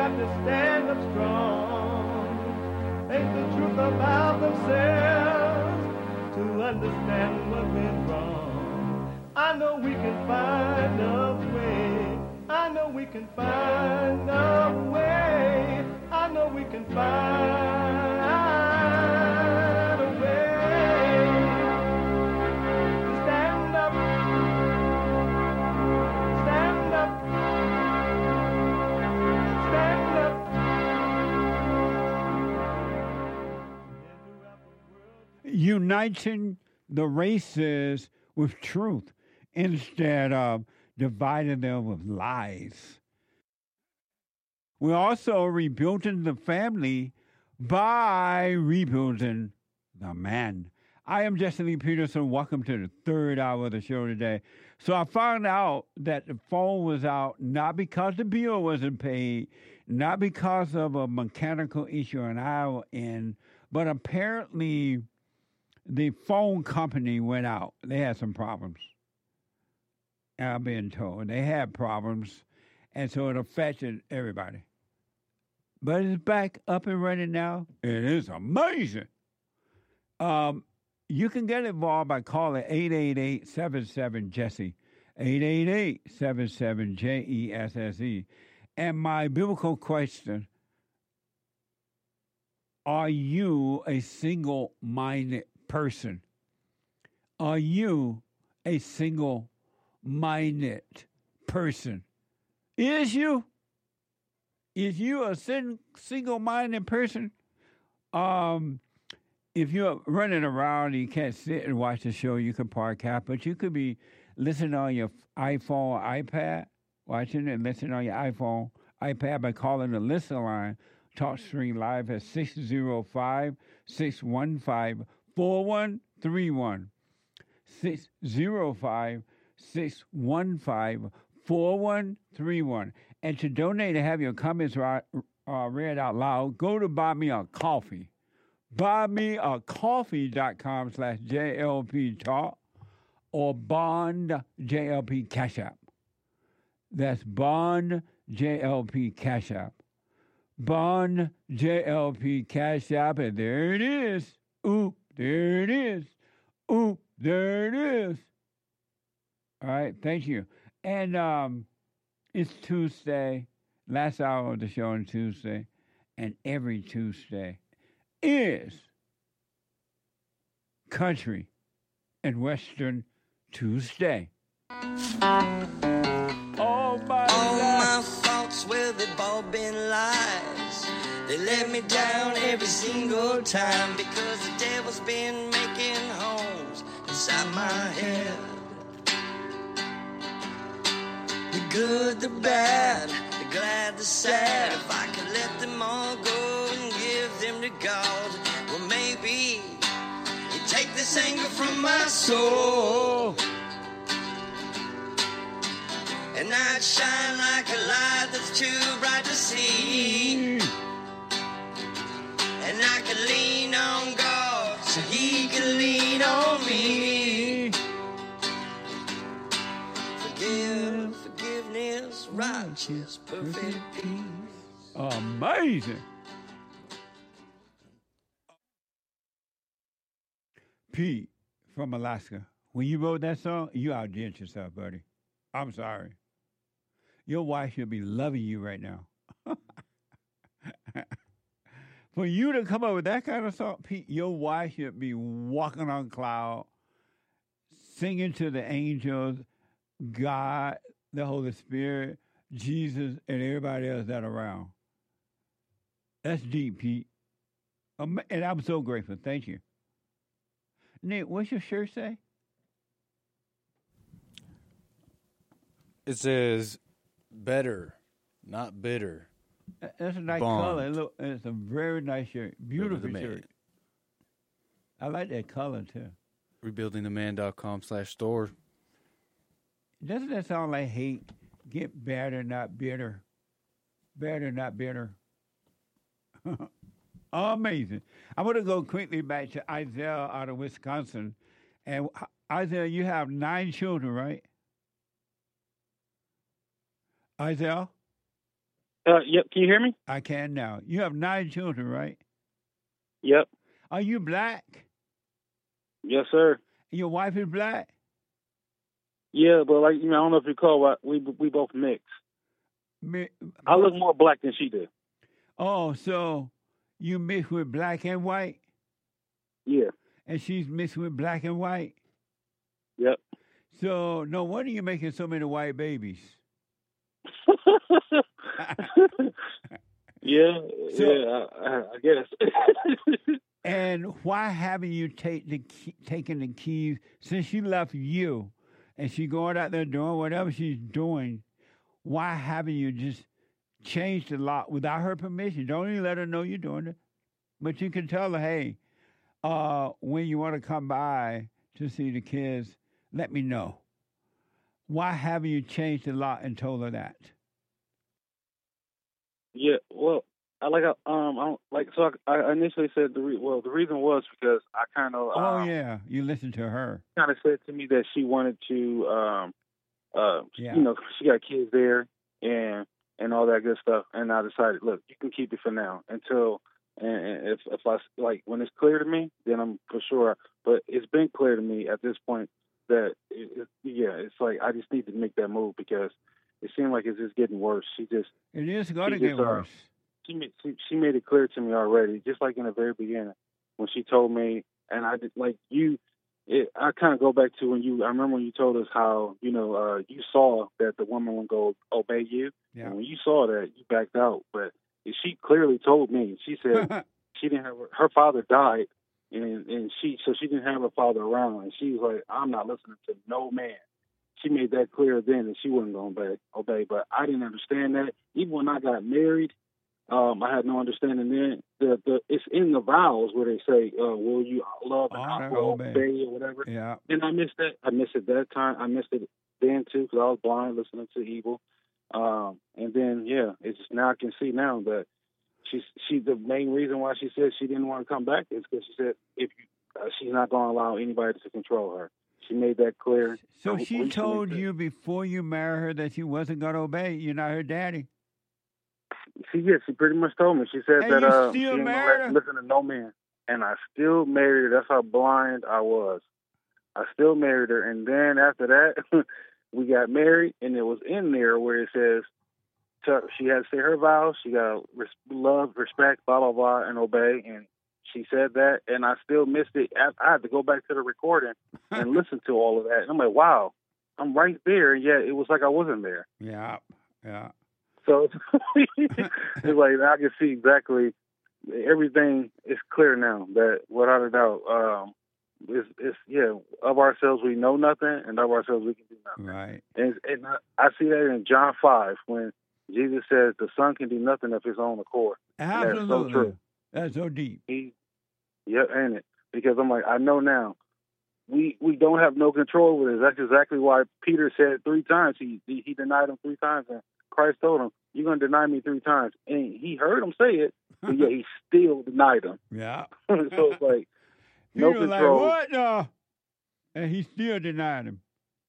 have to stand up strong. Ain't the truth about themselves to understand what went wrong. I know we can find a way. I know we can find a way. I know we can find a way to stand up, stand up, stand up.
Uniting the races with truth instead of dividing them with lies. We're also rebuilding the family by rebuilding the man. I am Jesse Lee Peterson. Welcome to the third hour of the show today. So I found out that the phone was out not because the bill wasn't paid, not because of a mechanical issue on our end, but apparently the phone company went out. They had some problems. I've been told they had problems, and so it affected everybody. But it's back up and running now. It is amazing. Um, you can get involved by calling eight eight eight, seven seven, Jesse, eight eight eight, seven seven, J E S S E. And my biblical question, are you a single-minded person? Are you a single-minded person? Is you? Is you a sin- single-minded person? Um, if you're running around and you can't sit and watch the show, you can park out, but you could be listening on your iPhone or iPad, watching and listening on your iPhone, iPad by calling the listen line, TalkStream Live at six oh five, six one five, four one three one. six oh five, six one five, four one three one. And to donate and have your comments uh, read out loud, go to Buy Me a Coffee. buymeacoffee.com slash JLP Talk or Bond J L P Cash App. That's Bond J L P Cash App. Bond J L P Cash App, and there it is. Ooh, there it is. Ooh, there it is. All right, thank you. And um, it's Tuesday, last hour of the show on Tuesday, and every Tuesday is Country and Western Tuesday.
Oh, my All my faults, well, they've all been lies. They let me down every single time because the devil's been making homes inside my head. The good, the bad, the glad, the sad. If I could let them all go and give them to God, well, maybe you'd take this anger from my soul. And I'd shine like a light that's too bright to see. And I could lean on God so He can lean on me. Forgive, forgiveness, righteous, perfect peace.
Amazing. Pete from Alaska, when you wrote that song, you outdid yourself, buddy. I'm sorry. Your wife should be loving you right now. For you to come up with that kind of song, Pete, your wife should be walking on cloud, singing to the angels, God, the Holy Spirit, Jesus, and everybody else that around. That's deep, Pete. Um, and I'm so grateful. Thank you. Nick, what's your shirt say?
It says, better, not bitter.
That's a nice
Bond.
color. Look, it's a very nice shirt. Beautiful
Building the
shirt. I like that color, too.
rebuilding the man dot com slash store.
Doesn't that sound like hate? Get better, not bitter. Better, not bitter. Amazing. I'm going to go quickly back to Isaiah out of Wisconsin. And Isaiah, you have nine children, right? Isaiah?
Uh, yep. Can you hear me?
I can now. You have nine children, right?
Yep.
Are you black?
Yes, sir.
Your wife is black?
Yeah, but like you know, I don't know if you recall, but we we both mixed.
Mi-
I look more black than she did.
Oh, so you mix with black and white?
Yeah.
And she's mixed with black and white?
Yep.
So no wonder you're making so many white babies.
Yeah,
So-
yeah, I, I guess.
And why haven't you take the key, taken the keys since she left you, and she going out there doing whatever she's doing? Why haven't you just changed the lock without her permission? Don't even let her know you're doing it, but you can tell her, hey, uh, when you want to come by to see the kids, let me know. Why haven't you changed the lock and told her that?
Yeah, well, I like um, I don't, like so. I, I initially said the re- well, the reason was because I kind of
Oh
um,
yeah, you listen to her.
kind of said to me that she wanted to, um, uh,
Yeah.
you know, she got kids there and and all that good stuff. And I decided, look, you can keep it for now until, and, and if if I like when it's clear to me, then I'm for sure. But it's been clear to me at this point that it, it, yeah, it's like I just need to make that move because it seemed like it's just getting worse. She just
It is going to
she
get
just, uh,
worse.
she made she, she made it clear to me already, just like in the very beginning when she told me, and I did like you. It, I kind of go back to when you. I remember when you told us how you know uh, you saw that the woman would go obey you,
Yeah.
and when you saw that, you backed out. But she clearly told me. She said she didn't have her, her father died, and and she so she didn't have her father around, and she was like, I'm not listening to no man. She made that clear then, and she wasn't going to obey, obey. But I didn't understand that. Even when I got married, um, I had no understanding then. The, the, it's in the vows where they say, uh, will you love and
Honor,
will
obey.
obey or whatever.
Yeah.
And I missed that. I missed it that time. I missed it then, too, because I was blind listening to evil. Um, and then, yeah, it's just now I can see now that she's, she, the main reason why she said she didn't want to come back is because she said if you, uh, she's not going to allow anybody to control her. She made that clear.
So
uh,
she
recently,
told
too.
you before you married her that she wasn't going to obey. You're not her daddy.
She yeah, she pretty much told me. She said
And
that
you
uh, she
still
ain't gonna
married
let-
her?
listen to no man, and I still married her. That's how blind I was. I still married her, and then after that, we got married, and it was in there where it says to, she had to say her vows. She got to res- love, respect, blah blah blah, and obey. And she said that, and I still missed it. I, I had to go back to the recording and listen to all of that. And I'm like, wow, I'm right there, and yet it was like I wasn't there.
Yeah, yeah.
So it's like I can see exactly everything is clear now that without a doubt, um, it's, it's yeah, of ourselves we know nothing, and of ourselves we can do nothing.
Right.
And, and I, I see that in John five when Jesus says the Son can do nothing of his own accord. And
Absolutely.
that's so true.
That's so deep.
He, yeah, ain't it? Because I'm like, I know now. We we don't have no control over this. That's exactly why Peter said three times. He he, he denied him three times, and Christ told him, "You're gonna deny me three times." And he heard him say it, but yet he still denied him.
Yeah.
So it's like no
he was
control.
like, what? No. And he still denied him.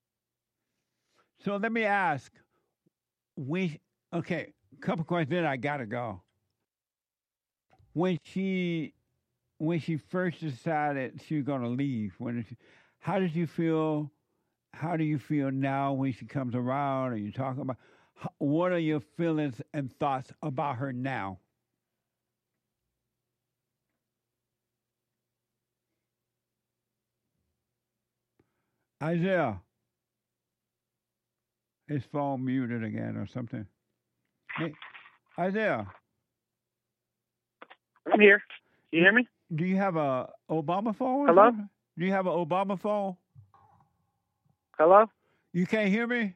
So let me ask, we okay, a couple questions, then I gotta go. When she when she first decided she was gonna leave, when she, how did you feel? How do you feel now when she comes around? Are you talking about how, what are your feelings and thoughts about her now? Isaiah, his phone muted again or something. Hey, Isaiah,
I'm here. Can you hear me?
do you have a Obama phone? or
Hello?
something? Do you have an Obama phone?
Hello?
You can't hear me?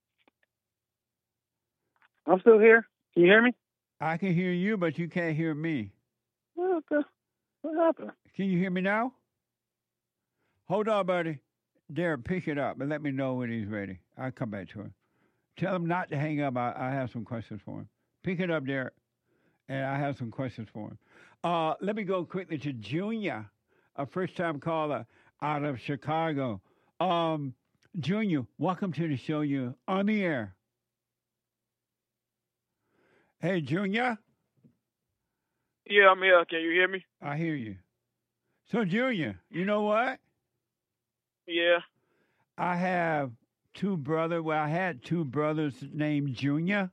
I'm still here. Can you hear me?
I can hear you, but you can't hear me.
What the? What happened?
Can you hear me now? Hold on, buddy. Derek, pick it up and let me know when he's ready. I'll come back to him. Tell him not to hang up. I, I have some questions for him. Pick it up, Derek, and I have some questions for him. Uh, let me go quickly to Junior, a first-time caller out of Chicago. Um, Junior, welcome to the show. You're on the air. Hey, Junior.
Yeah, I'm here. Can you hear me?
I hear you. So, Junior, you know what?
Yeah.
I have two brothers. Well, I had two brothers named Junior.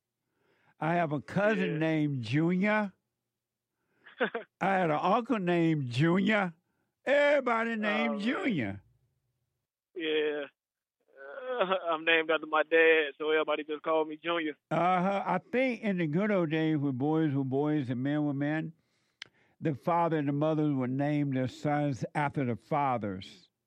I have a cousin
Yeah.
named Junior. I had an uncle named Junior. Everybody named
Oh, man.
Junior.
Yeah. Uh, I'm named after my dad, so everybody just called me Junior.
Uh-huh. I think in the good old days when boys were boys and men were men, the father and the mothers would name their sons after the fathers.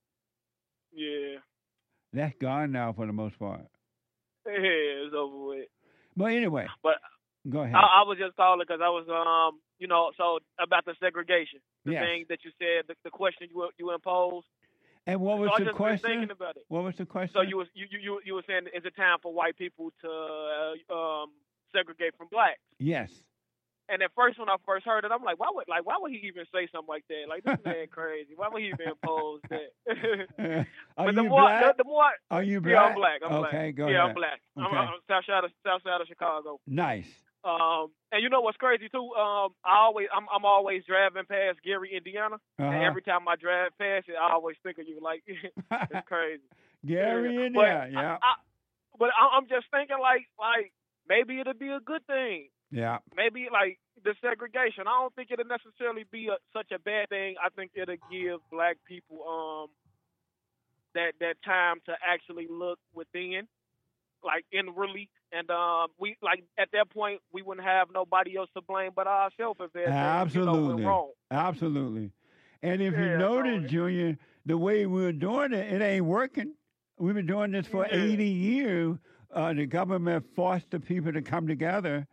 Yeah.
That's gone now for the most part.
Yeah, it's over with.
But anyway,
But
go ahead.
I, I was just calling because I was, um, you know, so about the segregation, the
Yes.
thing that you said, the, the question you you imposed.
And what was
so I
the
just been
question?
thinking about it.
What was the question?
So you was you you you, you were saying, is it time for white people to uh, um, segregate from blacks?
Yes.
And at first, when I first heard it, I'm like, why would like why would he even say something like that? Like, this man crazy. Why would he even impose that?
Are
but the
you
more,
black?
The, the more, I-
Are you
Yeah, I'm
black?
black. I'm black.
Okay, go
yeah,
ahead.
I'm black. I'm,
Okay.
I'm south side of south side of Chicago.
Nice.
Um, and you know what's crazy too? Um, I always I'm I'm always driving past Gary, Indiana, and
Uh-huh.
every time I drive past it, I always think of you. Like, it's crazy.
Gary
Yeah.
in
But
there, yeah.
I, I, but I, I'm just thinking like like maybe it'll be a good thing.
Yeah.
Maybe like the segregation. I don't think it'll necessarily be a, such a bad thing. I think it'll give black people um that that time to actually look within, like inwardly, and um we like at that point we wouldn't have nobody else to blame but ourselves if everything, you know,
Absolutely.
went wrong.
Absolutely. And if you
Yeah,
notice, Junior, the way we're doing it, it ain't working. We've been doing this for
Yeah.
eighty years. Uh, the government forced the people to come together.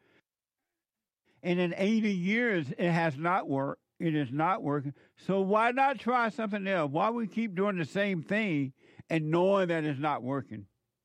And in eighty years, it has not worked. It is not working. So why not try something else? Why we keep doing the same thing and knowing that it's not working?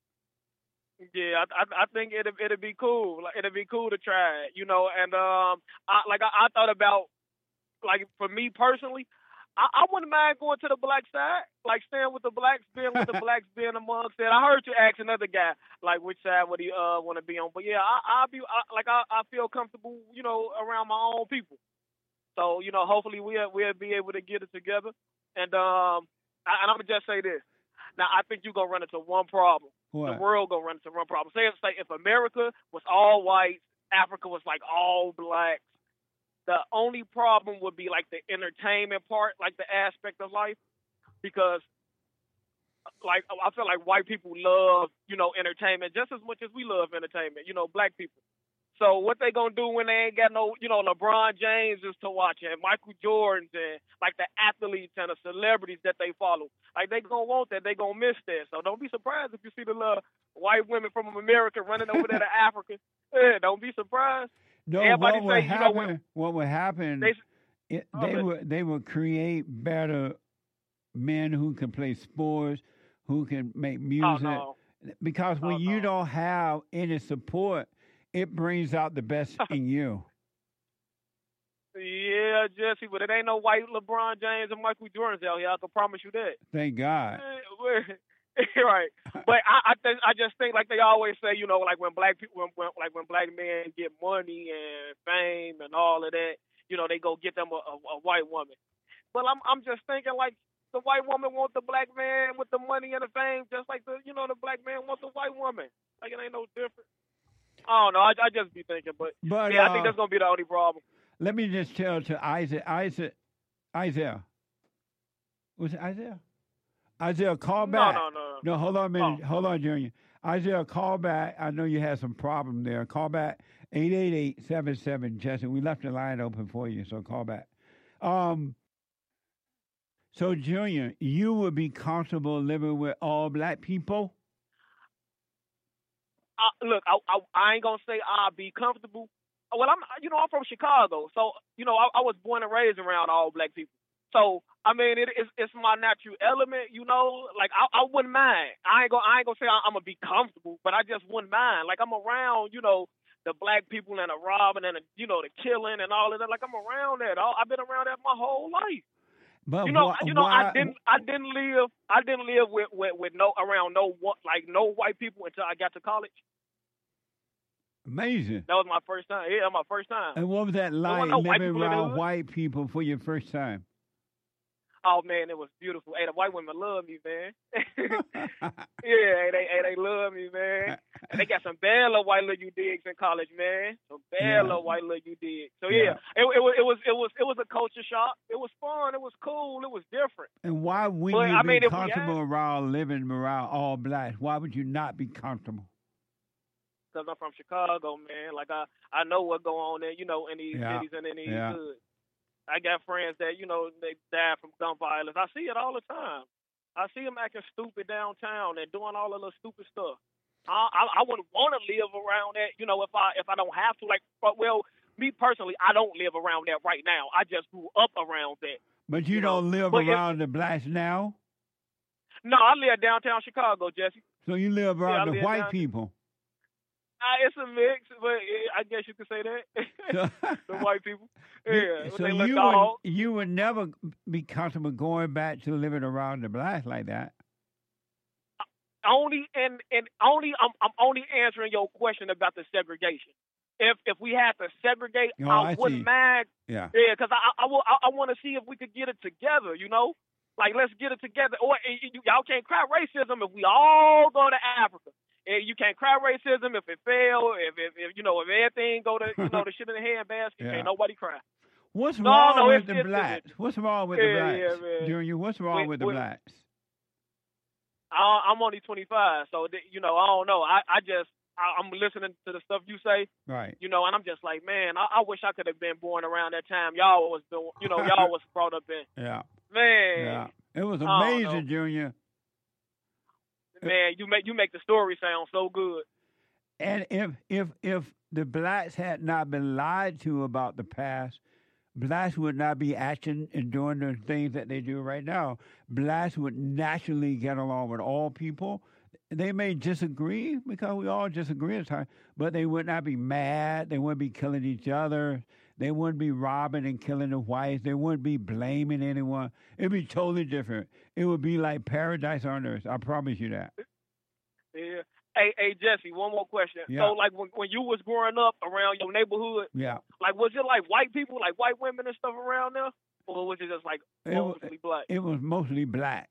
Yeah, I, I I think it'd it'd be cool. Like it'd be cool to try it, you know. And um, I like I, I thought about like for me personally, I, I wouldn't mind going to the black side, like staying with the blacks, being with the blacks, being amongst it. I heard you ask another guy like which side would he uh want to be on, but yeah, I I'll be I, like I I feel comfortable, you know, around my own people. So you know, hopefully we'll we'll be able to get it together. And um, I, and I'm gonna just say this. Now I think you're gonna run into one problem.
What?
The world gonna run into one problem. Say, say if America was all white, Africa was like all blacks, the only problem would be like the entertainment part, like the aspect of life, because like I feel like white people love, you know, entertainment just as much as we love entertainment, you know, black people. So what they gonna do when they ain't got no, you know, LeBron James is to watch and Michael Jordans and like the athletes and the celebrities that they follow? Like they gonna want that, they gonna miss that. So don't be surprised if you see the little white women from America running over there to Africa. Yeah, don't be surprised.
No,
Everybody
what would
say, you
happen?
know, when,
what would happen?
They-
it,
Oh,
they
but-
would they would create better men who can play sports, who can make music.
no.
Because when you don't have any support, it brings out the best in you.
Yeah, Jesse, but it ain't no white LeBron James and Michael Jordans out here. I can promise you that.
Thank God.
Right, but I, I think I just think like they always say, you know, like when black people, when, when, like when black men get money and fame and all of that, you know, they go get them a, a, a white woman. But I'm I'm just thinking like the white woman want the black man with the money and the fame, just like the you know the black man wants the white woman. Like it ain't no different. I don't know. I, I just be thinking, but,
But,
yeah, I
uh,
think that's gonna be the only problem.
Let me just tell to Isaac, Isaac, Isaiah. Was it Isaiah? Isaiah, call
No,
back.
no, no, no.
No, hold on a minute. Hold on, Junior. Isaiah, call back. I know you had some problem there. Call back eight eight eight, seven seven, Jesse. We left the line open for you, so call back. Um. So, Junior, you would be comfortable living with all black people?
I, look, I, I I ain't gonna say I'll be comfortable. Well, I'm you know I'm from Chicago, so you know I, I was born and raised around all black people. So I mean it, it's it's my natural element, you know. Like I, I wouldn't mind. I ain't gonna I ain't gonna say I'm gonna be comfortable, but I just wouldn't mind. Like I'm around, you know, the black people and the robbing and the, you know the killing and all of that. Like I'm around that. I, I've been around that my whole life.
But
you know,
wh-
you know,
why,
I didn't, I didn't live, I didn't live with, with, with no around no what like no white people until I got to college.
Amazing.
That was my first time. Yeah, my first time.
And what was that
There
like
wasn't no white
living
people in the
around
hood.
white people for your first time?
Oh man, it was beautiful. Hey, the white women love me, man. Yeah, hey, they, hey, they love me, man. And they got some bad little white little you digs in college, man. Some bad
Yeah.
little white little you digs. So
Yeah.
yeah, it, it was, it was, it was, it was a culture shock. It was fun. It was cool. It was different.
And why wouldn't
But,
you
I
be
mean, if we
comfortable around living around all blacks? Why would you not be comfortable?
Because I'm from Chicago, man. Like I, I know what go on there, you know, in these
Yeah.
cities and in these
Yeah.
hoods. I got friends that, you know, they died from gun violence. I see it all the time. I see them acting stupid downtown and doing all of the stupid stuff. I, I, I wouldn't want to live around that, you know, if I if I don't have to. Like, but, well, me personally, I don't live around that right now. I just grew up around that.
But you,
You know,
don't live
but if-
around the blacks now?
No, I live downtown Chicago, Jesse.
So you live
Yeah, I
around the
live
white
down-
people.
Uh, it's a mix, but eh, I guess you could say that. The white people. Yeah,
So
they
you
look
would,
dog.
you would never be comfortable going back to living around the blacks like that.
Only and and only I'm I'm only answering your question about the segregation. If if we had to segregate,
Oh,
I,
I
wouldn't
see.
mind.
Yeah.
Yeah, because I I, I, I want to see if we could get it together. You know, like let's get it together. Or eh, you, y'all can't cry racism if we all go to Africa. And you can't cry racism if it fail. If if, if you know if everything go to you know the shit in the handbasket,
Yeah.
can't nobody cry.
What's
No,
wrong
no,
with
it's-
the
it's-
blacks? What's wrong with
Yeah,
the blacks?
yeah, man.
Junior, what's wrong
Wait,
with the
wait.
blacks?
I, I'm only twenty-five, so th- you know I don't know. I I just I, I'm listening to the stuff you say.
Right.
You know, and I'm just like, man, I, I wish I could have been born around that time y'all was, been, you know, y'all was brought up in.
Yeah.
Man,
Yeah. It was
I don't
amazing, Junior.
man, you make you make the story sound so good.
And if if if the blacks had not been lied to about the past, blacks would not be acting and doing the things that they do right now. Blacks would naturally get along with all people. They may disagree because we all disagree at times, but they would not be mad. They wouldn't be killing each other. They wouldn't be robbing and killing the whites. They wouldn't be blaming anyone. It'd be totally different. It would be like paradise on earth. I promise you that.
Yeah. Hey, hey, Jesse, one more question.
Yeah.
So, like, when when you was growing up around your neighborhood,
Yeah.
like, was it like white people, like white women and stuff around there, or was it just like
It wa-
mostly black?
It was mostly black.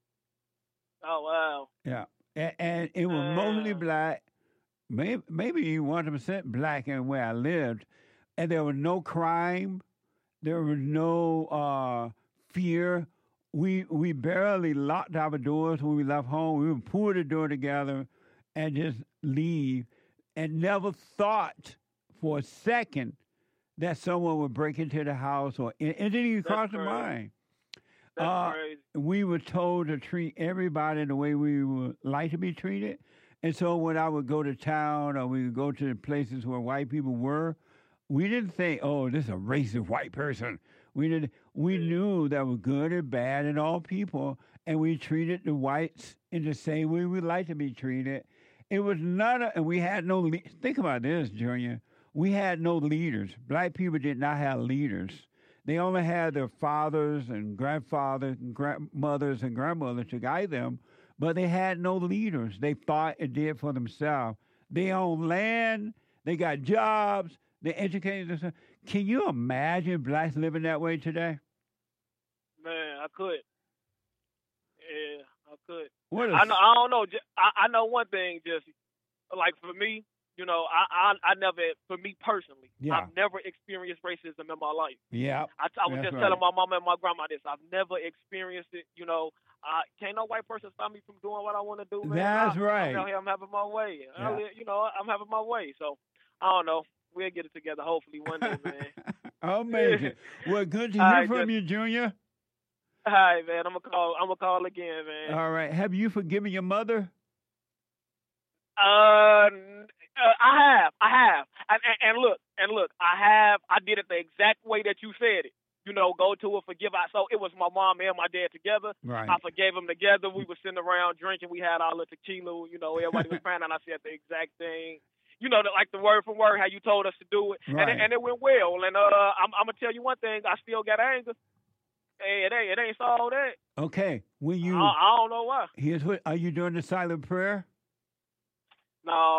Oh wow.
Yeah, and, and it was mostly black, maybe maybe one hundred percent black in where I lived, and there was no crime, there was no uh, fear. We we barely locked our doors when we left home. We would pull the door together and just leave, and never thought for a second that someone would break into the house, or it, it didn't even
That's
cross the
crazy.
mind.
That's
Uh,
crazy.
we were told to treat everybody the way we would like to be treated. And so when I would go to town or we would go to the places where white people were, we didn't think, oh, this is a racist white person. We didn't. We knew that was good and bad in all people, and we treated the whites in the same way we like to be treated. It was not, a, and we had no. Le- think about this, Junior. We had no leaders. Black people did not have leaders. They only had their fathers and grandfathers and grandmothers and grandmothers to guide them, but they had no leaders. They thought and did for themselves. They owned land. They got jobs. They educated themselves. Can you imagine blacks living that way today?
Man, I could. Yeah, I could.
What
I
a-
know. I don't know. Je- I, I know one thing, Jesse. Like for me, you know, I, I, I never. For me personally,
Yeah.
I've never experienced racism in my life.
Yeah.
I, I was
that's
just
right.
telling my mama and my grandma this. I've never experienced it. You know, uh, can't no white person stop me from doing what I want to do, man.
That's
I,
right.
I'm out here. I'm having my way. I
Yeah.
li- you know, I'm having my way. So I don't know. We'll get it together hopefully one day, man.
Amazing. Well, good to
All
hear
right,
from
just-
you, Junior.
All right, man. I'm gonna call. I'm gonna call again, man.
All right. Have you forgiven your mother?
Uh, n- uh, I have, I have, and, and, and look, and look, I have, I did it the exact way that you said it. You know, go to her, forgive. I so it was my mom and my dad together.
Right.
I forgave them together. We were sitting around drinking. We had all the tequila. You know, everybody was crying, and I said the exact thing. You know, like the word for word, how you told us to do it, and
Right.
it, and it went well. And uh, I'm, I'm gonna tell you one thing. I still got anger. Hey, it ain't, it ain't solved that.
Okay. When you
I, I don't know why.
here's what are you doing the silent prayer?
No.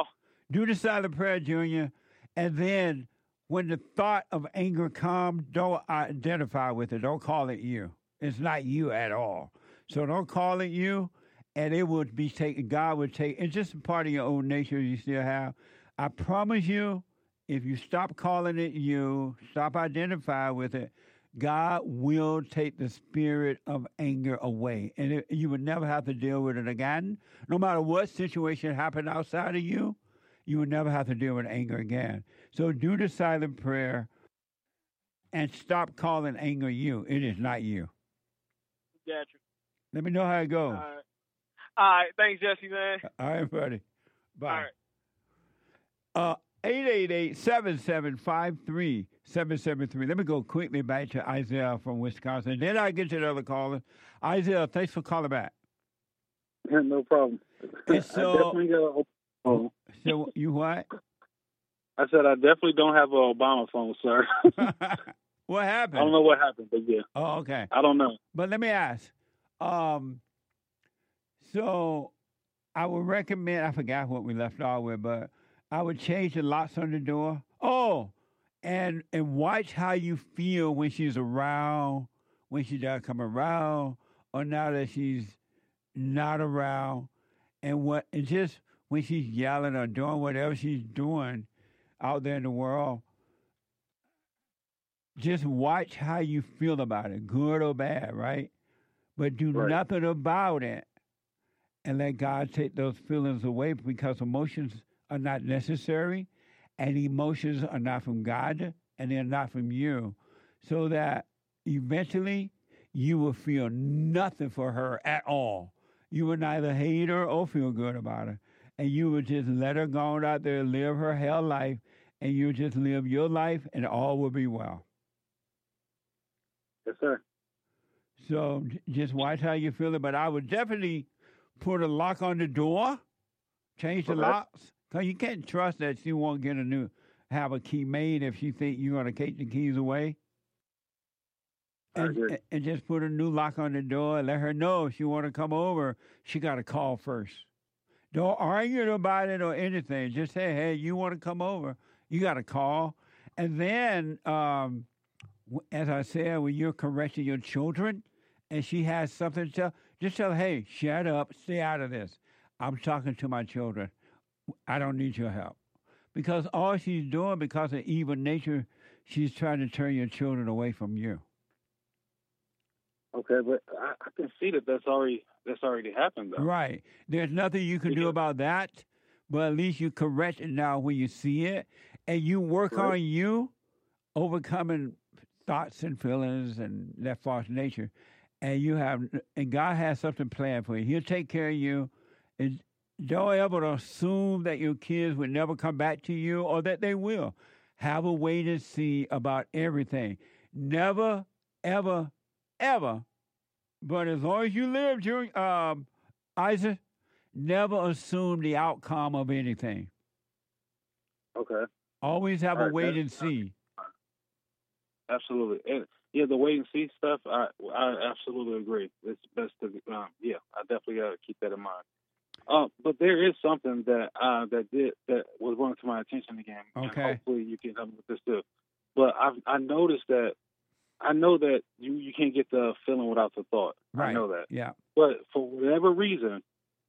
Do the silent prayer, Junior, and then when the thought of anger comes, don't identify with it. Don't call it you. It's not you at all. So don't call it you, and it would be taken. God would take. It's just a part of your own nature you still have. I promise you, if you stop calling it you, stop identifying with it, God will take the spirit of anger away. And it, you would never have to deal with it again. No matter what situation happened outside of you, you would never have to deal with anger again. So do the silent prayer and stop calling anger you. It is not you.
Gotcha.
Let me know how it goes.
All right. All right. Thanks, Jesse, man.
All right, buddy. Bye.
All right.
Uh, eight eight eight, seven seven five, three seven seven three. Let me go quickly back to Isaiah from Wisconsin. Then I'll get to the other caller. Isaiah, thanks for calling back.
Yeah, no problem.
And so,
I definitely got an phone.
So you what?
I said I definitely don't have an Obama phone, sir.
What happened?
I don't know what happened, but yeah.
Oh, okay.
I don't know.
But let me ask. Um, so I would recommend, I forgot what we left off with, but I would change the locks on the door. Oh, and and watch how you feel when she's around, when she does come around, or now that she's not around, and what and just when she's yelling or doing whatever she's doing out there in the world. Just watch how you feel about it, good or bad, right? But do
Right.
nothing about it, and let God take those feelings away, because emotions are not necessary, and emotions are not from God, and they're not from you. So that eventually you will feel nothing for her at all. You will neither hate her or feel good about her. And you will just let her go on out there, live her hell life, and you just live your life, and all will be well.
Yes, sir.
So j- just watch how you feel it. But I would definitely put a lock on the door, change the
Okay.
locks, because you can't trust that she won't get a new, have a key made if she think you're going to take the keys away.
I
And,
agree.
and- and just put a new lock on the door and let her know if she want to come over, she got to call first. Don't argue about it or anything. Just say, hey, you want to come over, you got to call. And then, um, w- as I said, when you're correcting your children and she has something to tell, just tell her, hey, shut up, stay out of this. I'm talking to my children. I don't need your help. Because all she's doing, because of evil nature, she's trying to turn your children away from you.
Okay, but I, I can see that that's already that's already happened, though.
Right. There's nothing you can do about that, but at least you correct it now when you see it, and you work
Right.
on you overcoming thoughts and feelings and that false nature. And you have, and God has something planned for you. He'll take care of you. And don't ever assume that your kids will never come back to you or that they will. Have a wait and see about everything. Never, ever, ever. But as long as you live, during, um, Isaac, never assume the outcome of anything.
Okay.
Always have
All
a
right,
wait
that-
and see.
Absolutely. And yeah, the wait and see stuff, I I absolutely agree. It's best to um, yeah, I definitely got to keep that in mind. Uh, but there is something that uh, that did that was brought to my attention again. And
Okay.
hopefully you can help me with this too. But I I noticed that I know that you, you can't get the feeling without the thought.
Right.
I know that.
Yeah.
But for whatever reason,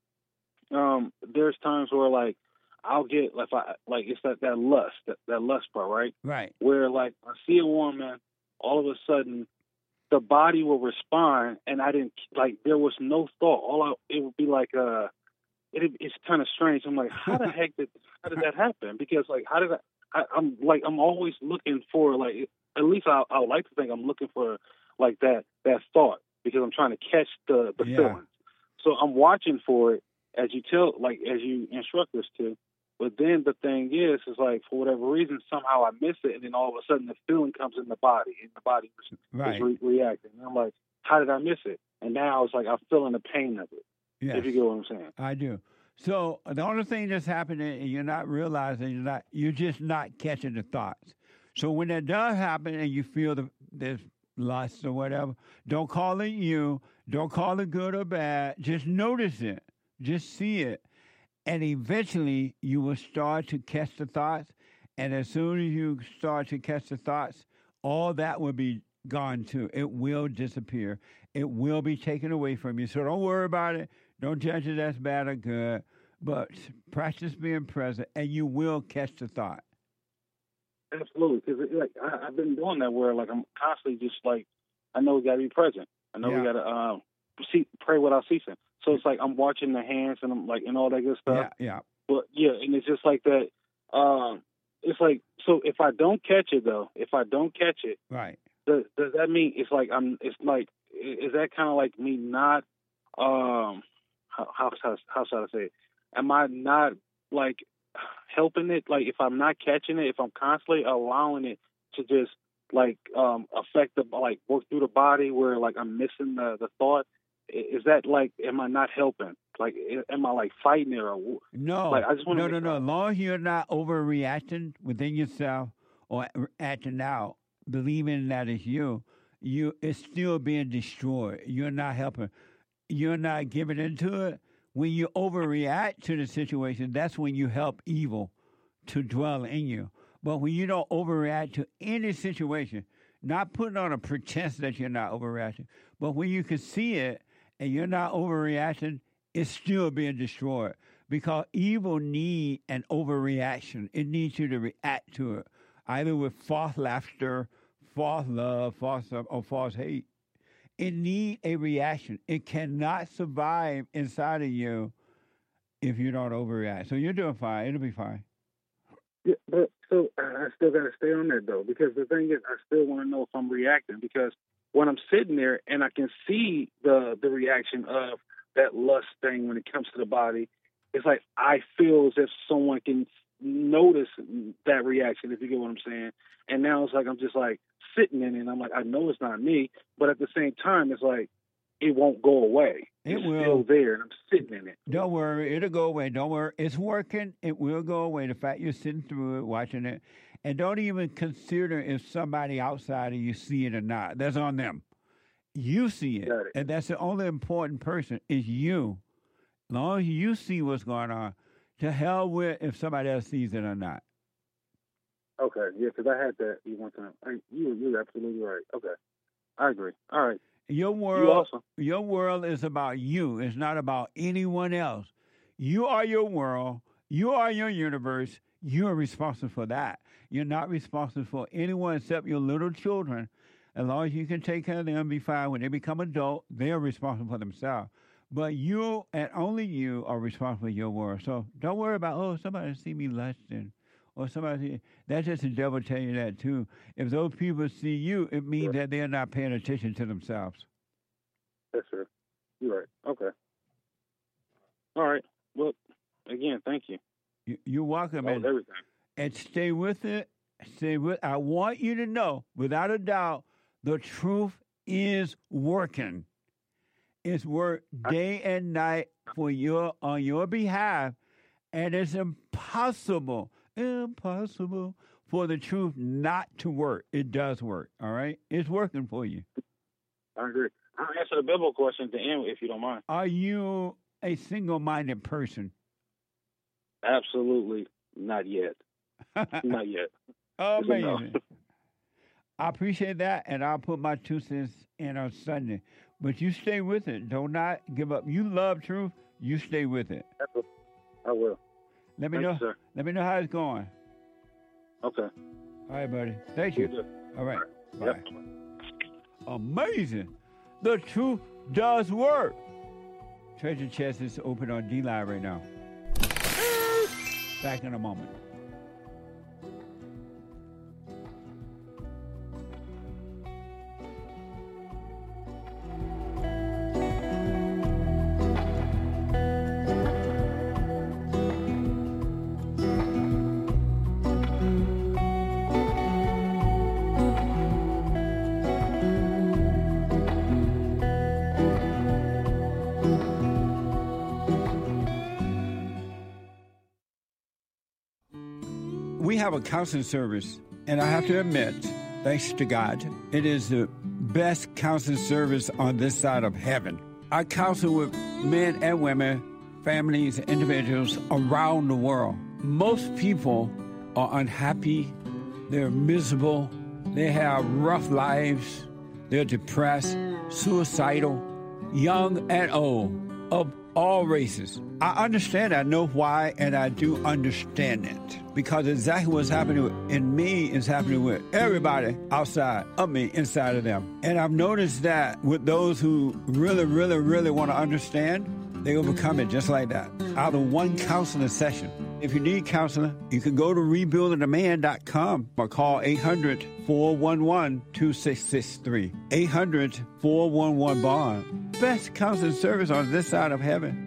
um, there's times where like I'll get like I like it's that, that lust, that, that lust part, right?
Right.
Where like I see a woman, all of a sudden the body will respond, and I didn't like there was no thought. All I, it would be like uh, it, it's kind of strange. I'm like, how the heck did how did that happen? Because like how did I, I I'm like I'm always looking for like at least I I would like to think I'm looking for like that that thought because I'm trying to catch the the
Yeah.
feeling. So I'm watching for it as you tell like as you instruct us to. But then the thing is, is like for whatever reason, somehow I miss it, and then all of a sudden the feeling comes in the body, and the body is,
Right.
is re- reacting. And I'm like, how did I miss it? And now it's like I'm feeling the pain of it.
Yes.
If you get what I'm saying.
I do. So the only thing that's happening, and you're not realizing, you're not, you're just not catching the thoughts. So when that does happen, and you feel the this lust or whatever, don't call it you. Don't call it good or bad. Just notice it. Just see it, And eventually, you will start to catch the thoughts. And as soon as you start to catch the thoughts, all that will be gone too. It will disappear. It will be taken away from you. So don't worry about it. Don't judge it as bad or good. But practice being present, and you will catch the thought.
Absolutely. Because like, I, I've been doing that where like I'm constantly just like, I know we got to be present. I know
Yeah.
we got to um, see, pray without ceasing. So it's like I'm watching the hands and I'm like, and all that good stuff.
Yeah, yeah.
But yeah, and it's just like that. Um, it's like, so if I don't catch it though, if I don't catch it,
Right.
does, does that mean it's like I'm? It's like, is that kind of like me not? Um, how how how, how should I say it? Am I not like helping it? Like if I'm not catching it, if I'm constantly allowing it to just like um affect the like work through the body, where like I'm missing the the thought. Is that like, am I not helping? Like, am I like fighting it or
No,
Like, I just want
no,
to
no, no. As long as you're not overreacting within yourself or acting out, believing that it's you, you it's still being destroyed. You're not helping. You're not giving into it. When you overreact to the situation, that's when you help evil to dwell in you. But when you don't overreact to any situation, not putting on a pretense that you're not overreacting, but when you can see it and you're not overreacting, it's still being destroyed because evil need an overreaction. It needs you to react to it, either with false laughter, false love, false or false hate. It needs a reaction. It cannot survive inside of you if you don't overreact. So you're doing fine. It'll be fine.
Yeah, but so I still got to stay on that though, because the thing is, I still want to know if I'm reacting. Because when I'm sitting there and I can see the the reaction of that lust thing when it comes to the body, it's like I feel as if someone can notice that reaction, if you get what I'm saying. And now it's like I'm just like sitting in it, and I'm like, I know it's not me, but at the same time, it's like it won't go away.
It
it's
will.
still there, and I'm sitting in it.
Don't worry, it'll go away. Don't worry, it's working. It will go away. The fact you're sitting through it, watching it, and don't even consider if somebody outside of you see it or not. That's on them. You see it,
Got it.
and that's the only important person is you. As long as you see what's going on, to hell with if somebody else sees it or not.
Okay, yeah, because I had that you one time. I, you, you're absolutely right. Okay, I agree. All right.
Your world, your world is about you. It's not about anyone else. You are your world. You are your universe. You are responsible for that. You're not responsible for anyone except your little children. As long as you can take care of them, be fine. When they become adult, they are responsible for themselves. But you and only you are responsible for your world. So don't worry about, oh, somebody see me lusting. Or somebody, that's just the devil telling you that too. If those people see you, it means that they're not paying attention to themselves.
That's true. You're right. Okay. All right. Well, again, thank you.
You, you're welcome.
That was
And,
everything.
and stay with it. Stay with. I want you to know, without a doubt, the truth is working. It's work day and night for your on your behalf, and it's impossible. Impossible for the truth not to work. It does work, all right? It's working for you.
I agree. I'll answer the biblical question at the end, if you don't mind.
Are you a single-minded person?
Absolutely not yet. Not yet. It's a no.
Amazing. I appreciate that, and I'll put my two cents in on Sunday. But you stay with it. Do not give up. You love truth. You stay with it.
I will.
Let me
Thank
know.
you, sir.
Let me know how it's going.
Okay.
All right, buddy. Thank you.
Will do.
All right.
All right.
Bye. Amazing. The truth does work. Treasure Chest is open on D-Live right now. Back in a moment. We have a counseling service, and I have to admit, thanks to God, it is the best counseling service on this side of heaven. I counsel with men and women, families, individuals around the world. Most people are unhappy, they're miserable, they have rough lives, they're depressed, suicidal, young and old, of all races. I understand, I know why, and I do understand it. Because exactly what's happening in me is happening with everybody outside of me, inside of them. And I've noticed that with those who really, really, really want to understand, they overcome it just like that, out of one counseling session. If you need counseling, you can go to rebuilding the man dot com or call eight hundred, four one one, two six six three. eight hundred, four one one, bond. Best counseling service on this side of heaven.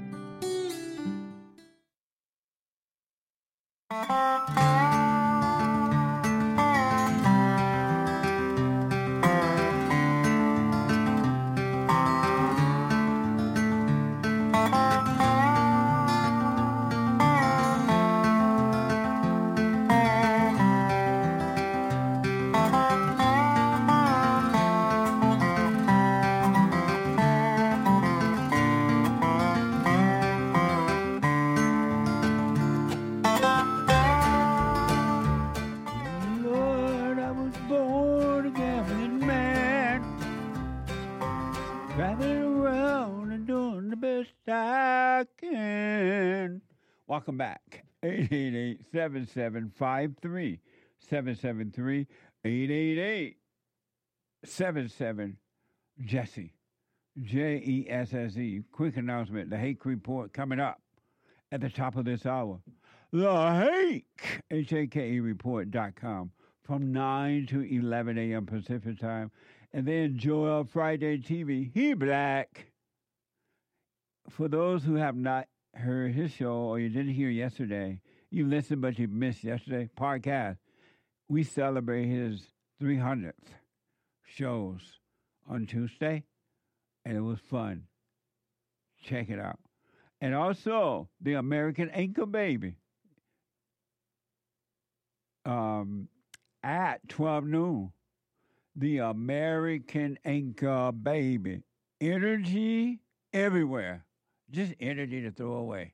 Welcome back. eight eight eight, seven seven five three, seven seven three, eight eight eight, seven seven, Jesse. J E S S E. Quick announcement. The Hake Report coming up at the top of this hour. The Hake, H A K E report dot com from nine to eleven a.m. Pacific time. And then Joel Friday T V. He black. For those who have not heard his show or you didn't hear yesterday, you listened but you missed yesterday, podcast, we celebrate his three hundredth shows on Tuesday, and it was fun. Check it out. And also, the American Anchor Baby um, at twelve noon. The American Anchor Baby. Energy everywhere. Just energy to throw away.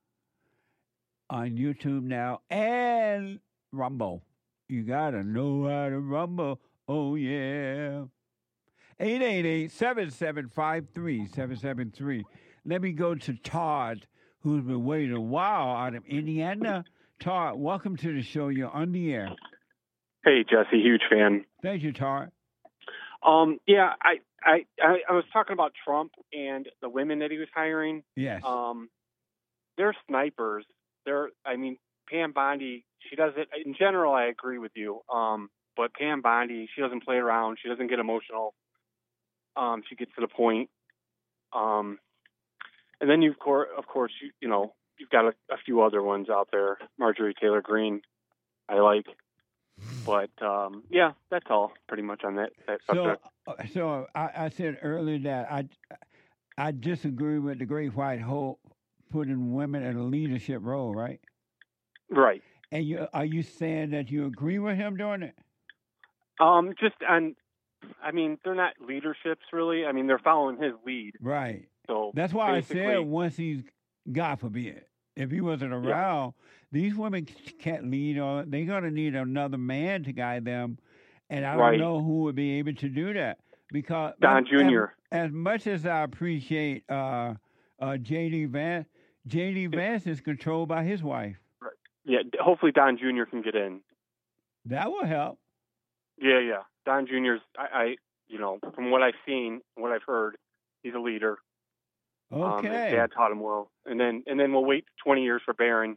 On YouTube now and Rumble. You gotta know how to rumble. Oh, yeah. eight eight eight, seven seven five three, seven seven three. Let me go to Todd, who's been waiting a while out of Indiana. Todd, welcome to the show. You're on the air.
Hey, Jesse, huge fan.
Thank you, Todd.
Um, yeah, I, I, I, I was talking about Trump and the women that he was hiring.
Yes.
Um, they're snipers. They're, I mean, Pam Bondi, she does it. In general, I agree with you. Um, but Pam Bondi, she doesn't play around. She doesn't get emotional. Um, she gets to the point. Um, and then you, of course, of course, you, you know, you've got a, a few other ones out there. Marjorie Taylor Greene, I like. But, um, yeah, that's all pretty much on that, that
So,
subject.
uh, so I, I said earlier that I, I disagree with the Great White Hope putting women in a leadership role, right?
Right.
And you are you saying that you agree with him doing it?
Um, just on, I mean, they're not leaderships really. I mean, they're following his lead.
Right.
So
That's why I
basically-
said once he's, God forbid, if he wasn't around, these women can't lead, or they're going to need another man to guide them. And I don't
Right.
know who would be able to do that. Because
Don
as-
Junior
As, as much as I appreciate uh, uh, J D. Vance, J D. Vance is controlled by his wife.
Yeah, hopefully Don Junior can get in.
That will help.
Yeah, yeah. Don Junior's, I, I you know, from what I've seen, what I've heard, he's a leader. Um, his
Okay.
dad taught him well. And then, and then we'll wait twenty years for Barron.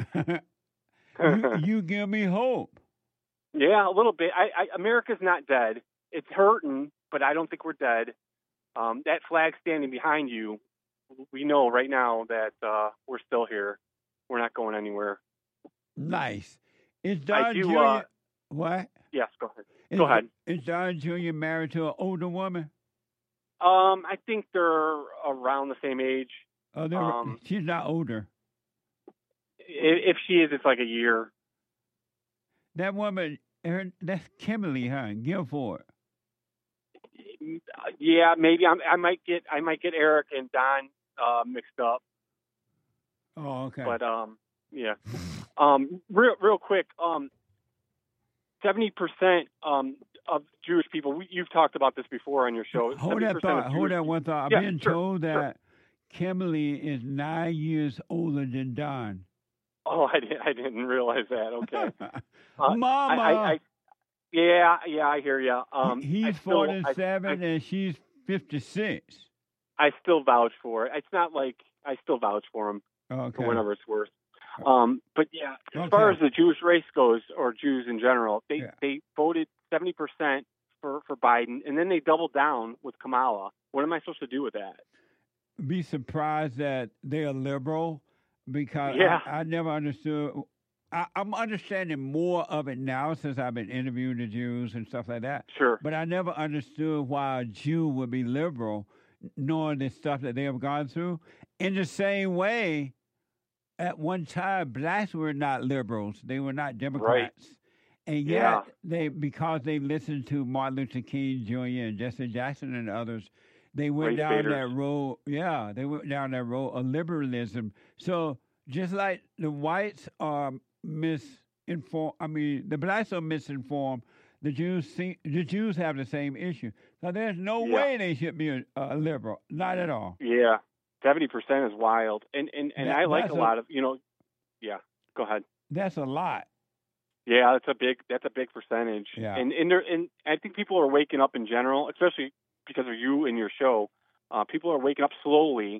you, you give me hope.
Yeah, a little bit. I, I, America's not dead. It's hurting, but I don't think we're dead. Um, that flag standing behind you, we know right now that uh, we're still here. We're not going anywhere.
Nice. Is
I
Don
do,
Junior
uh,
what?
Yes, go ahead.
Is,
Go ahead.
Is Don Junior married to an older woman?
Um, I think they're around the same age.
Oh, they're,
Um,
she's not older.
I- If she is, it's like a year.
That woman, her, that's Kimberly, huh? Guilford.
Yeah, maybe I'm, I might get I might get Eric and Don uh, mixed up.
Oh, okay.
But um, yeah. um, real real quick. Um, seventy percent um of Jewish people. We, you've talked about this before on your show.
Hold that thought. Hold that one thought. I've
Yeah,
been
sure,
told
sure.
that Kimberly is nine years older than Don.
Oh, I didn't. I didn't realize that. Okay. Uh,
Mama.
I, I, I, yeah, yeah, I hear you. Um,
He's
I still,
forty-seven
I, I,
and she's fifty-six.
I still vouch for it. It's not like I still vouch for him
Okay.
for whatever it's worth. Um, but yeah, as far as the Jewish race goes, or Jews in general, they
Yeah.
they voted seventy percent for for Biden, and then they doubled down with Kamala. What am I supposed to do with that?
Be surprised that they are liberal because
Yeah.
I, I never understood. I, I'm understanding more of it now since I've been interviewing the Jews and stuff like that.
Sure.
But I never understood why a Jew would be liberal, knowing the stuff that they have gone through. In the same way, at one time, blacks were not liberals; they were not Democrats, and yet
Yeah.
they, because they listened to Martin Luther King Junior and Jesse Jackson and others, they went
Race
down
baiters.
that road. Yeah, they went down that road of liberalism. So just like the whites are misinformed, I mean, the blacks are misinformed. The Jews, see, the Jews have the same issue. So there's no
Yeah.
way they should be a, a liberal, not at all.
Yeah, seventy percent is wild, and and and
That-
I like a
that's a-
lot of you know. Yeah, go ahead.
That's a lot.
Yeah, that's a big that's a big percentage.
Yeah.
And and there and I think people are waking up in general, especially because of you and your show. Uh, people are waking up slowly.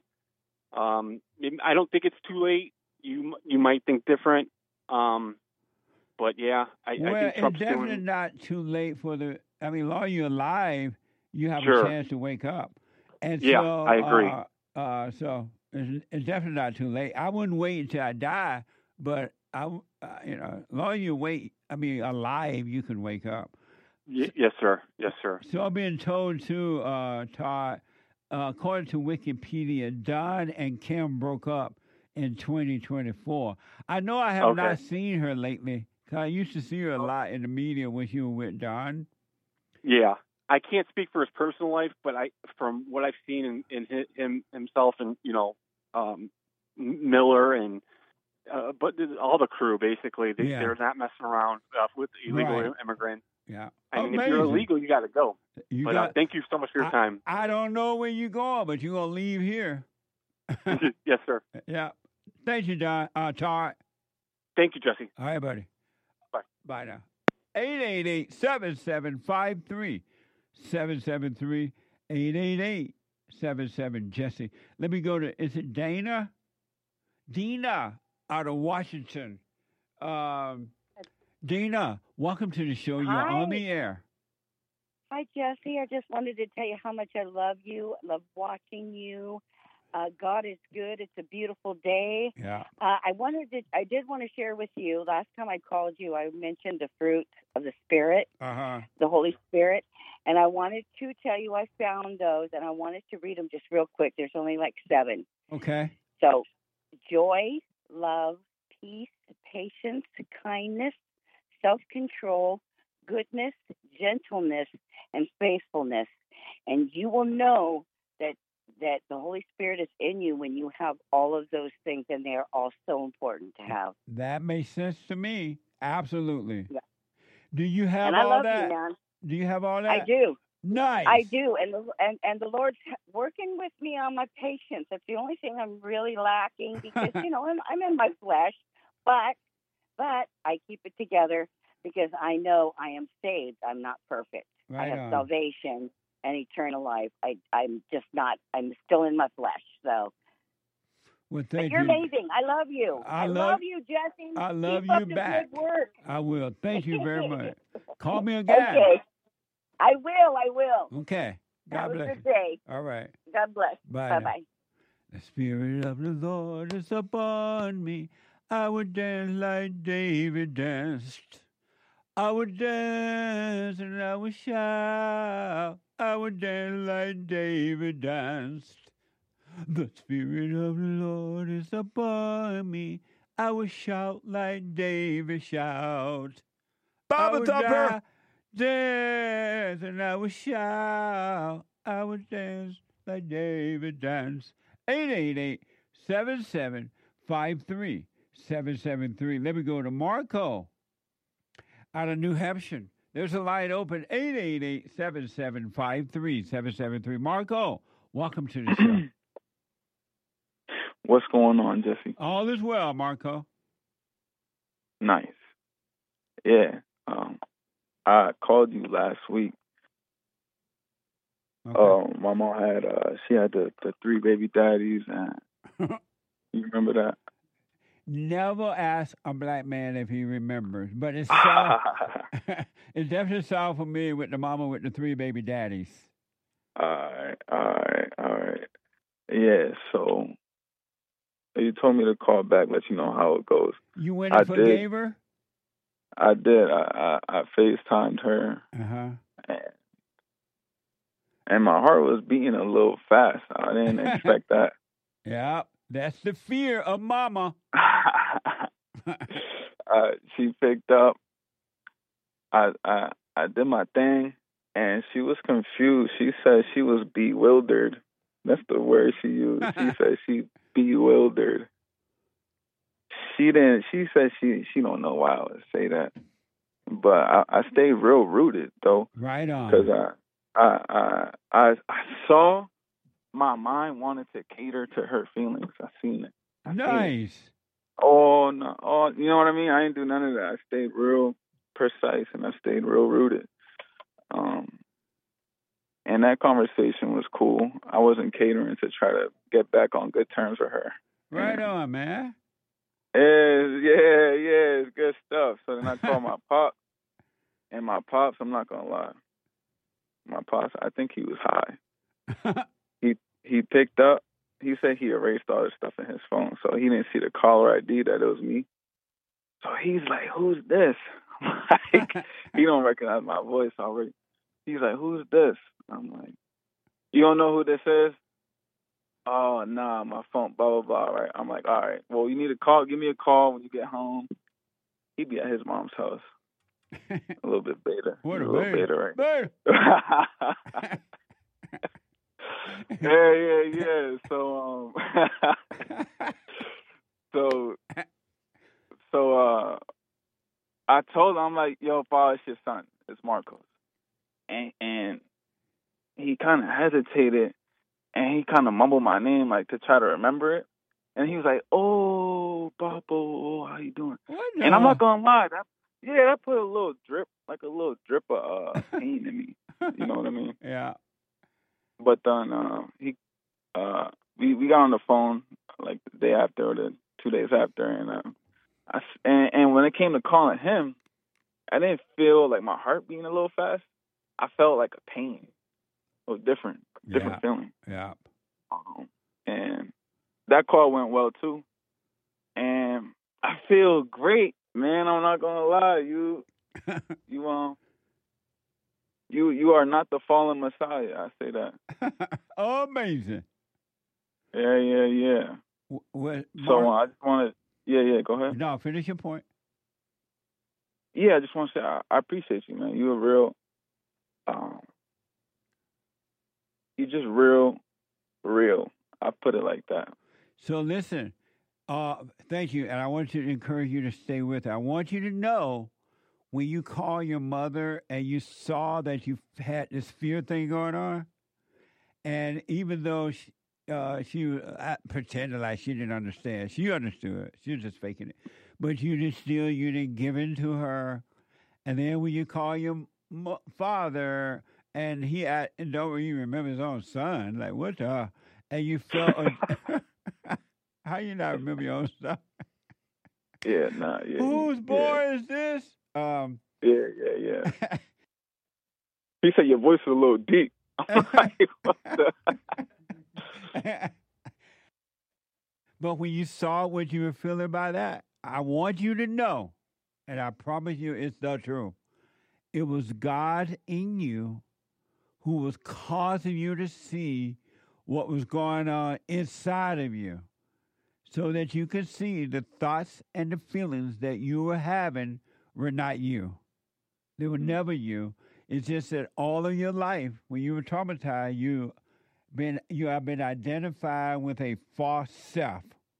Um, I don't think it's too late. You you might think different. Um, but yeah, I,
Well,
I think
it's
Trump's
definitely
doing.
not too late for the. I mean, while you're alive, you have
Sure.
a chance to wake up. And
Yeah,
so,
I agree.
Uh, uh, so it's, it's definitely not too late. I wouldn't wait until I die, but I, w- uh, you know, as long as you wait, I mean, alive, you can wake up.
Y- yes, sir. Yes, sir.
So I've been told too, uh, Todd. Uh, according to Wikipedia, Don and Kim broke up in twenty twenty-four. I know I have
Okay.
not seen her lately. 'Cause I used to see her a lot in the media when she was with Don.
Yeah, I can't speak for his personal life, but I, from what I've seen in, in hi- him himself and you know, um, M- Miller and uh, but all the crew basically, they,
Yeah.
they're not messing around uh, with illegal
Right.
immigrants.
Yeah.
I mean, if you're
Amazing.
illegal, you got to go.
You
but uh,
got-
thank you so much for your time.
I don't know where you're going, but you're going to leave here.
Yes, sir.
Yeah. Thank you, Don. Uh, Todd.
Thank you, Jesse.
All right, buddy.
Bye.
Bye now. eight eight eight, seven seven five three, seven seven three, eight eight eight, seven seven Jesse. Let me go to, is it Dana? Dina out of Washington. Um, Dina, welcome to the show. You're
Hi.
on the air.
Hi, Jesse. I just wanted to tell you how much I love you. I love watching you. Uh, God is good. It's a beautiful day.
Yeah.
Uh, I wanted to. I did want to share with you. Last time I called you, I mentioned the fruit of the Spirit,
Uh huh.
the Holy Spirit, and I wanted to tell you I found those, and I wanted to read them just real quick. There's only like seven.
Okay.
So, joy, love, peace, patience, kindness, self-control, goodness, gentleness, and faithfulness. And you will know that that the Holy Spirit is in you when you have all of those things, and they are all so important to have.
That makes sense to me. Absolutely.
Yeah.
Do you have
And I
all
love
that?
you, man.
Do you have all that?
I do.
Nice.
I do, and the, and and the Lord's working with me on my patience. That's the only thing I'm really lacking because you know I'm I'm in my flesh, but but I keep it together because I know I am saved. I'm not perfect. I
Right
have
on.
salvation and eternal life. I I'm just not. I'm still in my flesh. So
Well,
but
thank
you're
you.
amazing. I love you.
I
love,
love-
you, Jesse.
I love
Keep
you
up the
back.
Good work.
I will. Thank you very much. Call me again.
Okay. I will. I will.
Okay. God
Have a
bless
good
you.
day.
All right.
God bless.
Bye
Bye
now.
bye.
The Spirit of the Lord is upon me. I would dance like David danced. I would dance and I would shout. I would dance like David danced. The Spirit of the Lord is upon me. I would shout like David shout.
Baba
I would
Thumper!
da- dance and I would shout. I would dance like David danced. eight eight eight, seven seven five three seven seven three. Let me go to Marco out of New Hampshire. There's a line open, eight eight eight, seven seven five three, seven seven three. Marco, welcome to the show.
What's going on, Jesse?
All is well, Marco.
Nice. Yeah. Um, I called you last week.
Okay.
Um, my mom had, uh, she had the, the three baby daddies, and you remember that?
Never ask a black man if he remembers, but it's sound, it definitely sound familiar with the mama with the three baby daddies.
All right, all right, all right. Yeah, so you told me to call back, let you know how it goes.
You went and
I
forgave
did.
her?
I did. I, I, I FaceTimed her,
Uh-huh.
and, and my heart was beating a little fast. I didn't expect that.
Yeah, that's the fear of mama.
uh, she picked up. I, I I did my thing, and she was confused. She said she was bewildered. That's the word she used. She said she bewildered. She didn't. She said she she don't know why I would say that, but I, I stayed real rooted though.
Right on.
Because I, I I I I saw my mind wanted to cater to her feelings. I seen it. I seen it.
Nice.
Oh no! Oh, you know what I mean? I didn't do none of that. I stayed real precise and I stayed real rooted. Um, and that conversation was cool. I wasn't catering to try to get back on good terms with her.
Right on, man.
Yeah, yeah, yeah, it's good stuff. So then I called my pop, and my pops, I'm not gonna lie, my pops, I think he was high. he he picked up. He said he erased all the stuff in his phone, so he didn't see the caller I D that it was me. So he's like, "Who's this?" Like, he don't recognize my voice already. He's like, "Who's this?" I'm like, "You don't know who this is?" Oh, nah, my phone, blah, blah, blah, right? I'm like, all right, well, you need to call, give me a call when you get home. He'd be at his mom's house. A little bit beta.
What a,
a little
beta,
beta, right?
Beta.
yeah, yeah, yeah. So, um, so, so, uh, I told him, I'm like, yo, Paul, it's your son. It's Marcos. And, and he kind of hesitated. And he kind of mumbled my name, like, to try to remember it. And he was like, oh, Papa, oh, how you doing?
What
and I'm not going to lie. That, yeah, that put a little drip, like a little drip of uh, pain in me. You know what I mean?
Yeah.
But then uh, he, uh, we, we got on the phone, like, the day after or the two days after. And, uh, I, and, and when it came to calling him, I didn't feel, like, my heart beating a little fast. I felt like a pain. It was different. Different
yeah.
feeling.
Yeah.
Um, and that call went well too. And I feel great, man. I'm not gonna lie. You, you um, you you are not the fallen Messiah. I say that.
Amazing.
Yeah, yeah, yeah.
What,
so uh, I just want to. Yeah, yeah. Go ahead.
No, finish your point.
Yeah, I just want to say I, I appreciate you, man. You're real. Um. You're just real, real. I put it like that.
So listen, uh, thank you, and I want you to encourage you to stay with it. I want you to know when you call your mother and you saw that you had this fear thing going on, and even though she, uh, she uh, pretended like she didn't understand, she understood. She was just faking it, but you just still you didn't give in to her, and then when you call your mo- father. And he and don't even remember his own son. Like, what the? And you felt, a, how you not remember your own son?
Yeah, nah, yeah.
Whose boy
yeah.
is this? Um,
yeah, yeah, yeah. He said your voice is a little deep. I'm like, what the?
But when you saw what you were feeling by that, I want you to know, and I promise you it's the truth. It was God in you who was causing you to see what was going on inside of you so that you could see the thoughts and the feelings that you were having were not you. They were never you. It's just that all of your life, when you were traumatized, you been you have been identified with a false self.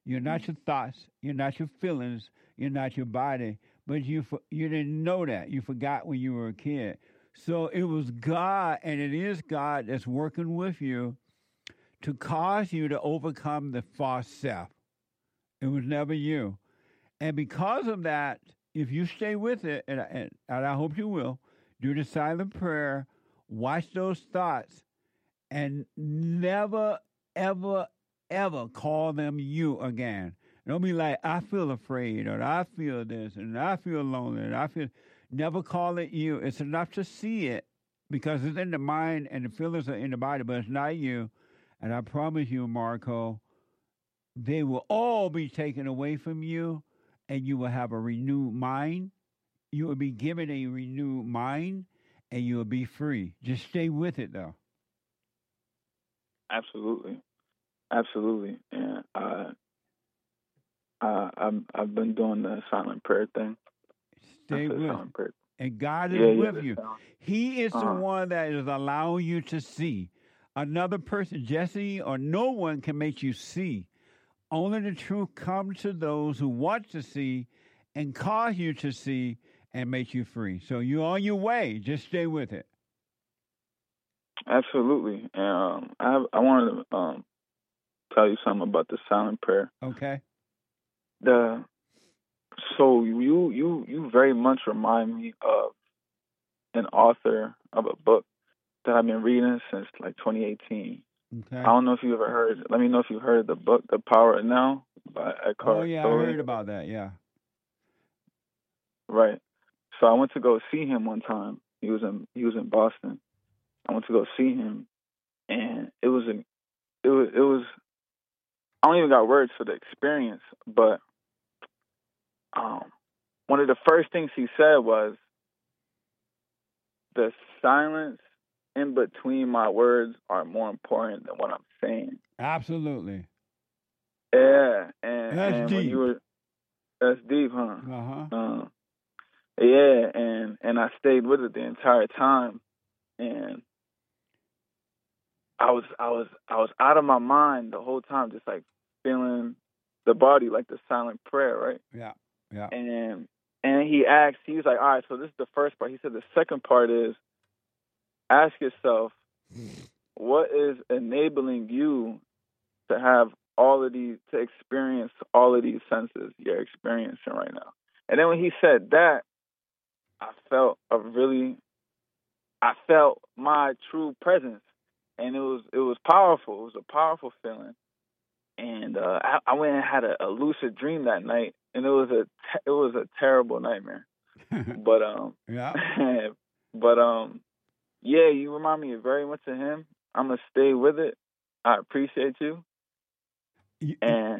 You're not your thoughts. You're not your feelings. You're not your body. But you for, you didn't know that. You forgot when you were a kid. So it was God, and it is God that's working with you to cause you to overcome the false self. It was never you. And because of that, if you stay with it, and, and, and I hope you will, do the silent prayer, watch those thoughts, and never, ever, ever call them you again. Don't be like, I feel afraid, or I feel this, and I feel lonely, and I feel... Never call it you. It's enough to see it because it's in the mind and the feelings are in the body, but it's not you. And I promise you, Marco, they will all be taken away from you, and you will have a renewed mind. You will be given a renewed mind, and you will be free. Just stay with it, though.
Absolutely, absolutely. And uh, uh, I've I've been doing the silent prayer thing.
Stay with
silent prayer.
And God is
Yeah, yeah,
with
that's
you.
sound.
He is the
Uh-huh.
one that is allowing you to see. Another person, Jesse, or no one can make you see. Only the truth comes to those who want to see and cause you to see and make you free. So you're on your way. Just stay with it.
Absolutely. And um, I have, I wanted to um, tell you something about the silent prayer.
Okay.
The so you you you very much remind me of an author of a book that I've been reading since like twenty eighteen.
Okay.
I don't know if you ever heard. Let me know if you heard the book, The Power of Now by Eckhart
Oh, yeah, I
Tolle.
heard about that. Yeah.
Right. So I went to go see him one time. He was in he was in Boston. I went to go see him, and it was a it was it was. I don't even got words for the experience, but um, one of the first things he said was, "The silence in between my words are more important than what I'm saying."
Absolutely.
Yeah, and,
That's
and when
deep.
you were, that's deep, huh?
Uh-huh.
Um, yeah, and and I stayed with it the entire time, and I was I was I was out of my mind the whole time, just like feeling the body, like the silent prayer, right?
Yeah. Yeah.
And and he asked, he was like, all right, so this is the first part. He said the second part is, ask yourself, what is enabling you to have all of these, to experience all of these senses you're experiencing right now? And then when he said that, I felt a really, I felt my true presence, and it was it was powerful. It was a powerful feeling, and uh, I, I went and had a, a lucid dream that night, and it was a te- it was a terrible nightmare. but um,
yeah,
but um, yeah, you remind me very much of him. I'm gonna stay with it. I appreciate you, and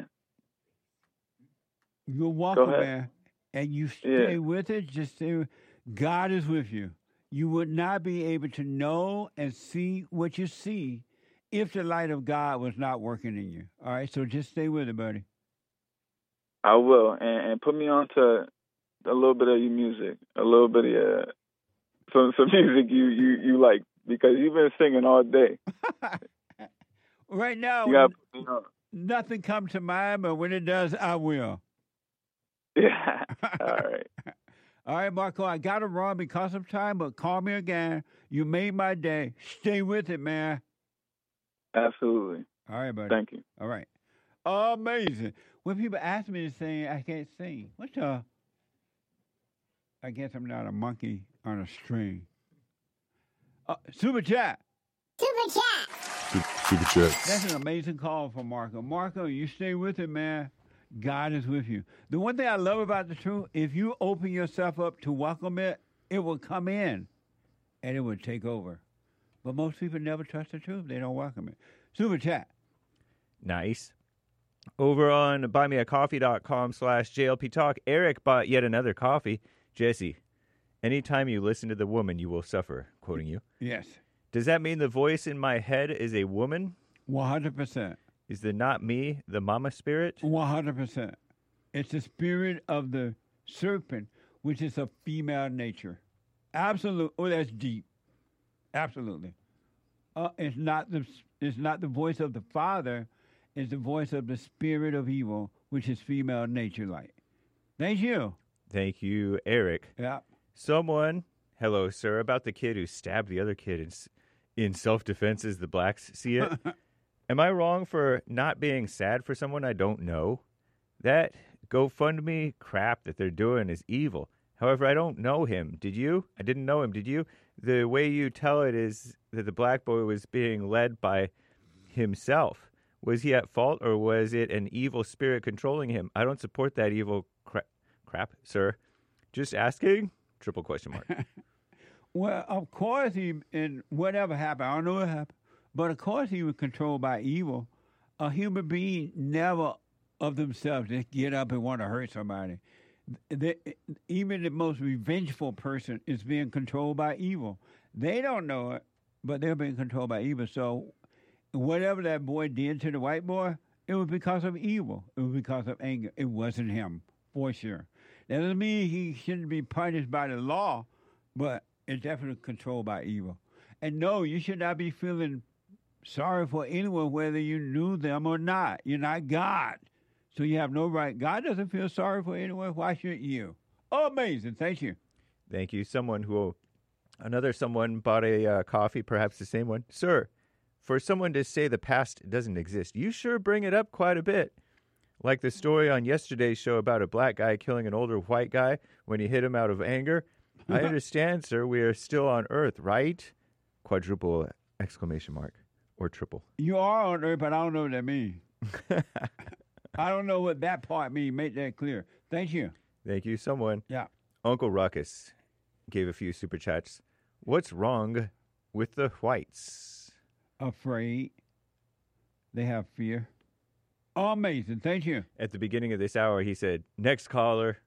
you're welcome, man. And you stay yeah. with it. Just stay. God is with you. You would not be able to know and see what you see if the light of God was not working in you. All right, so just stay with it, buddy.
I will, and, and put me on to a little bit of your music, a little bit of your, some some music you, you, you like, because you've been singing all day.
Right now,
you gotta, you know,
nothing comes to mind, but when it does, I will.
Yeah. All right.
All right, Marco, I got to run because of time, but call me again. You made my day. Stay with it, man.
Absolutely.
All right, buddy.
Thank you.
All right. Amazing. When people ask me to sing, I can't sing. What the? I guess I'm not a monkey on a string. Uh, Super chat.
Super chat.
Super chats.
That's an amazing call from Marco. Marco, you stay with it, man. God is with you. The one thing I love about the truth, if you open yourself up to welcome it, it will come in and it will take over. But most people never trust the truth. They don't welcome it. Super chat.
Nice. Over on buymeacoffee.com slash JLP Talk, Eric bought yet another coffee. Jesse, anytime you listen to the woman, you will suffer. Quoting you.
Yes.
Does that mean the voice in my head is a woman?
one hundred percent.
Is the not me, the mama spirit?
one hundred percent. It's the spirit of the serpent, which is a female nature. Absolutely. Oh, that's deep. Absolutely. Uh, it's not the it's not the voice of the Father. It's the voice of the spirit of evil, which is female nature like. Thank you.
Thank you, Eric.
Yeah.
Someone, hello, sir, about the kid who stabbed the other kid in, s- in self-defense as the blacks see it. Am I wrong for not being sad for someone I don't know? That GoFundMe crap that they're doing is evil. However, I don't know him. Did you? I didn't know him. Did you? The way you tell it is that the black boy was being led by himself. Was he at fault, or was it an evil spirit controlling him? I don't support that evil cra- crap, sir. Just asking? Triple question mark.
Well, of course he, and whatever happened, I don't know what happened, but of course he was controlled by evil. A human being never of themselves just get up and want to hurt somebody. The, even the most revengeful person is being controlled by evil. They don't know it, but they're being controlled by evil. So whatever that boy did to the white boy, it was because of evil. It was because of anger. It wasn't him, for sure. That doesn't mean he shouldn't be punished by the law, but it's definitely controlled by evil. And no, you should not be feeling sorry for anyone, whether you knew them or not. You're not God. So you have no right. God doesn't feel sorry for anyone. Why should you? Oh, amazing. Thank you.
Thank you. Someone who, another someone bought a uh, coffee, perhaps the same one. Sir, for someone to say the past doesn't exist, you sure bring it up quite a bit. Like the story on yesterday's show about a black guy killing an older white guy when he hit him out of anger. I understand, sir. We are still on Earth, right? Quadruple exclamation mark or triple.
You are on Earth, but I don't know what that means. I don't know what that part means. Make that clear. Thank you.
Thank you. Someone.
Yeah.
Uncle Ruckus gave a few super chats. What's wrong with the whites?
Afraid. They have fear. Oh, amazing. Thank you.
At the beginning of this hour, he said, next caller.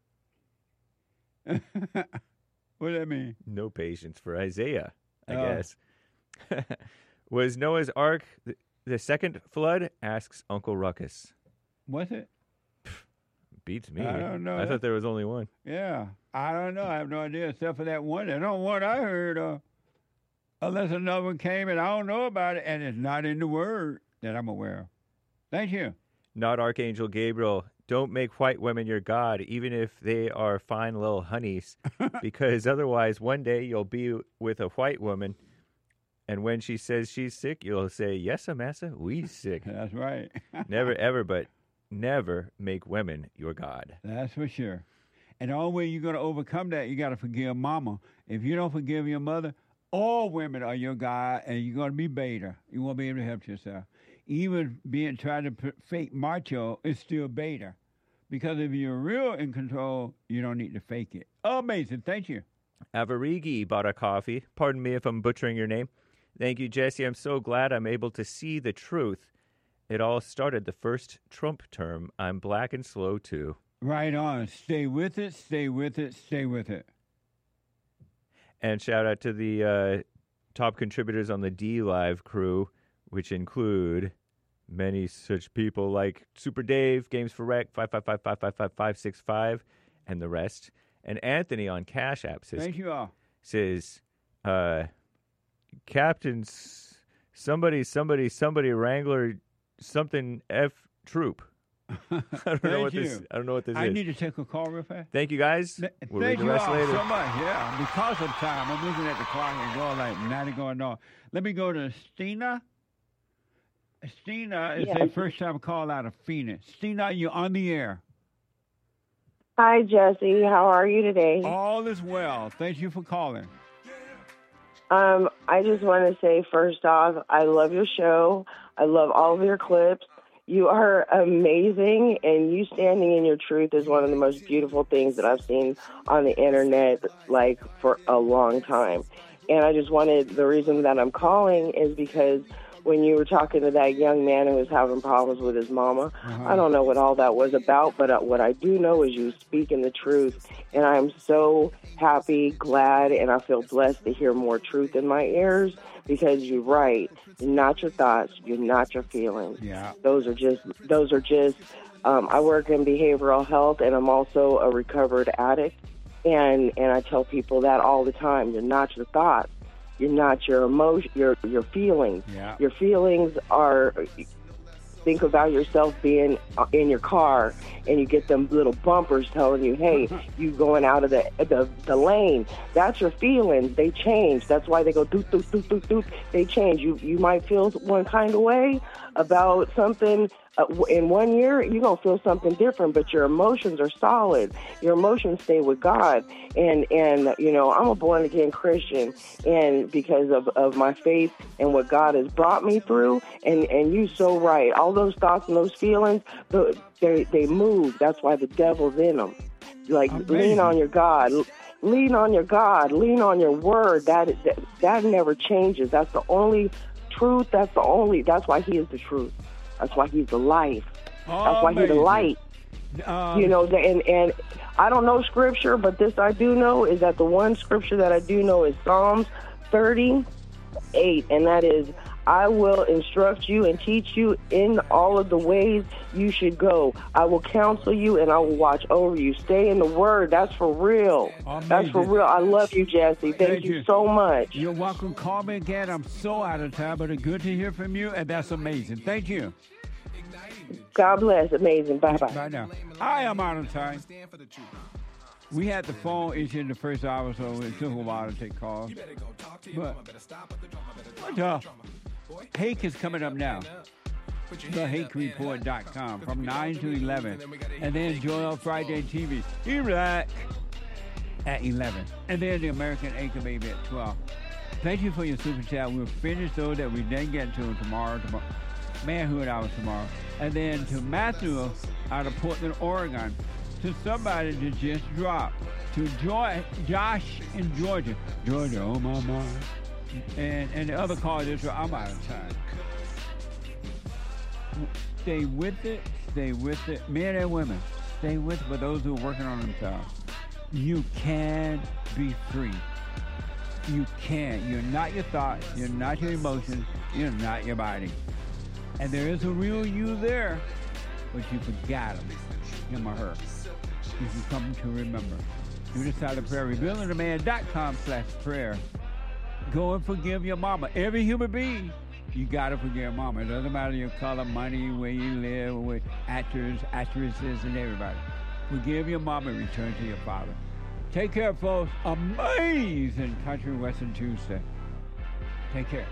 What does that mean?
No patience for Isaiah, I
Oh.
guess. Was Noah's Ark the, the second flood? Asks Uncle Ruckus.
Was it?
Beats me.
I don't know.
I thought there was only one.
Yeah. I don't know. I have no idea, except for that one. That don't one I heard of. Unless another one came and I don't know about it, and it's not in the word that I'm aware of. Thank you.
Not Archangel Gabriel. Don't make white women your God, even if they are fine little honeys, because otherwise one day you'll be with a white woman, and when she says she's sick, you'll say, yes, massa, we sick.
That's right.
Never, ever, but never make women your God.
That's for sure. And the only way you're going to overcome that, you got to forgive mama. If you don't forgive your mother, all women are your God, and you're going to be beta. You won't be able to help yourself. Even being trying to p- fake macho is still beta. Because if you're real in control, you don't need to fake it. Oh, amazing. Thank you.
Avarigi bought a coffee. Pardon me if I'm butchering your name. Thank you, Jesse. I'm so glad I'm able to see the truth. It all started the first Trump term. I'm black and slow, too.
Right on. Stay with it, stay with it, stay with it.
And shout out to the uh, top contributors on the D Live crew, which include many such people like Super Dave, Games for Rec, five five five five five five five six five, and the rest. And Anthony on Cash App says,
Thank you all.
says uh, Captain's somebody, somebody, somebody, Wrangler, something F troop. I don't know what
you.
this. I don't know what this
I
is.
need to take a call real fast.
Thank you, guys. We'll read
Thank
the
you
rest
all
later.
so much. Yeah, because of time, I'm looking at the clock and going like ninety going on. Let me go to Stina. Stina is
Yes.
the first time call out of Phoenix. Stina, you're on the air.
Hi, Jesse. How are you today?
All is well. Thank you for calling.
Um, I just want to say, first off, I love your show. I love all of your clips. You are amazing, and you standing in your truth is one of the most beautiful things that I've seen on the internet, like, for a long time. And I just wanted, the reason that I'm calling is because when you were talking to that young man who was having problems with his mama,
Uh-huh.
I don't know what all that was about, but uh, what I do know is you speaking the truth, and I'm so happy, glad, and I feel blessed to hear more truth in my ears, because you're right. You're not your thoughts. You're not your feelings.
Yeah.
Those are just, those are just, um, I work in behavioral health, and I'm also a recovered addict, and, and I tell people that all the time. You're not your thoughts. You're not your emotion, your your feelings.
Yeah.
Your feelings are think about yourself being in your car and you get them little bumpers telling you, hey, you going out of the, the the lane. That's your feelings. They change. That's why they go doop, doop, doop, doop, doop. They change. You, you might feel one kind of way about something. Uh, in one year, you're going to feel something different, but your emotions are solid. Your emotions stay with God. And, and you know, I'm a born-again Christian, and because of, of my faith and what God has brought me through, and, and you're so right. All those thoughts and those feelings, they, they move. That's why the devil's in them. Like, Amazing. Lean on your God. Lean on your God. Lean on your word. That, that, that never changes. That's the only truth. That's the only, that's why he is the truth. That's why he's the life.
Oh,
That's why
amazing.
he's the light.
Um,
you know, and and I don't know scripture, but this I do know is that the one scripture that I do know is Psalms thirty-eight, and that is, I will instruct you and teach you in all of the ways you should go. I will counsel you and I will watch over you. Stay in the word. That's for real.
Amazing.
That's for real. I love you, Jesse. Thank,
Thank
you,
you
so much.
You're welcome. Call me again. I'm so out of time, but it's good to hear from you, and that's amazing. Thank you.
God bless. Amazing. Bye-bye.
Bye now. I am out of time. We had the phone issue in the first hour, so it took a while to take calls. But what the Hake is coming up now. the hake report dot com from nine to eleven. And then Joel Friday T V. Iraq at eleven. And then the American Anchor Baby at twelve. Thank you for your super chat. We'll finish those that we didn't get to tomorrow. tomorrow. Manhood Hour tomorrow. And then to Matthew out of Portland, Oregon. To somebody that just dropped. To Joy, Josh in Georgia. Georgia, oh my mind. And, and the other call is, I'm out of time. Stay with it. Stay with it. Men and women, stay with it for those who are working on themselves. You can be free. You can. You're not your thoughts. You're not your emotions. You're not your body. And there is a real you there, but you forgot him. Him or her. You can come to remember. Do the silent prayer. rebuilding the man dot com slash prayer. Go and forgive your mama. Every human being, you got to forgive mama. It doesn't matter your color, money, where you live, where actors, actresses, and everybody. Forgive your mama and return to your father. Take care, folks. Amazing Country Western Tuesday. Take care.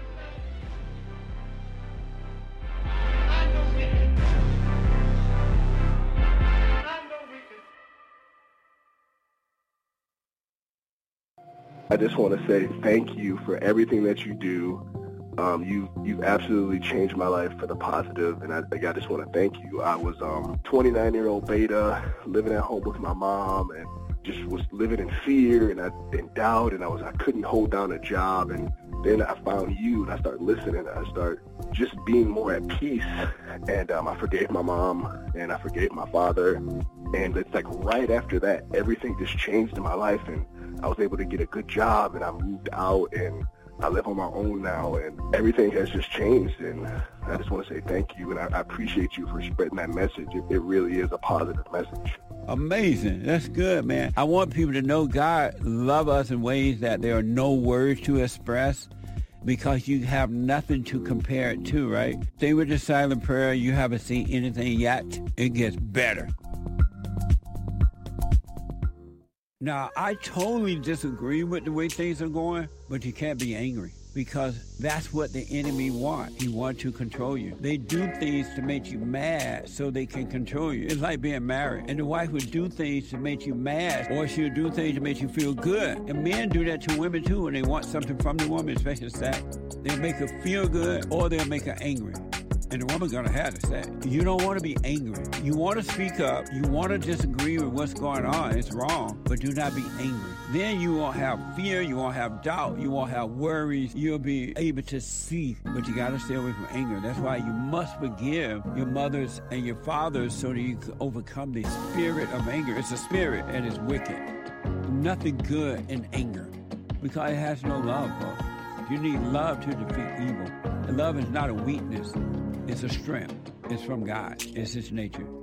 I just want to say thank you for everything that you do. Um, you, you've absolutely changed my life for the positive, and I, I just want to thank you. I was um twenty-nine-year-old beta, living at home with my mom, and just was living in fear and I, in doubt, and I was I couldn't hold down a job. And then I found you, and I started listening. And I started just being more at peace, and um, I forgave my mom, and I forgave my father. And it's like right after that, everything just changed in my life, and I was able to get a good job, and I moved out, and I live on my own now, and everything has just changed. And I just want to say thank you, and I, I appreciate you for spreading that message. It, it really is a positive message.
Amazing. That's good, man. I want people to know God loves us in ways that there are no words to express, because you have nothing to compare it to, right? Stay with the silent prayer. You haven't seen anything yet. It gets better. Now, I totally disagree with the way things are going, but you can't be angry, because that's what the enemy wants. He wants to control you. They do things to make you mad so they can control you. It's like being married, and the wife would do things to make you mad, or she'll do things to make you feel good. And men do that to women too when they want something from the woman, especially sex. They'll make her feel good, or they'll make her angry. And the woman's gonna have to say, you don't want to be angry. You want to speak up. You want to disagree with what's going on. It's wrong, but do not be angry. Then you won't have fear. You won't have doubt. You won't have worries. You'll be able to see, but you got to stay away from anger. That's why you must forgive your mothers and your fathers so that you can overcome the spirit of anger. It's a spirit, and it's wicked. Nothing good in anger, because it has no love, folks. You need love to defeat evil. And love is not a weakness. It's a strength. It's from God. It's His nature.